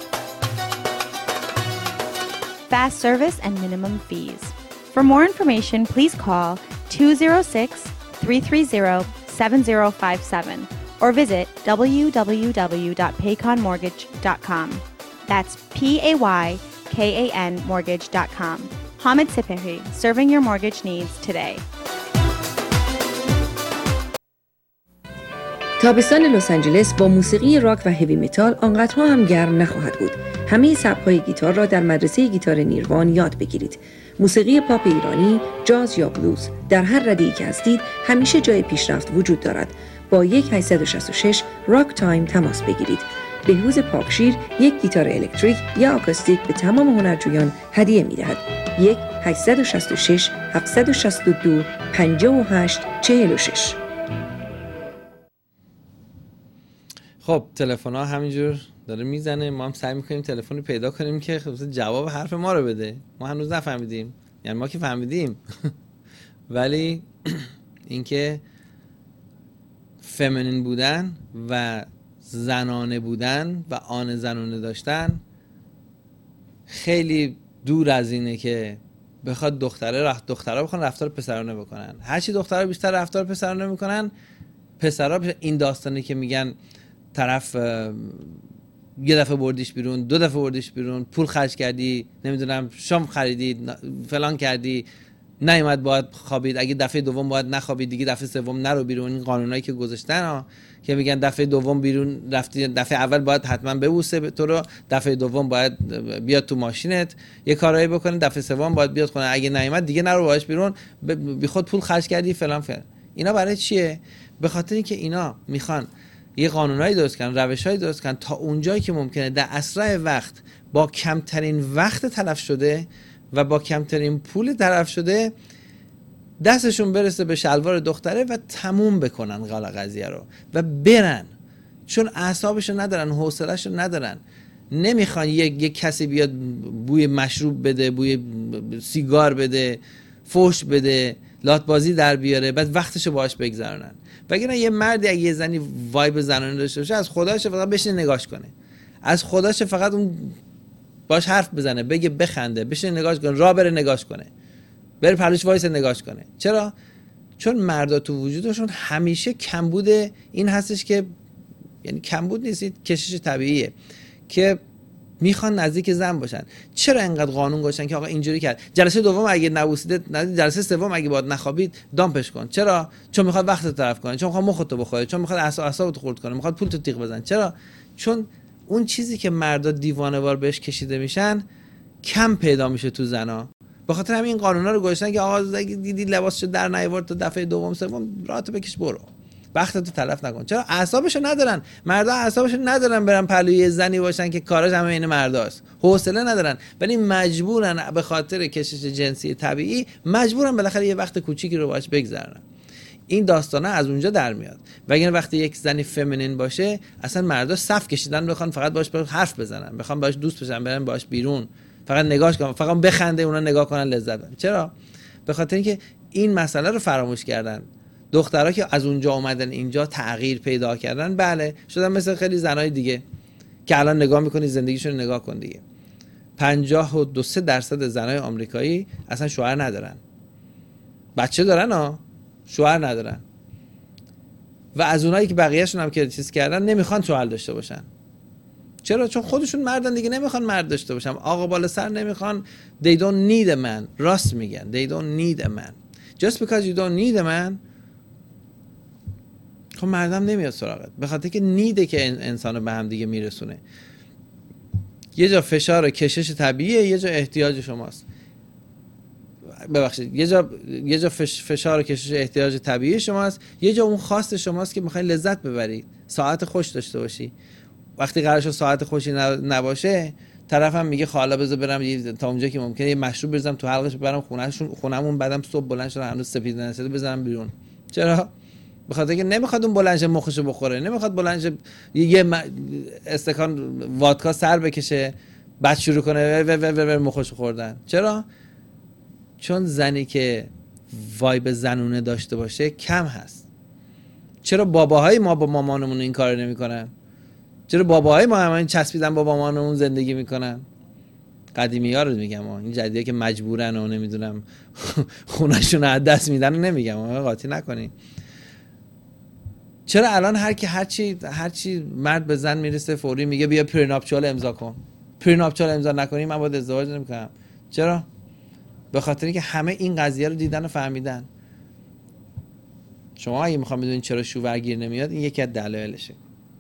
Fast service and minimum fees. For more information, please call two zero six, three three zero, seven zero five seven or visit w w w dot paycon mortgage dot com. That's P A Y K A N mortgage dot com. Hamid Sepehri, serving your mortgage needs today. تابستان لس آنجلس با موسیقی راک و هیوی متال آنقدرها هم گرم نخواهد بود. همه سبک‌های گیتار را در مدرسه گیتار نیروان یاد بگیرید. موسیقی پاپ ایرانی، جاز یا بلوز، در هر رده‌ای که هستید همیشه جای پیشرفت وجود دارد. با یک هشت شش شش راک تایم تماس بگیرید. بهروز پاکشیر یک گیتار الکتریک یا آکوستیک به تمام هنرجویان هدیه می‌دهد. یک هشت شش شش هفت شش دو پنج هشت چهار شش. خب تلفن ها همینجور داره میزنه، ما هم سعی میکنیم تلفنی پیدا کنیم که جواب حرف ما رو بده. ما هنوز نفهمیدیم یعنی ما که فهمیدیم ولی اینکه فمینین بودن و زنانه بودن و آن زنانه داشتن خیلی دور از اینه که بخواد دختره رخت دخترها بخوان رفتار پسرانه بکنن. هرچی دخترها بیشتر رفتار پسرانه میکنن، پسرها این داستانی که میگن طرف یه دفعه بردیش بیرون، دو دفعه بردیش بیرون، پول خرج کردی، نمیدونم شام خریدی، فلان کردی، نیومد باید خوابید، اگه دفعه دوم باید نخوابید دیگه، دفعه سوم نرو بیرون. این قانونایی که گذاشتن ها که میگن دفعه دوم بیرون رفتی، دفعه اول باید حتما ببوسه تو رو، دفعه دوم باید بیاد تو ماشینت یه کارایی بکنه، دفعه سوم باید بیاد خونه، اگه نیومد دیگه نرو باهاش بیرون، بی خود پول خرج کردی فلان فلان. اینا برای چیه؟ به خاطر اینکه اینا میخوان یه قانونایی درست کنن، روشایی درست کنن تا اونجایی که ممکنه در اسرع وقت با کمترین وقت تلف شده و با کمترین پول تلف شده دستشون برسه به شلوار دختره و تموم بکنن قضیه رو و برن، چون اعصابشو ندارن، حوصله‌شو ندارن، نمیخوان یک یک کسی بیاد بوی مشروب بده، بوی سیگار بده، فحش بده، لاتبازی در بیاره، بعد وقتشو باهاش بگذرونن. وگرنه یه مردی اگه یه زنی وایب زنانه داشته باشه، از خداش فقط بشینه نگاش کنه، از خداش فقط اون باش حرف بزنه، بگه بخنده، بشینه نگاش کنه، راه بره نگاش کنه، بره پلوش وایس نگاش کنه. چرا؟ چون مردا تو وجودشون همیشه کمبود این هستش که، یعنی کمبود نیست، کشش طبیعیه که میخوان نزدیک زن باشن. چرا انقدر قانون گذاشتن که آقا اینجوری کرد، جلسه دوم اگه نبوسیده، جلسه سوم اگه باید نخوابید دامپش کن؟ چرا؟ چون میخواد وقت طرف کنه، چون میخواد مختو بخوره، چون میخواد اعصابتو خورد کنه، میخواد پول تو تیغ بزنه. چرا؟ چون اون چیزی که مردا دیوانه‌وار بهش کشیده میشن کم پیدا میشه تو زنا. به خاطر همین این قانونا رو گذاشتن که آقا اگه دیدی لباسشو در نیاورد تا دفعه دوم سوم راحت بکش برو، وقتتو تلف نکن. چرا؟ اعصابشو ندارن مردا، اعصابشو ندارن برن پلوی زنی باشن که کاراش همه این مرداست، حوصله ندارن، ولی مجبورن به خاطر کشش جنسی طبیعی مجبورن بالاخره یه وقت کوچیکی رو باهاش بگذرونن. این داستانا از اونجا در میاد. وگرنه وقتی یک زنی فمینین باشه اصلا مردا صف کشیدن بخوان فقط باهاش حرف بزنن، بخوان باهاش دوست بشن، برن باهاش بیرون، فقط نگاش کنن، فقط بخنده، اونا نگاه کنن، لذت ببرن. چرا؟ به خاطر اینکه این مسئله رو فراموش کردن. دخترها که از اونجا اومدن اینجا تغییر پیدا کردن، بله شدن مثل خیلی زنای دیگه که الان نگاه میکنی زندگیشون رو نگاه کن دیگه. پنجاه و دو سه درصد زنای آمریکایی اصلا شوهر ندارن، بچه دارن ها، شوهر ندارن. و از اونایی که بقیه‌شون هم که چیز کردن نمیخوان شوهر داشته باشن. چرا؟ چون خودشون مردن دیگه، نمیخوان مرد داشته باشن، آقا بالا سر نمیخوان. they don't need a man. راست میگن، they don't need a man. just because you don't need a man خب مردم نمیاد سراغت، به خاطر که نیده که انسانو به هم دیگه میرسونه. یه جا فشار کشش طبیعیه، یه جا احتیاج شماست. ببخشید یه جا یه جا فش فشار کشش احتیاج طبیعی شماست، یه جا اون خواست شماست که میخواین لذت ببرید، ساعت خوش داشته باشی. وقتی قرارش ساعت خوشی نباشه، طرفم میگه حالا بذار برم تا اونجا که ممکنه یه مشروب بزنم تو حلقش، برم خونهشون خونمون، بعدم صبح بلند شدم هنوز سپید نشده بزنم بیرون. چرا؟ به خاطر که نمیخواد اون بلند شه مخشو بخوره، نمیخواد بلند شه یه استکان وادکا سر بکشه بعد شروع کنه و و و مخشو خوردن. چرا؟ چون زنی که وایب زنونه داشته باشه کم هست. چرا باباهای ما با مامانمون این کارو نمیکنن؟ چرا باباهای ما همین چسبیدن با مامانمون زندگی میکنن؟ قدیمی‌ها رو میگم، این جدیدی که مجبورن و نمیدونم خونه‌شون از دست میدن نمیگم، قاطی نکنین. چرا الان هر کی هر چی هر چی مرد به زن میرسه فوری میگه بیا پریناپچوال امضا کن، پریناپچوال امضا نکنی من باید ازدواج نمیکنم؟ چرا؟ به خاطر اینکه همه این قضیه رو دیدن و فهمیدن. شما اگه میخوام بدونین چرا شوهر گیر نمیاد، این یکی از دلایلشه.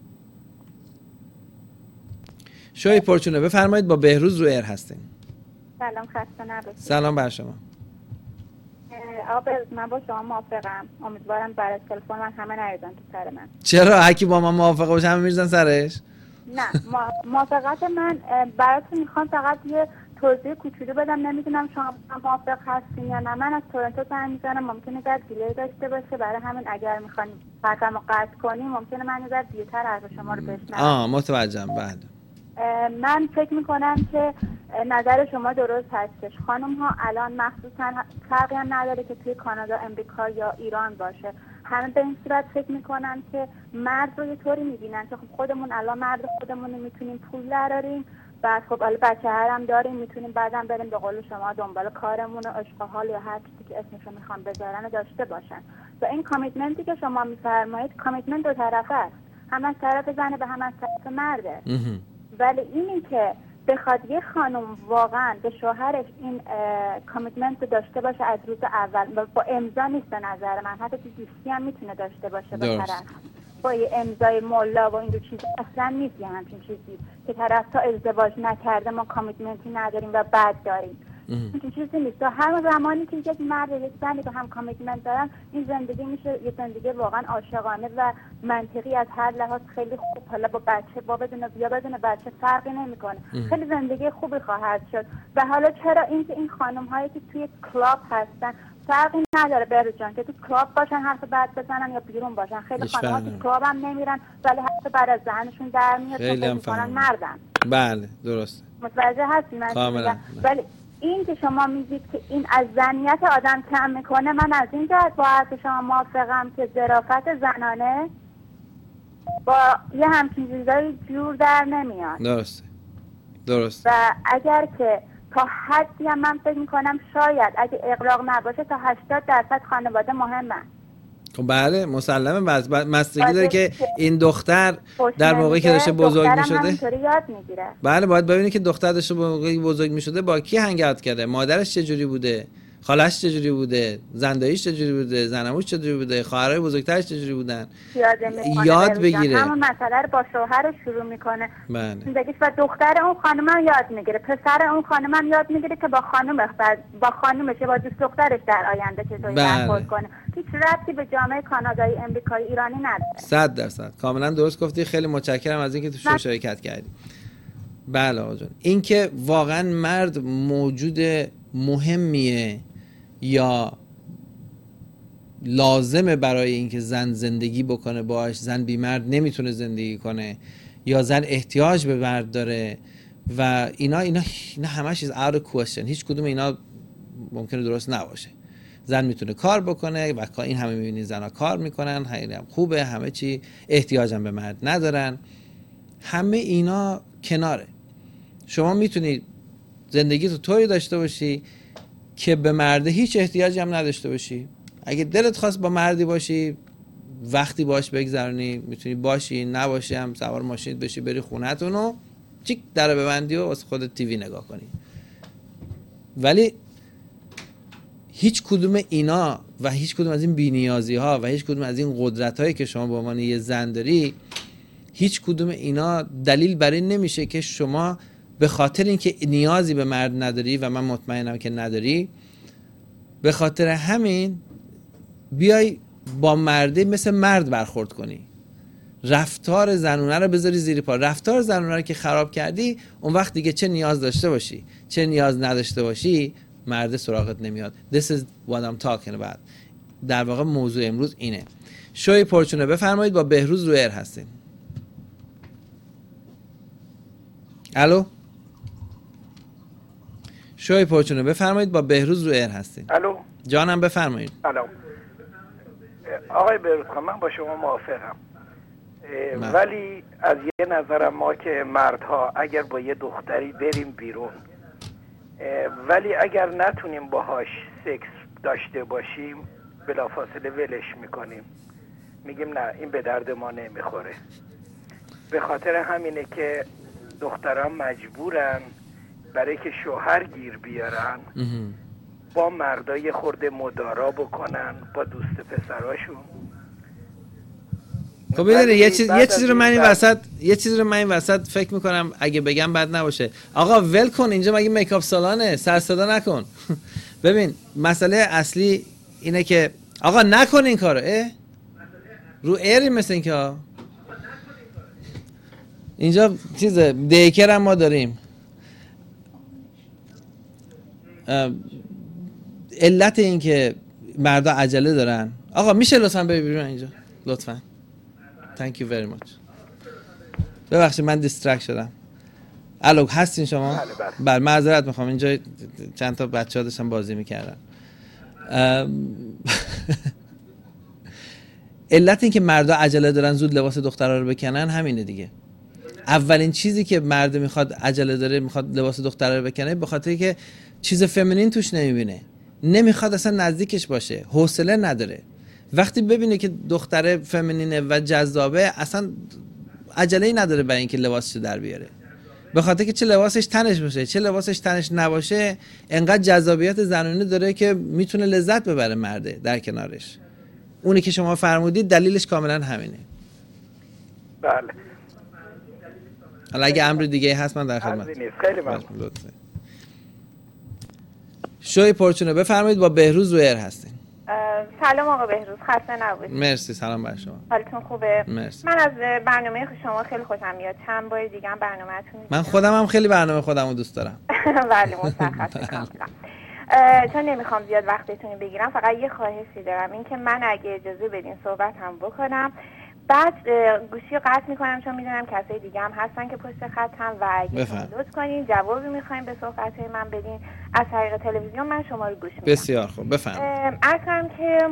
شوی پرچونه بفرمایید، با بهروز رو ایر هستین. سلام، خسته نباشید. سلام بر شما. آقا بهروز، من با شما موافقم. امیدوارم برای تلفن من همه نریزن تو سر من. چرا؟ هر کی با من موافقه باشه همه میریزن سرش؟ نه، موافقت من براتون میخوام فقط یه توضیح کوچولو بدم. نمیدونم شما موافق هستین یا نه. من از تورنتو زنگ میزنم، ممکنه در دیلی داشته باشه، برای همین اگر میخواین خطمو قطع کنیم ممکنه من یه ذره دیرتر حرف شما رو بشنوم. آه متوجهم. بله من فکر میکنم که نظر شما درست هستش. خانم ها الان مخصوصا فرقی هم نداره که توی کانادا، امریکا یا ایران باشه، همه به این صورت فکر میکنن که مرد رو یه طوری میبینن که خب خودمون الان مرد خودمون میتونیم پول دراریم، بعد خب الان بچه هرم داریم، میتونیم بعدم بریم به قول شما دنبال کارمون و عشق و حال یا هر چیزی که اسمشو میخوان بذارن داشته باشن. و این کامیتمنتی که شما میفرمایید کامیتمنت دو طرفه است، هم از طرف زنه و هم از طرف مرده. ولی اینی که بخواد یه خانم واقعا به شوهرش این کامیتمنت داشته باشه از روز اول، با امضا نیست به نظر من، حتی تو دوستی هم میتونه داشته باشه با طرف، با یه امضای مولا و این دو چیز اصلا نیست یه همچین چیزی که طرف تا ازدواج نکرده ما کامیتمنتی نداریم و بعد داریم. این چیزی نیست. تا هر زمانی که یک مرد و یک زنی با هم کامیتمنت دارن، این زندگی میشه یه زندگی واقعا عاشقانه و منطقی از هر لحاظ خیلی خوب. حالا با بچه با بدون یا بدون بچه فرقی نمیکنه، خیلی زندگی خوبی خواهد شد. و حالا چرا اینکه این خانم هایی که توی کلاب هستن فرقی نداره بهروز جان که تو کلاب باشن حرف بعد بزنن یا بیرون باشن، خیلی خانم ها تو کلاب هم نمیرن ولی حرف بعد از ذهنشون در میاد که میکنن مردن. بله درسته، متوجه هستی من میگم. ولی این که شما میگید که این از زنیت آدم کم میکنه، من از این جهت با حرف شما موافقم که ظرافت زنانه با یه همچین چیزایی جور در نمیاد. درسته درسته. و اگر که تا حدی هم من فکر میکنم شاید اگه اغراق نباشه تا هشتاد درصد خانواده مهمه. بله مسلمه. بس مستگی داره که این دختر در موقعی که داشته بزرگ میشده یاد میگیره. بله باید ببینی که دختر داشته موقعی بزرگ میشده با کی هنگات کرده، مادرش چجوری بوده، خالش چجوری بوده، زنداییش چجوری بوده، زنموش چجوری بوده، خواهرای بزرگترش چجوری بودن، یاد بگیره. همون مسئله رو با شوهرش شروع میکنه بله. زندگیش و دختر اون خانم یاد میگیره، پسر اون خانم یاد میگیره که با خانم با خانمش با دوست دخترش در آینده چطوری برخورد کنه. هیچ ربطی به جامعه کانادایی، امریکایی، ایرانی نداره. صد درصد کاملا درست گفتی. خیلی متشکرم از اینکه تو شو شرکت کردی. بله آقا جان، این که واقعا مرد موجود مهمیه یا لازمه برای اینکه زن زندگی بکنه باش، زن بی مرد نمیتونه زندگی کنه، یا زن احتیاج به مرد داره و اینا اینا اینا همه چیز out of question. هیچ کدوم اینا ممکنه درست نباشه. زن میتونه کار بکنه و این همه میبینید زنها کار میکنن، خیلی هم خوبه، همه چی احتیاجم به مرد ندارن، همه اینا کناره. شما میتونید زندگی تو طوری داشته باشی که به مرد هیچ احتیاجی هم نداشته باشی. اگه دلت خواست با مردی باشی وقتی باش بگذرونی میتونی باشی، نباشی هم سوار ماشین بشی بری خونه‌تون و چیک در ببندی و واسه خودت تیوی نگاه کنی. ولی هیچ کدوم اینا و هیچ کدوم از این بی‌نیازی ها و هیچ کدوم از این قدرت هایی که شما به عنوان یه زن داری، هیچ کدوم اینا دلیل بر این نمیشه که شما به خاطر اینکه نیازی به مرد نداری و من مطمئنم که نداری، به خاطر همین بیای با مرده مثل مرد برخورد کنی، رفتار زنونه رو بذاری زیر پا. رفتار زنونه رو که خراب کردی، اون وقت دیگه چه نیاز داشته باشی چه نیاز نداشته باشی مرد سراغت نمیاد. This is what I'm talking about. در واقع موضوع امروز اینه. شوی پرچونه بفرمایید، با بهروز رو ایر هستین. الو شوی پرچونه بفرمایید، با بهروز رو ایر هستین. الو جانم بفرمایید. الو آقای بهروز خان، من با شما موافقم، ولی از یه نظرم ما که مردها اگر با یه دختری بریم بیرون ولی اگر نتونیم باهاش سکس داشته باشیم بلافاصله ولش میکنیم، میگیم نه این به درد ما نمیخوره. به خاطر همینه که دختران مجبورن برای که شوهر گیر بیارن با مردای خورده مدارا بکنن با دوست پسراشون. خب ببینید یه چیز یه چیزی رو من این وسط یه چیزی رو من این وسط فکر میکنم اگه بگم بد نباشه. آقا ول کن، اینجا مگه میکاپ سالانه؟ سر صدا نکن. ببین مسئله اصلی اینه که آقا نکن این کارو. اه رو ایری مثل این که اینجا چیز دیکر هم ما داریم. علت این که مردا عجله دارن، آقا میشه لطفاً ببینید اینجا لطفاً. Thank you very much. ببخشید من دیسترکت شدم. الو هستین شما؟ بله بله. بله معذرت میخوام، اینجا چند تا بچه‌ها داشتن بازی میکردن. علت این که مردا عجله دارن زود لباس دخترها رو بکنن همینه دیگه. اولین چیزی که مرد میخواد عجله داره میخواد لباس دخترها رو بکنه به خاطر که چیز فمینین توش نمیبینه، نمیخواد اصلا نزدیکش باشه، حوصله نداره. وقتی ببینه که دختره فمینینه و جذابه اصلا عجله‌ای نداره برای اینکه لباسش در بیاره، به خاطر که چه لباسش تنش باشه چه لباسش تنش نباشه انقدر جذابیت زنانه داره که میتونه لذت ببره مرده در کنارش. اونی که شما فرمودید دلیلش کاملا همینه. بله. حالا اگه امر دیگه هست من در خدمت. خیلی ممنون. شوی پرچونه بفرمایید، با بهروز روی ایر هستین. سلام آقا بهروز، خسته نباشید. مرسی، سلام بر شما. حالتون خوبه؟ مرسی. من از برنامه شما خیلی خوشم میاد، چند بار دیگه هم برنامه‌تون من خودم هم خیلی برنامه خودم رو دوست دارم. بله مشخصه کاملا. چون نمیخوام زیاد وقتتون رو بگیرم، فقط یه خواهشی دارم، این که من اگه اجازه بدین صحبت هم بکنم، بعد گوشی رو قطع میکنم چون میدونم کسای دیگه هم هستن که پشت خطم و اگه لطف کنین جوابی میخواین به صحبت‌های من بدین از طریق تلویزیون من شما رو گوش میدم. بسیار خوب، بفرمایید. عرض کنم که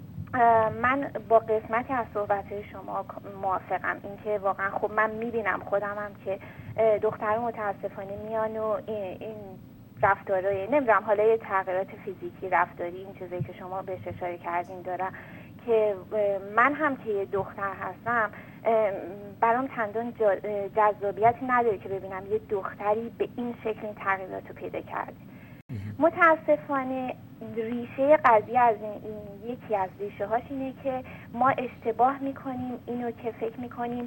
من با قسمتی از صحبت‌های شما موافقم، اینکه واقعا خب من میبینم خودم هم که دخترها متاسفانه میان و این رفتارهای نمیدونم حالا یه تغییرات فیزیکی رفتاری این چیزایی که شما بهش اشاره کردین دارم که من هم که یه دختر هستم برام چندان جذابیتی نداره که ببینم یه دختری به این شکل این تغییرات رو پیدا کرده. متاسفانه ریشه قضیه از این, این یکی از ریشه هاش اینه که ما اشتباه میکنیم اینو که فکر میکنیم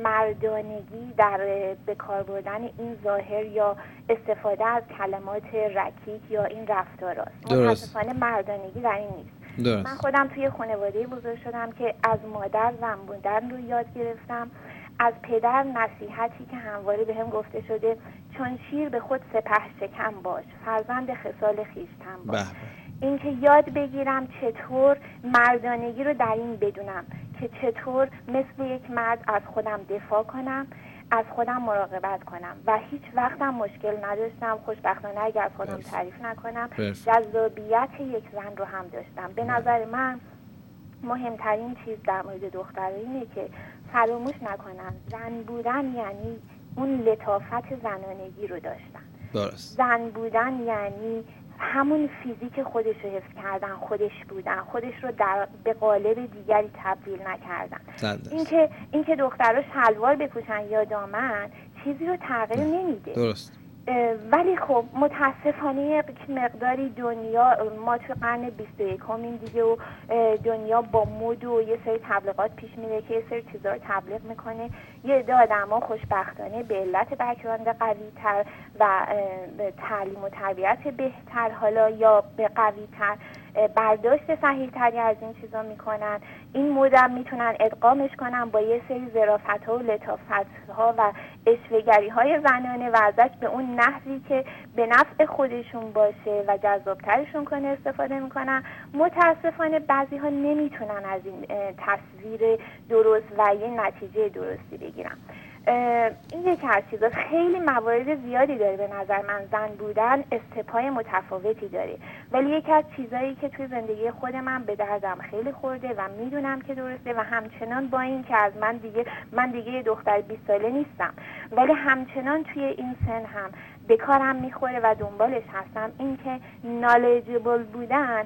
مردانگی در به کار بردن این ظاهر یا استفاده از کلمات رکیک یا این رفتاراست. متاسفانه مردانگی در این نیست. درست. من خودم توی خانواده بزرگ شدم که از مادر زن بودن رو یاد گرفتم، از پدر نصیحتی که همواره به هم گفته شده چون شیر به خود سپه شکم باش، فرزند خصال خویشتن باش. این که یاد بگیرم چطور مردانگی رو در این بدونم که چطور مثل یک مرد از خودم دفاع کنم، از خودم مراقبت کنم و هیچ وقتم مشکل نداشتم، خوشبختانه اگه از خودم برس. تعریف نکنم برس. جذابیت یک زن رو هم داشتم. به نظر من مهمترین چیز در مورد دخترها اینه که فراموش نکنن زن بودن یعنی اون لطافت زنانگی رو داشتن. درست. زن بودن یعنی همون فیزیک خودش رو حفظ کردن، خودش بودن، خودش رو در به قالب دیگری تبدیل نکردن. اینکه اینکه دخترها شلوار بپوشن یا دامن چیزی رو تغییر نمیده. درست. ولی خب متاسفانه یک مقداری دنیا ما تو قرن بیست و یکم دیگه و دنیا با مد و یه سری تبلیغات پیش میره که یه سری چیزا رو تبلیغ میکنه. یه عده آدما خوشبختانه به علت بک‌گراند قوی‌تر و تعلیم و تربیت بهتر حالا یا به قوی‌تر برداشت صحیح‌تری از این چیزا میکنن، این مدام میتونن ادغامش کنن با یه سری ظرافت‌ها و لطافت‌ها و اشوه‌گری‌های زنانه و ازش به اون نحوی که به نفع خودشون باشه و جذابترشون کنه استفاده میکنن. متاسفانه بعضی‌ها نمیتونن از این تصویر درست و یه نتیجه درستی بگیرن. این یکی از چیزا. خیلی موارد زیادی داره به نظر من زن بودن استپای متفاوتی داره، ولی یکی از چیزایی که توی زندگی خود من به دردم خیلی خورده و میدونم که درسته و همچنان با این که از من دیگه من دیگه دختر بیست ساله نیستم ولی همچنان توی این سن هم به کارم میخوره و دنبالش هستم، این که نالجبل بودن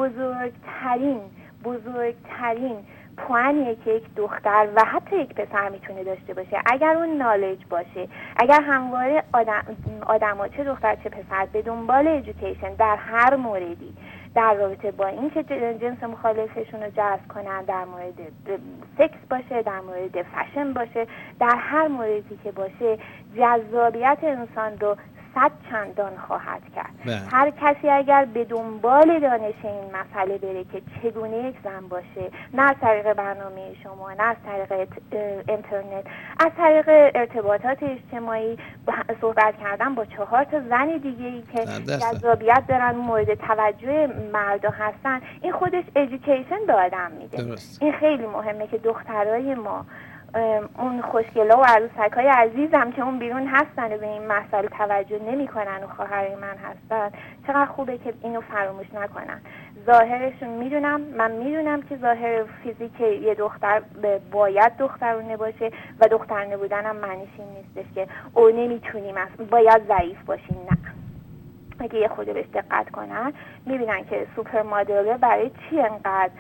بزرگترین بزرگترین پوانیه که یک دختر و حتی یک پسر میتونه داشته باشه اگر اون نالج باشه، اگر همواره آدم آدم‌ها چه دختر چه پسر به دنبال ایژوکیشن در هر موردی در رابطه با این که جنس مخالفشون رو جذب کنن، در مورد سکس باشه، در مورد فشن باشه، در هر موردی که باشه جذابیت انسان رو صد چندان خواهد کرد. بله. هر کسی اگر به دنبال دانش این مسئله بره که چگونه یک زن باشه، نه از طریق برنامه شما، نه از طریق اینترنت، از طریق ارتباطات اجتماعی صحبت کردن با چهار تا زن دیگه ای که جذابیت دارن، مورد توجه مردا هستن، این خودش ایژوکیشن به آدم میده. درست. این خیلی مهمه که دخترای ما اون خوشگلا و عروسک‌های عزیزم که اون بیرون هستن و به این مسئله توجه نمی‌کنن و خواهرای من هستن، چقدر خوبه که اینو فراموش نکنن. ظاهرشون میدونم، من میدونم که ظاهر فیزیک یه دختر باید دخترونه باشه و دخترونه بودنم معنیش این نیستش که او نمیتونیم، باید ضعیف باشیم. نه، اگه یه خود بهش دقت کنن میبینن که سوپر مدل برای چی انقدر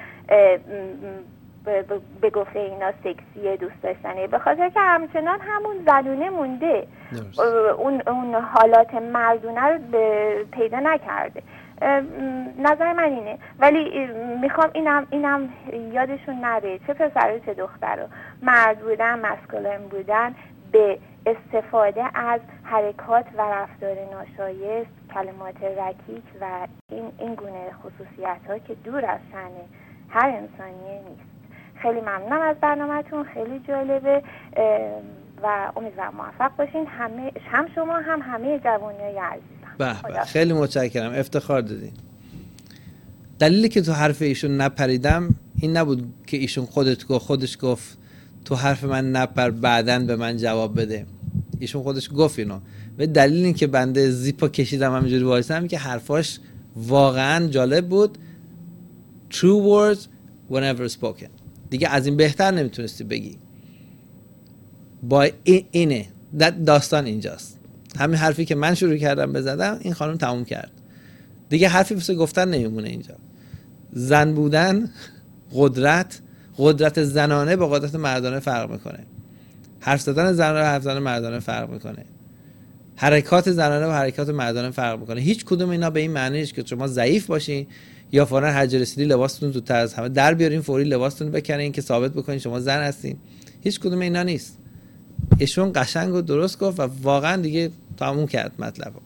به گفته اینا سکسیه، دوست داشتنه، به خاطر که همچنان همون زنونه مونده، اون اون حالات مردونه رو پیدا نکرده. نظر من اینه، ولی میخوام اینم اینم یادشون نره، چه پسر چه دختر، مرد بودن، مسکولین بودن، به استفاده از حرکات و رفتار ناشایست، کلمات رکیک و این این گونه خصوصیت ها که دور از شأن هر انسانیه نیست. خیلی ممنونم از برنامه‌تون، خیلی جالبه و امیدوارم موفق باشین، همه هم شما هم همه جوانای عزیزم. به به، خیلی متشکرم، افتخار دادین. دلیلی که تو حرف ایشون نپریدم این نبود که ایشون خودت گفت خودش گفت تو حرف من نپر بعدن به من جواب بده. ایشون خودش گفت اینو. و دلیل این که بنده زیپا کشیدم همینجوری وایسادم که حرفاش واقعا جالب بود. True words whenever spoken. دیگه از این بهتر نمیتونستی بگی. با اینه داستان اینجاست. همین حرفی که من شروع کردم بزدم این خانم تموم کرد. دیگه حرفی واسه گفتن نمیمونه اینجا. زن بودن، قدرت، قدرت زنانه با قدرت مردانه فرق میکنه. حرف زدن زنانه و حرف زدن مردانه فرق میکنه. حرکات زنانه و حرکات مردانه فرق میکنه. هیچ کدوم اینا به این معنی نیست که شما ضعیف باشین یا فوراً هر جا رسیدی لباستون زودتر از همه در بیارین، فوری لباستون بکنین که ثابت بکنین شما زن هستین. هیچ کدوم اینا نیست. ایشون قشنگ و درست گفت و واقعا دیگه تموم کرد مطلبو.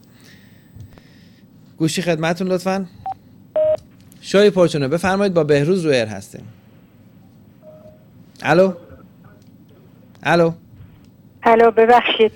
گوشی خدمتتون لطفاً. شوی پرچونه بفرمایید، با بهروز رو ایر هستیم. الو الو الو ببخشید،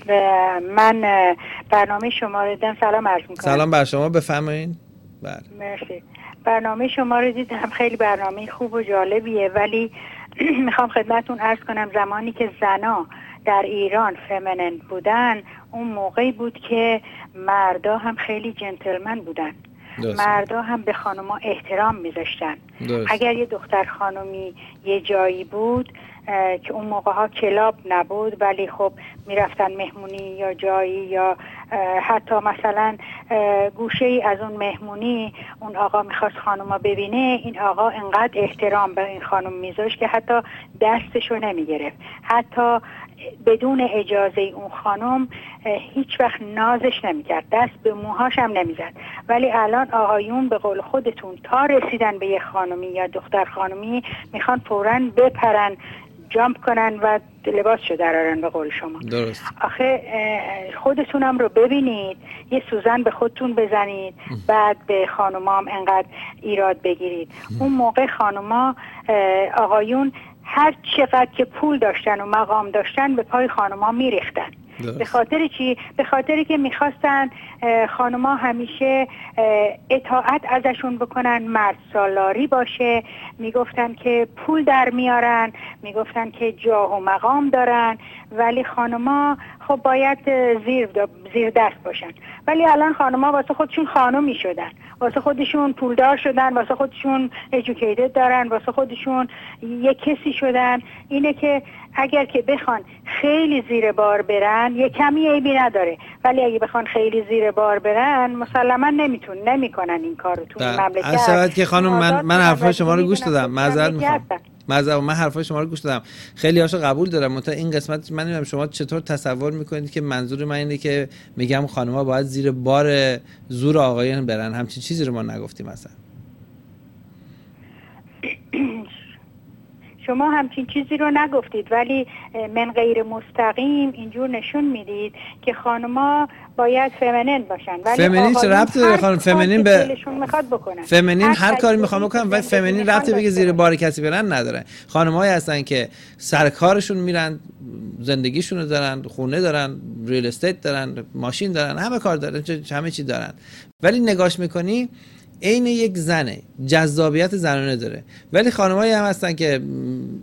من برنامه شما رو دیدم. سلام عرض میکنم. سلام بر شما، بفرمایید. بله مرسی. برنامه شما رو دیدم، خیلی برنامه خوب و جالبیه، ولی میخوام خدمتون عرض کنم زمانی که زنا در ایران فمینین بودن اون موقعی بود که مردا هم خیلی جنتلمن بودن. درست. مردا هم به خانوما احترام میذاشتن. اگر یه دختر خانومی یه جایی بود که اون موقع ها کلاب نبود، ولی خب میرفتن مهمونی یا جایی یا حتی مثلا گوشه ای از اون مهمونی اون آقا میخواست خانوما ببینه، این آقا انقدر احترام به این خانم میذاشت که حتی دستشو نمیگرفت، حتی بدون اجازه اون خانم هیچ وقت نازش نمیکرد، دست به موهاش هم نمیزد. ولی الان آقایون به قول خودتون تا رسیدن به یه خانمی یا دختر خانمی میخوان فوراً بپرن، جامپ کنن و لباسشو درارن به قول شما. درست. آخه خودتونم رو ببینید، یه سوزن به خودتون بزنید بعد به خانومام انقدر ایراد بگیرید. اون موقع خانوما آقایون هر چقدر که پول داشتن و مقام داشتن به پای خانوما میریختن. به خاطر چی؟ به خاطری که میخواستن خانوما همیشه اطاعت ازشون بکنن، مرد سالاری باشه، میگفتن که پول در میارن، میگفتن که جاه و مقام دارن، ولی خانوما خب باید زیر زیر دست باشن. ولی الان خانوما واسه خودشون خانومی شدن، واسه خودشون پولدار شدن، واسه خودشون ایژوکیتد دارن، واسه خودشون یک کسی شدن. اینه که اگر که بخوان خیلی زیر بار برن یه کمی عیبی نداره، ولی اگه بخوان خیلی زیر بار برن مسلما نمیتون نمیکنن این کارو تو این مملکت. اصلا که خانم من من حرفای شما رو گوش دادم، معذرت میخوام. معذرت من حرفای شما رو گوش دادم، خیلی هاشو قبول دارم، منتها این قسمت من نمیدونم شما چطور تصور میکنید که منظور من اینه که میگم خانم‌ها باید زیر بار زور آقایان برن. همچین چیزی رو ما نگفتیم اصلا. شما همچین چیزی رو نگفتید، ولی من غیر مستقیم اینجور نشون میدید که خانم‌ها باید فمینین باشن. ولی فمینین چه ربطی داره خانم؟ فمینین به دلشون میخواد بکنن. فمینین هر کاری میخوام بکنن و فمینین ربطی بگه زیر بار کسی برن نداره. خانم‌هایی هستن که سرکارشون میرن، زندگیشون رو دارن، خونه دارن، ریل استیت دارن، ماشین دارن، همه کار دارن، همه چی دارن، ولی نگاش میکنی عین یک زنه، جذابیت زنانه داره. ولی خانمایی هم هستن که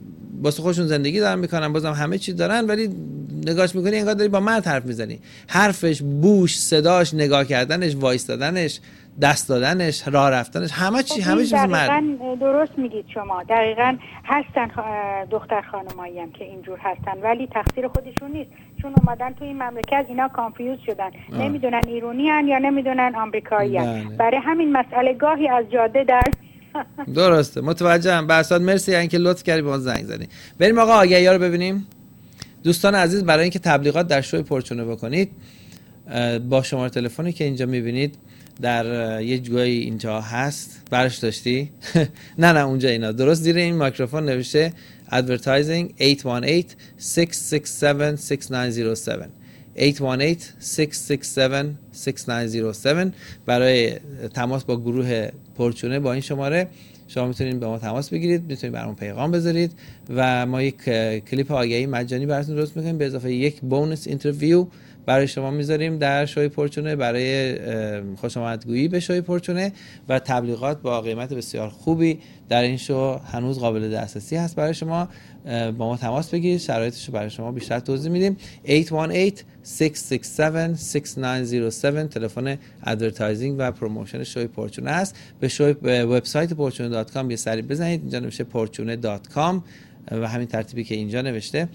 واسه خودشون زندگی دارن میکنن، بازم همه چی دارن، ولی نگاهش میکنی انگار داری با مرد حرف میزنی. حرفش، بوش، صداش، نگاه کردنش، وایستادنش، دست دادنش، راه رفتنش، همه چی همه چیز مرد. دقیقاً درست میگید شما. دقیقاً هستن دختر خانمایی هم که اینجور هستن، ولی تقصیر خودشون نیست، چون اومدن تو این مملکت اینا کانفیوز شدن، آه. نمیدونن ایرانی هن یا نمیدونن آمریکایی هن. برای همین مسئله گاهی از جاده در درسته. متوجهم. برساد مرسی اینکه لطف کردی به ما زنگ زدی. بریم آقا آگهی ها رو ببینیم. دوستان عزیز، برای اینکه تبلیغات در شوی پرچونه بکنید، با شماره تلفنی که اینجا میبینید در یه جایی اینجا هست، برش داشتی؟ نه نه اونجا اینا درست زیر این میکروفون نوشته advertising هشت یک هشت شش شش هفت شش نه صفر هفت هشت یک هشت شش شش هفت شش نه صفر هفت. برای تماس با گروه پرچونه با این شماره شما میتونید با ما تماس بگیرید، میتونید برامون پیغام بذارید و ما یک کلیپ آگهی مجانی براتون درست میکنیم به اضافه یک بونس اینترویو برای شما میذاریم در شوی پرچونه برای خوش آمدگویی به شوی پرچونه و تبلیغات با قیمت بسیار خوبی در این شو هنوز قابل دسترسی هست برای شما. با ما تماس بگیرید، شرایطش رو برای شما بیشتر توضیح میدیم. هشت یک هشت شش شش هفت شش نه صفر هفت تلفن ادورتایزینگ و پروموشن شوی پرچونه است. به شوی به وبسایت پرچونه دات کام یه سری بزنید، اینجا نوشته پرچونه دات کام و همین ترتیبی که اینجا نوشته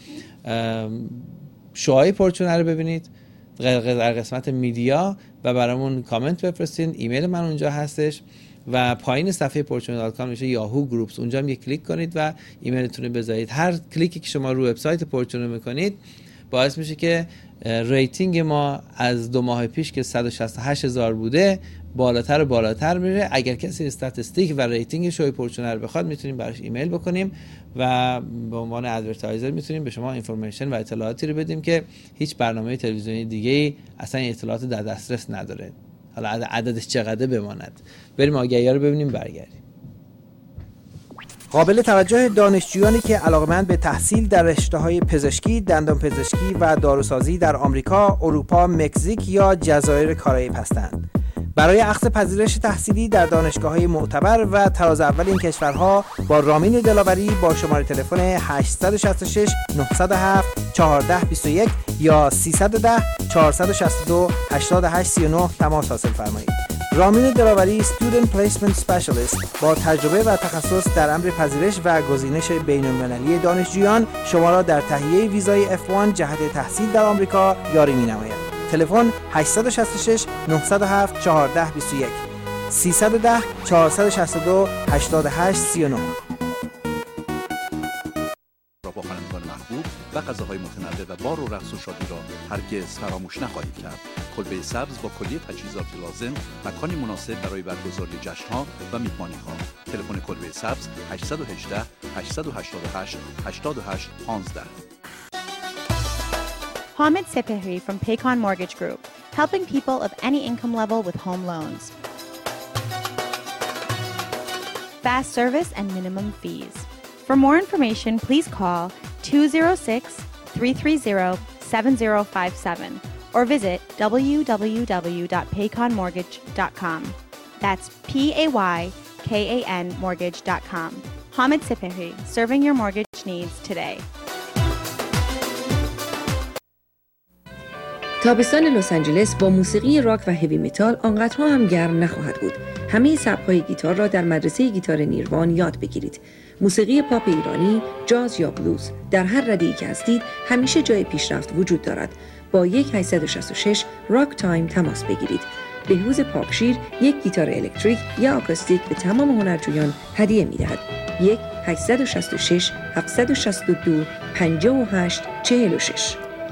شوهای پرچونه رو ببینید در قسمت میدیا و برامون کامنت بفرستین. ایمیل من اونجا هستش و پایین صفحه پرچونه دات کام میشه یاهو گروپس، اونجا هم یک کلیک کنید و ایمیلتون رو بذارید. هر کلیکی که شما رو وبسایت پرچونه میکنید باعث میشه که ریتینگ ما از دو ماه پیش که صد و شصت و هشت هزار بوده بالاتر و بالاتر میره. اگر کسی استاتستیک و ریتینگ شوی پرچونه رو بخواد میتونیم براش ایمیل بکنیم و به عنوان ادورتایزر میتونیم به شما اینفورمیشن و اطلاعاتی رو بدیم که هیچ برنامه تلویزیونی دیگه‌ای اصلا اطلاعات در دسترس نداره، حالا عددش چقدر بماند. بریم آگهی‌ها رو ببینیم برگردیم. قابل توجه دانشجویانی که علاقه‌مند به تحصیل در رشته‌های پزشکی، دندانپزشکی و داروسازی در آمریکا، اروپا، مکزیک یا جزایر کارائیب هستند. برای اخذ پذیرش تحصیلی در دانشگاه‌های معتبر و طراز اول این کشورها با رامین دلاوری با شماره تلفن هشت شش شش نه صفر هفت یک چهار دو یک یا سیصد و ده چهارصد و شصت و دو هشتاد و هشت سی و نه تماس حاصل فرمایید. رامین دلاوری Student Placement Specialist با تجربه و تخصص در امر پذیرش و گزینش بین‌المللی دانشجویان شما را در تهیه ویزای اف وان جهت تحصیل در آمریکا یاری می‌نماید. تلفن هشت شش شش نه صفر هفت یک چهار دو یک سیصد و ده چهارصد و شصت و دو هشتاد و هشت سی و نه. با خوانندگان محبوب و غذاهای متنوع و بار و رقص و شادی را هرگز فراموش نخواهید کرد. کلبه سبز با کلیه تجهیزات لازم، مکانی مناسب برای برگزاری جشن‌ها و میهمانی‌ها. تلفن کلبه سبز هشت یک هشت هشت هشت هشت هشت هشت یک پنج. Hamid Sepehri from Paycon Mortgage Group, helping people of any income level with home loans. Fast service and minimum fees. For more information, please call two zero six, three three zero, seven zero five seven or visit w w w dot paycon mortgage dot com. That's P A Y K A N mortgage dot com. Hamid Sepehri, serving your mortgage needs today. تابستان لس آنجلس با موسیقی راک و هوی متال آنقدرها هم گرم نخواهد بود. همه سبک‌های گیتار را در مدرسه گیتار نیروان یاد بگیرید. موسیقی پاپ ایرانی، جاز یا بلوز، در هر رده‌ای که هستید همیشه جای پیشرفت وجود دارد. با یک هشت شش شش راک تایم تماس بگیرید. بهروز پاکشیر یک گیتار الکتریک یا آکوستیک به تمام هنرجویان هدیه می‌دهد. یک هشت شش شش هفت شش دو پنج هشت چهار شش.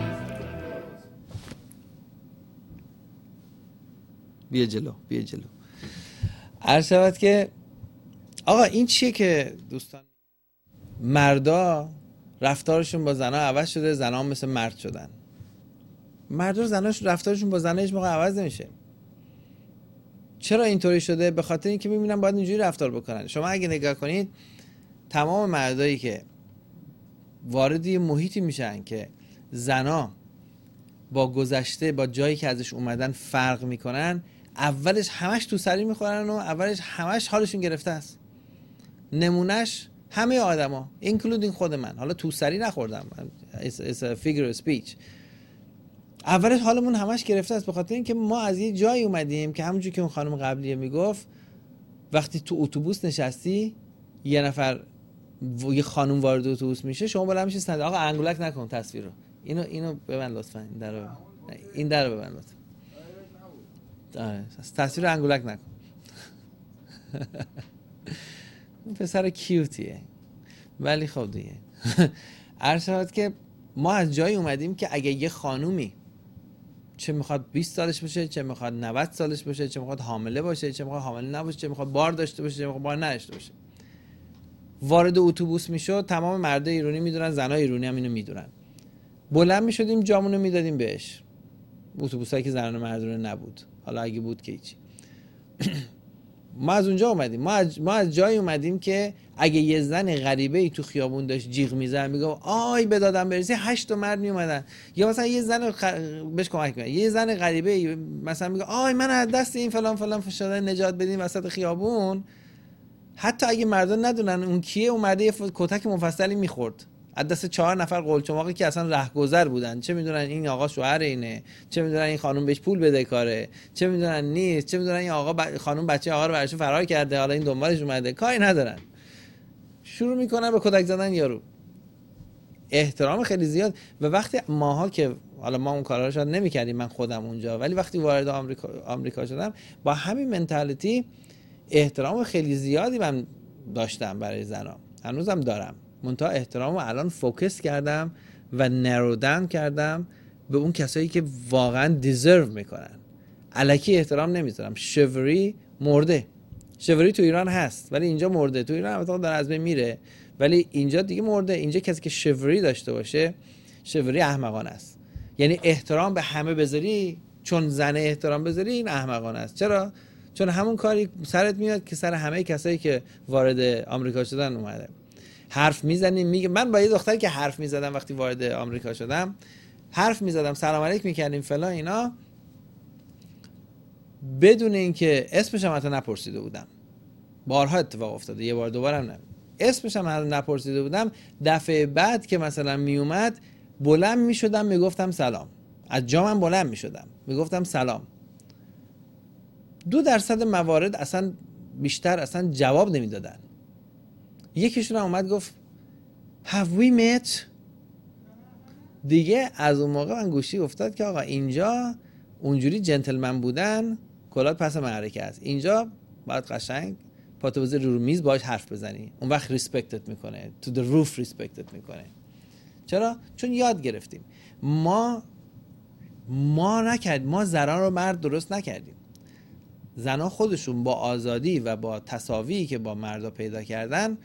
بیا جلو بیا جلو. عرض شود که آقا این چیه که دوستان مردا رفتارشون با زنا عوض شده، زنا هم مثل مرد شدن. مردا و زناش رفتارشون با زنا هیچ موقع عوض نمیشه. چرا اینطوری شده؟ به خاطر اینکه میبینن باید اینجوری رفتار بکنن. شما اگه نگاه کنید تمام مردایی که وارد یه محیطی میشن که زنا با گذشته با جایی که ازش اومدن فرق میکنن، اولش همش تو سری میخورن و اولش همش حالشون گرفته است. نمونهش همه آدما اینکلودینگ خود من. حالا تو سری نخوردم، it's, it's a figure of speech. اولش حالمون همش گرفته است به خاطر اینکه ما از یه جایی اومدیم که همونجوری که اون خانم قبلیه میگفت وقتی تو اتوبوس نشستی یه نفر و یه خانم وارد اتوبوس میشه شما بالا میشی صندلی آقا انگولک نکن تصویر رو، اینو اینو ببند لطفا، این درو این درو ببند لطفا، آره تصویر رو انگولک نکن. پسر کیوتیه ولی خب دیگه عرض شد که ما از جایی اومدیم که اگه یه خانومی چه میخواد بیست سالش باشه، چه میخواد نود سالش باشه، چه میخواد حامله باشه، چه میخواد حامله نباشه، چه میخواد بار داشته باشه، چه میخواد بار نداشته باشه، وارد اتوبوس میشد تمام مرد ایرانی میدونن، زنای ایرانی هم اینو میدونن، بلند میشدیم جامونو میدادیم بهش. اتوبوسایی که زنان و مردونه نبود، حالا اگه بود که هیچ. ما از اونجا اومدیم، ما از ما از جایی اومدیم که اگه یه زن غریبه ای تو خیابون داشت جیغ میزد میگفت آی به دادم برسی، هشت تا مرد میومدن. یا مثلا یه زن خ... بهش کمک میکنه، یه زن غریبه ای مثلا میگه آی من از دست این فلان فلان شده نجات بدین وسط خیابون، حتی اگه مردان ندونن اون کیه اومده یه کتک مفصلی میخورد از دست چهار نفر قلچماقی که اصلا رهگذر بودن، چه میدونن این آقا شوهر اینه، چه میدونن این خانم بهش پول بده کاره، چه میدونن نیست، چه میدونن این آقا ب... خانم بچه آقا رو برش فرار کرده حالا این دنبالش اومده، کاری ندارن، شروع میکنن به کتک زدن یارو. احترام خیلی زیاد. و وقتی ماها که حالا ما اون کارا رو شاید نمیکردیم، من خودم اونجا، ولی وقتی وارد آمریکا آمریکا شدم با همین منتالیتی احترام خیلی زیادی من داشتم برای زنا، هنوزم دارم، منتها احترامو الان فوکس کردم و نرو داون کردم به اون کسایی که واقعا دیزرو میکنن. الکی احترام نمیذارم. شوری مرده، شوری تو ایران هست ولی اینجا مرده، تو ایران البته داره از بین میره ولی اینجا دیگه مرده. اینجا کسی که شوری داشته باشه شوری احمقانه است. یعنی احترام به همه بذاری چون زن احترام بذاری این احمقانه است. چرا؟ چون همون کاری سرت میاد که سر همه کسایی که وارد آمریکا شدن اومده. حرف میزنی میگه من با یه دختری که حرف میزدم وقتی وارد آمریکا شدم، حرف میزدم سلام علیک میکردیم فلان اینا، بدون اینکه اسمش هم حتی نپرسیده بودم. بارها اتفاق افتاده، یه بار دوبارم نه، اسمش هم حتی نپرسیده بودم. دفعه بعد که مثلا میومد بلند میشدم میگفتم سلام، از جامم بلند میشدم میگفتم سلام. دو درصد موارد اصلا بیشتر اصلا جواب نمیدادن. یکیشون اومد گفت have we met؟ دیگه از اون موقع من گوشی افتاد که آقا اینجا اونجوری جنتلمن بودن کلات پس معرکه است، اینجا باید قشنگ پاتو بذاری رو میز باهاش حرف بزنی، اون وقت ریسپکتت میکنه، تو the roof ریسپکتت میکنه. چرا؟ چون یاد گرفتیم. ما ما نکرد ما زنان رو مرد درست نکردیم. زنان خودشون با آزادی و با تساوی که با مردا پیدا کردن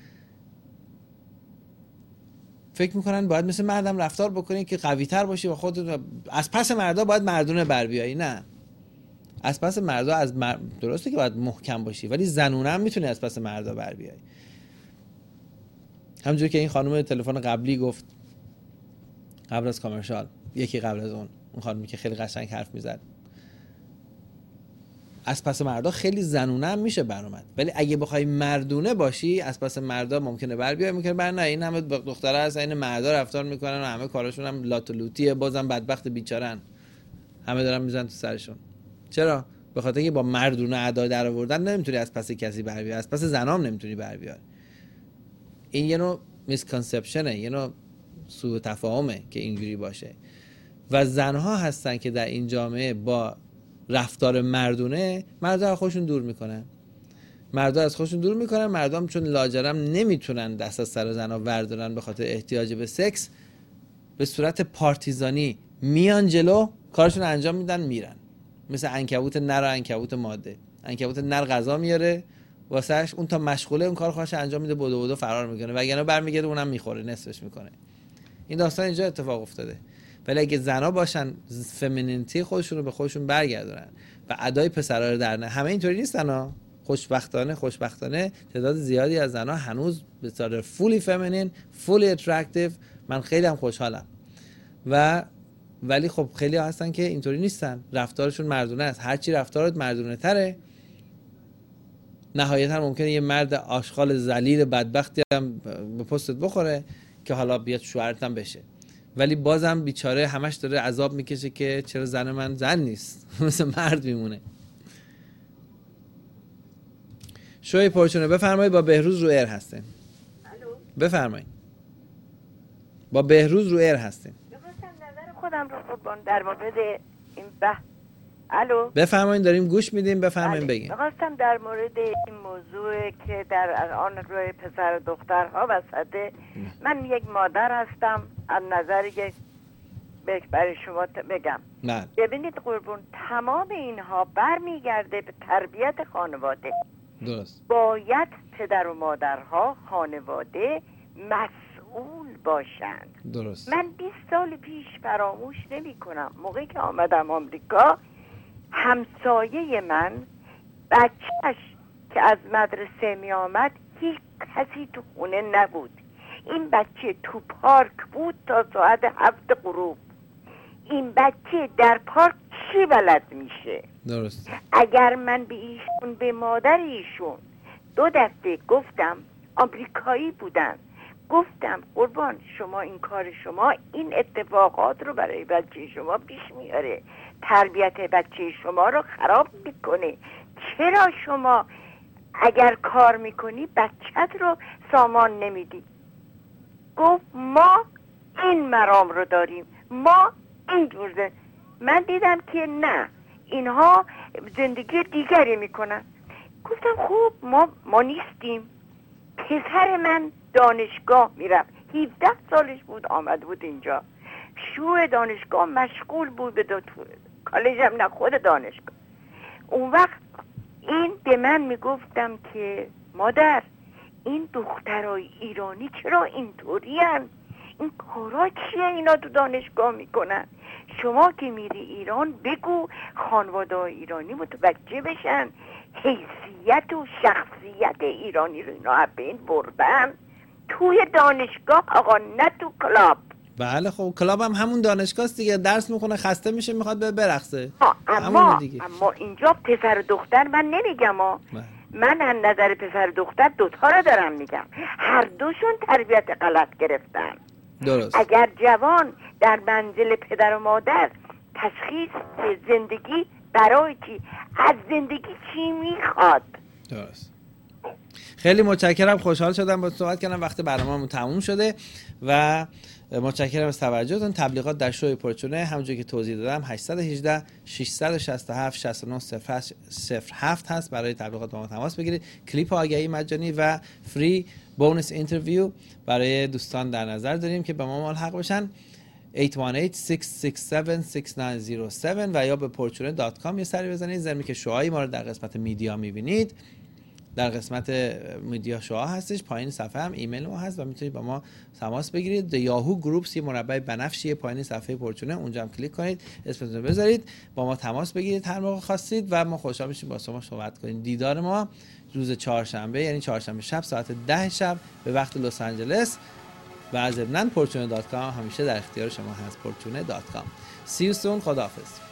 فکر میکنن باید مثل مردم رفتار بکنی که قوی تر باشی و خودت از پس مردا باید مردونه بر بیایی. نه، از پس مردا از مر... درسته که باید محکم باشی ولی زنونه هم میتونی از پس مردا بر بیایی. همونجوری که این خانم تلفن قبلی گفت قبل از کامرشال، یکی قبل از اون اون خانمی که خیلی قشنگ حرف میزد، از پس مردا خیلی زنونه هم میشه برآمد، ولی اگه بخوای مردونه باشی از پس مردا ممکنه بر بیای، ممکنه بر نه. این همه دختره هست این مردا رفتار میکنن و همه کارشون هم لات و لوتیه، بازم بدبخت بیچارن، همه دارن میزنن تو سرشون. چرا؟ به خاطر اینکه با مردونه ادا در آوردن نمیتونی از پس کسی بر بیای، از پس زنام نمیتونی بر بیای. این یه نوع میسکانسپشنه، یه نوع سوء تفاهمه که اینجوری باشه. و زنها هستن که در این جامعه با رفتار مردونه مردا از خودشون دور میکنن، مردا از خودشون دور میکنن. مردم چون لاجرم نمیتونن دست از سر زنها بردارن به خاطر احتیاج به سکس، به صورت پارتیزانی میان جلو، کارشون انجام میدن میرن. مثل عنکبوت نر و عنکبوت ماده. عنکبوت نر غذا میاره واسهش، اون تا مشغوله اون کار خودش انجام میده، بدو بدو فرار میکنه، وگرنه برمیگرده اونم میخوره، نصفش میکنه. این داستان اینجا اتفاق افتاده. ولی اگه زنا باشن فمینینیتی خودشون رو به خودشون برگردونن و ادای پسرا رو در نه، همه اینطوری نیستن ها. خوشبختانه خوشبختانه تعداد زیادی از زنا هنوز به صورت فولی فمینین، فولی اترکتیو. من خیلی هم خوشحالم. و ولی خب خیلی ها هستن که اینطوری نیستن، رفتارشون مردونه است. هرچی رفتارت مردونه تره نهایتا ممکنه یه مرد آشغال ذلیل بدبختی هم به پستت بخوره که حالا بیاد شوهرت هم بشه، ولی بازم بیچاره همش داره عذاب میکشه که چرا زن من زن نیست مثل مرد میمونه. شوی پرچونه بفرمایید، با بهروز رو ایر هستین. بفرمایید. با بهروز رو ایر هستین. می‌خواستم نظر خودم رو قربان در مورد این به الو بفرمایید، داریم گوش میدیم، بفرمایید بگین. می‌خواستم در مورد این موضوع که در الان روی پسر و دخترها وسطه، من یک مادر هستم، از نظر یک برای شما بگم. نه. ببینید قربون، تمام اینها برمیگرده به تربیت خانواده. درست. باید پدر و مادرها خانواده مسئول باشند. درست. من بیست سال پیش فراموش نمی کنم موقعی که آمدم آمریکا، همسایه من بچهش که از مدرسه می آمد هیچ کسی تو خونه نبود. این بچه تو پارک بود تا ساعت هفت غروب. این بچه در پارک چی بلد میشه؟ درست. اگر من به ایشون، به مادر ایشون دو دفعه گفتم، آمریکایی بودن، گفتم قربان شما این کار شما این اتفاقات رو برای بچه شما پیش میاره، تربیت بچه شما رو خراب میکنه. چرا شما اگر کار میکنی بچت رو سامان نمیدی؟ گفت ما این مرام رو داریم، ما این جور. من دیدم که نه، اینها زندگی دیگری میکنن. گفتم خوب ما ما نیستیم. پسر من دانشگاه میرفت، هفده سالش بود آمد بود اینجا، شروع دانشگاه مشغول بود به دو کالج هم نه خود دانشگاه. اون وقت این به من میگفتم که مادر این دخترای ایرانی چرا اینطوری هن؟ این کارا چیه اینا تو دانشگاه میکنن؟ شما که میری ایران بگو خانواده ایرانی متوجه بشن حیثیت و شخصیت ایرانی رو اینا بین بردن توی دانشگاه آقا، نه تو کلاب. بله خب کلاب هم همون دانشگاه است دیگه، درس میخونه خسته میشه میخواد به برقصه. اما اما اینجا پسر و دختر من نمیگم ها، من از نظر پسر و دختر دوتا رو دارم میگم، هر دوشون تربیت غلط گرفتن. درست. اگر جوان در منزل پدر و مادر تشخیص زندگی برای چی، از زندگی چی میخواد. درست. خیلی متشکرم، خوشحال شدم با صحبت کردم. وقت برنامه‌مون تموم شده و متشکرم از توجهتون. تبلیغات در شوی پرچونه همونجوری که توضیح دادم هشت یک هشت شش شش هفت شش نه صفر هفت هست، برای تبلیغات با ما تماس بگیرید. کلیپ آگهی مجانی و فری بونس اینترویو برای دوستان در نظر داریم که به ما ملحق بشن. هشت یک هشت شش شش هفت شش نه صفر هفت و یا به پورچونه دات کام یه سری بزنید. زمین که شوهای ما رو در قسمت میدیا میبینید، در قسمت میدیا شوها هستش، پایین صفحه هم ایمیل ما هست و میتونید با ما تماس بگیرید. یاهو گروپس یه مربع بنفشیه پایین صفحه پورچونه، اونجا هم کلیک کنید، اسمتون رو بذارید، با ما تماس بگیرید هر موقع خواستید و ما خوشحال میشیم با شما صحبت کنیم. دیدار ما روز چهارشنبه، یعنی چهارشنبه شب ساعت ده شب به وقت لس آنجلس و ضمناً پورچونه دات کام همیشه در اختیار شما هست. پورچونه دات کام. See you soon. خداحافظ.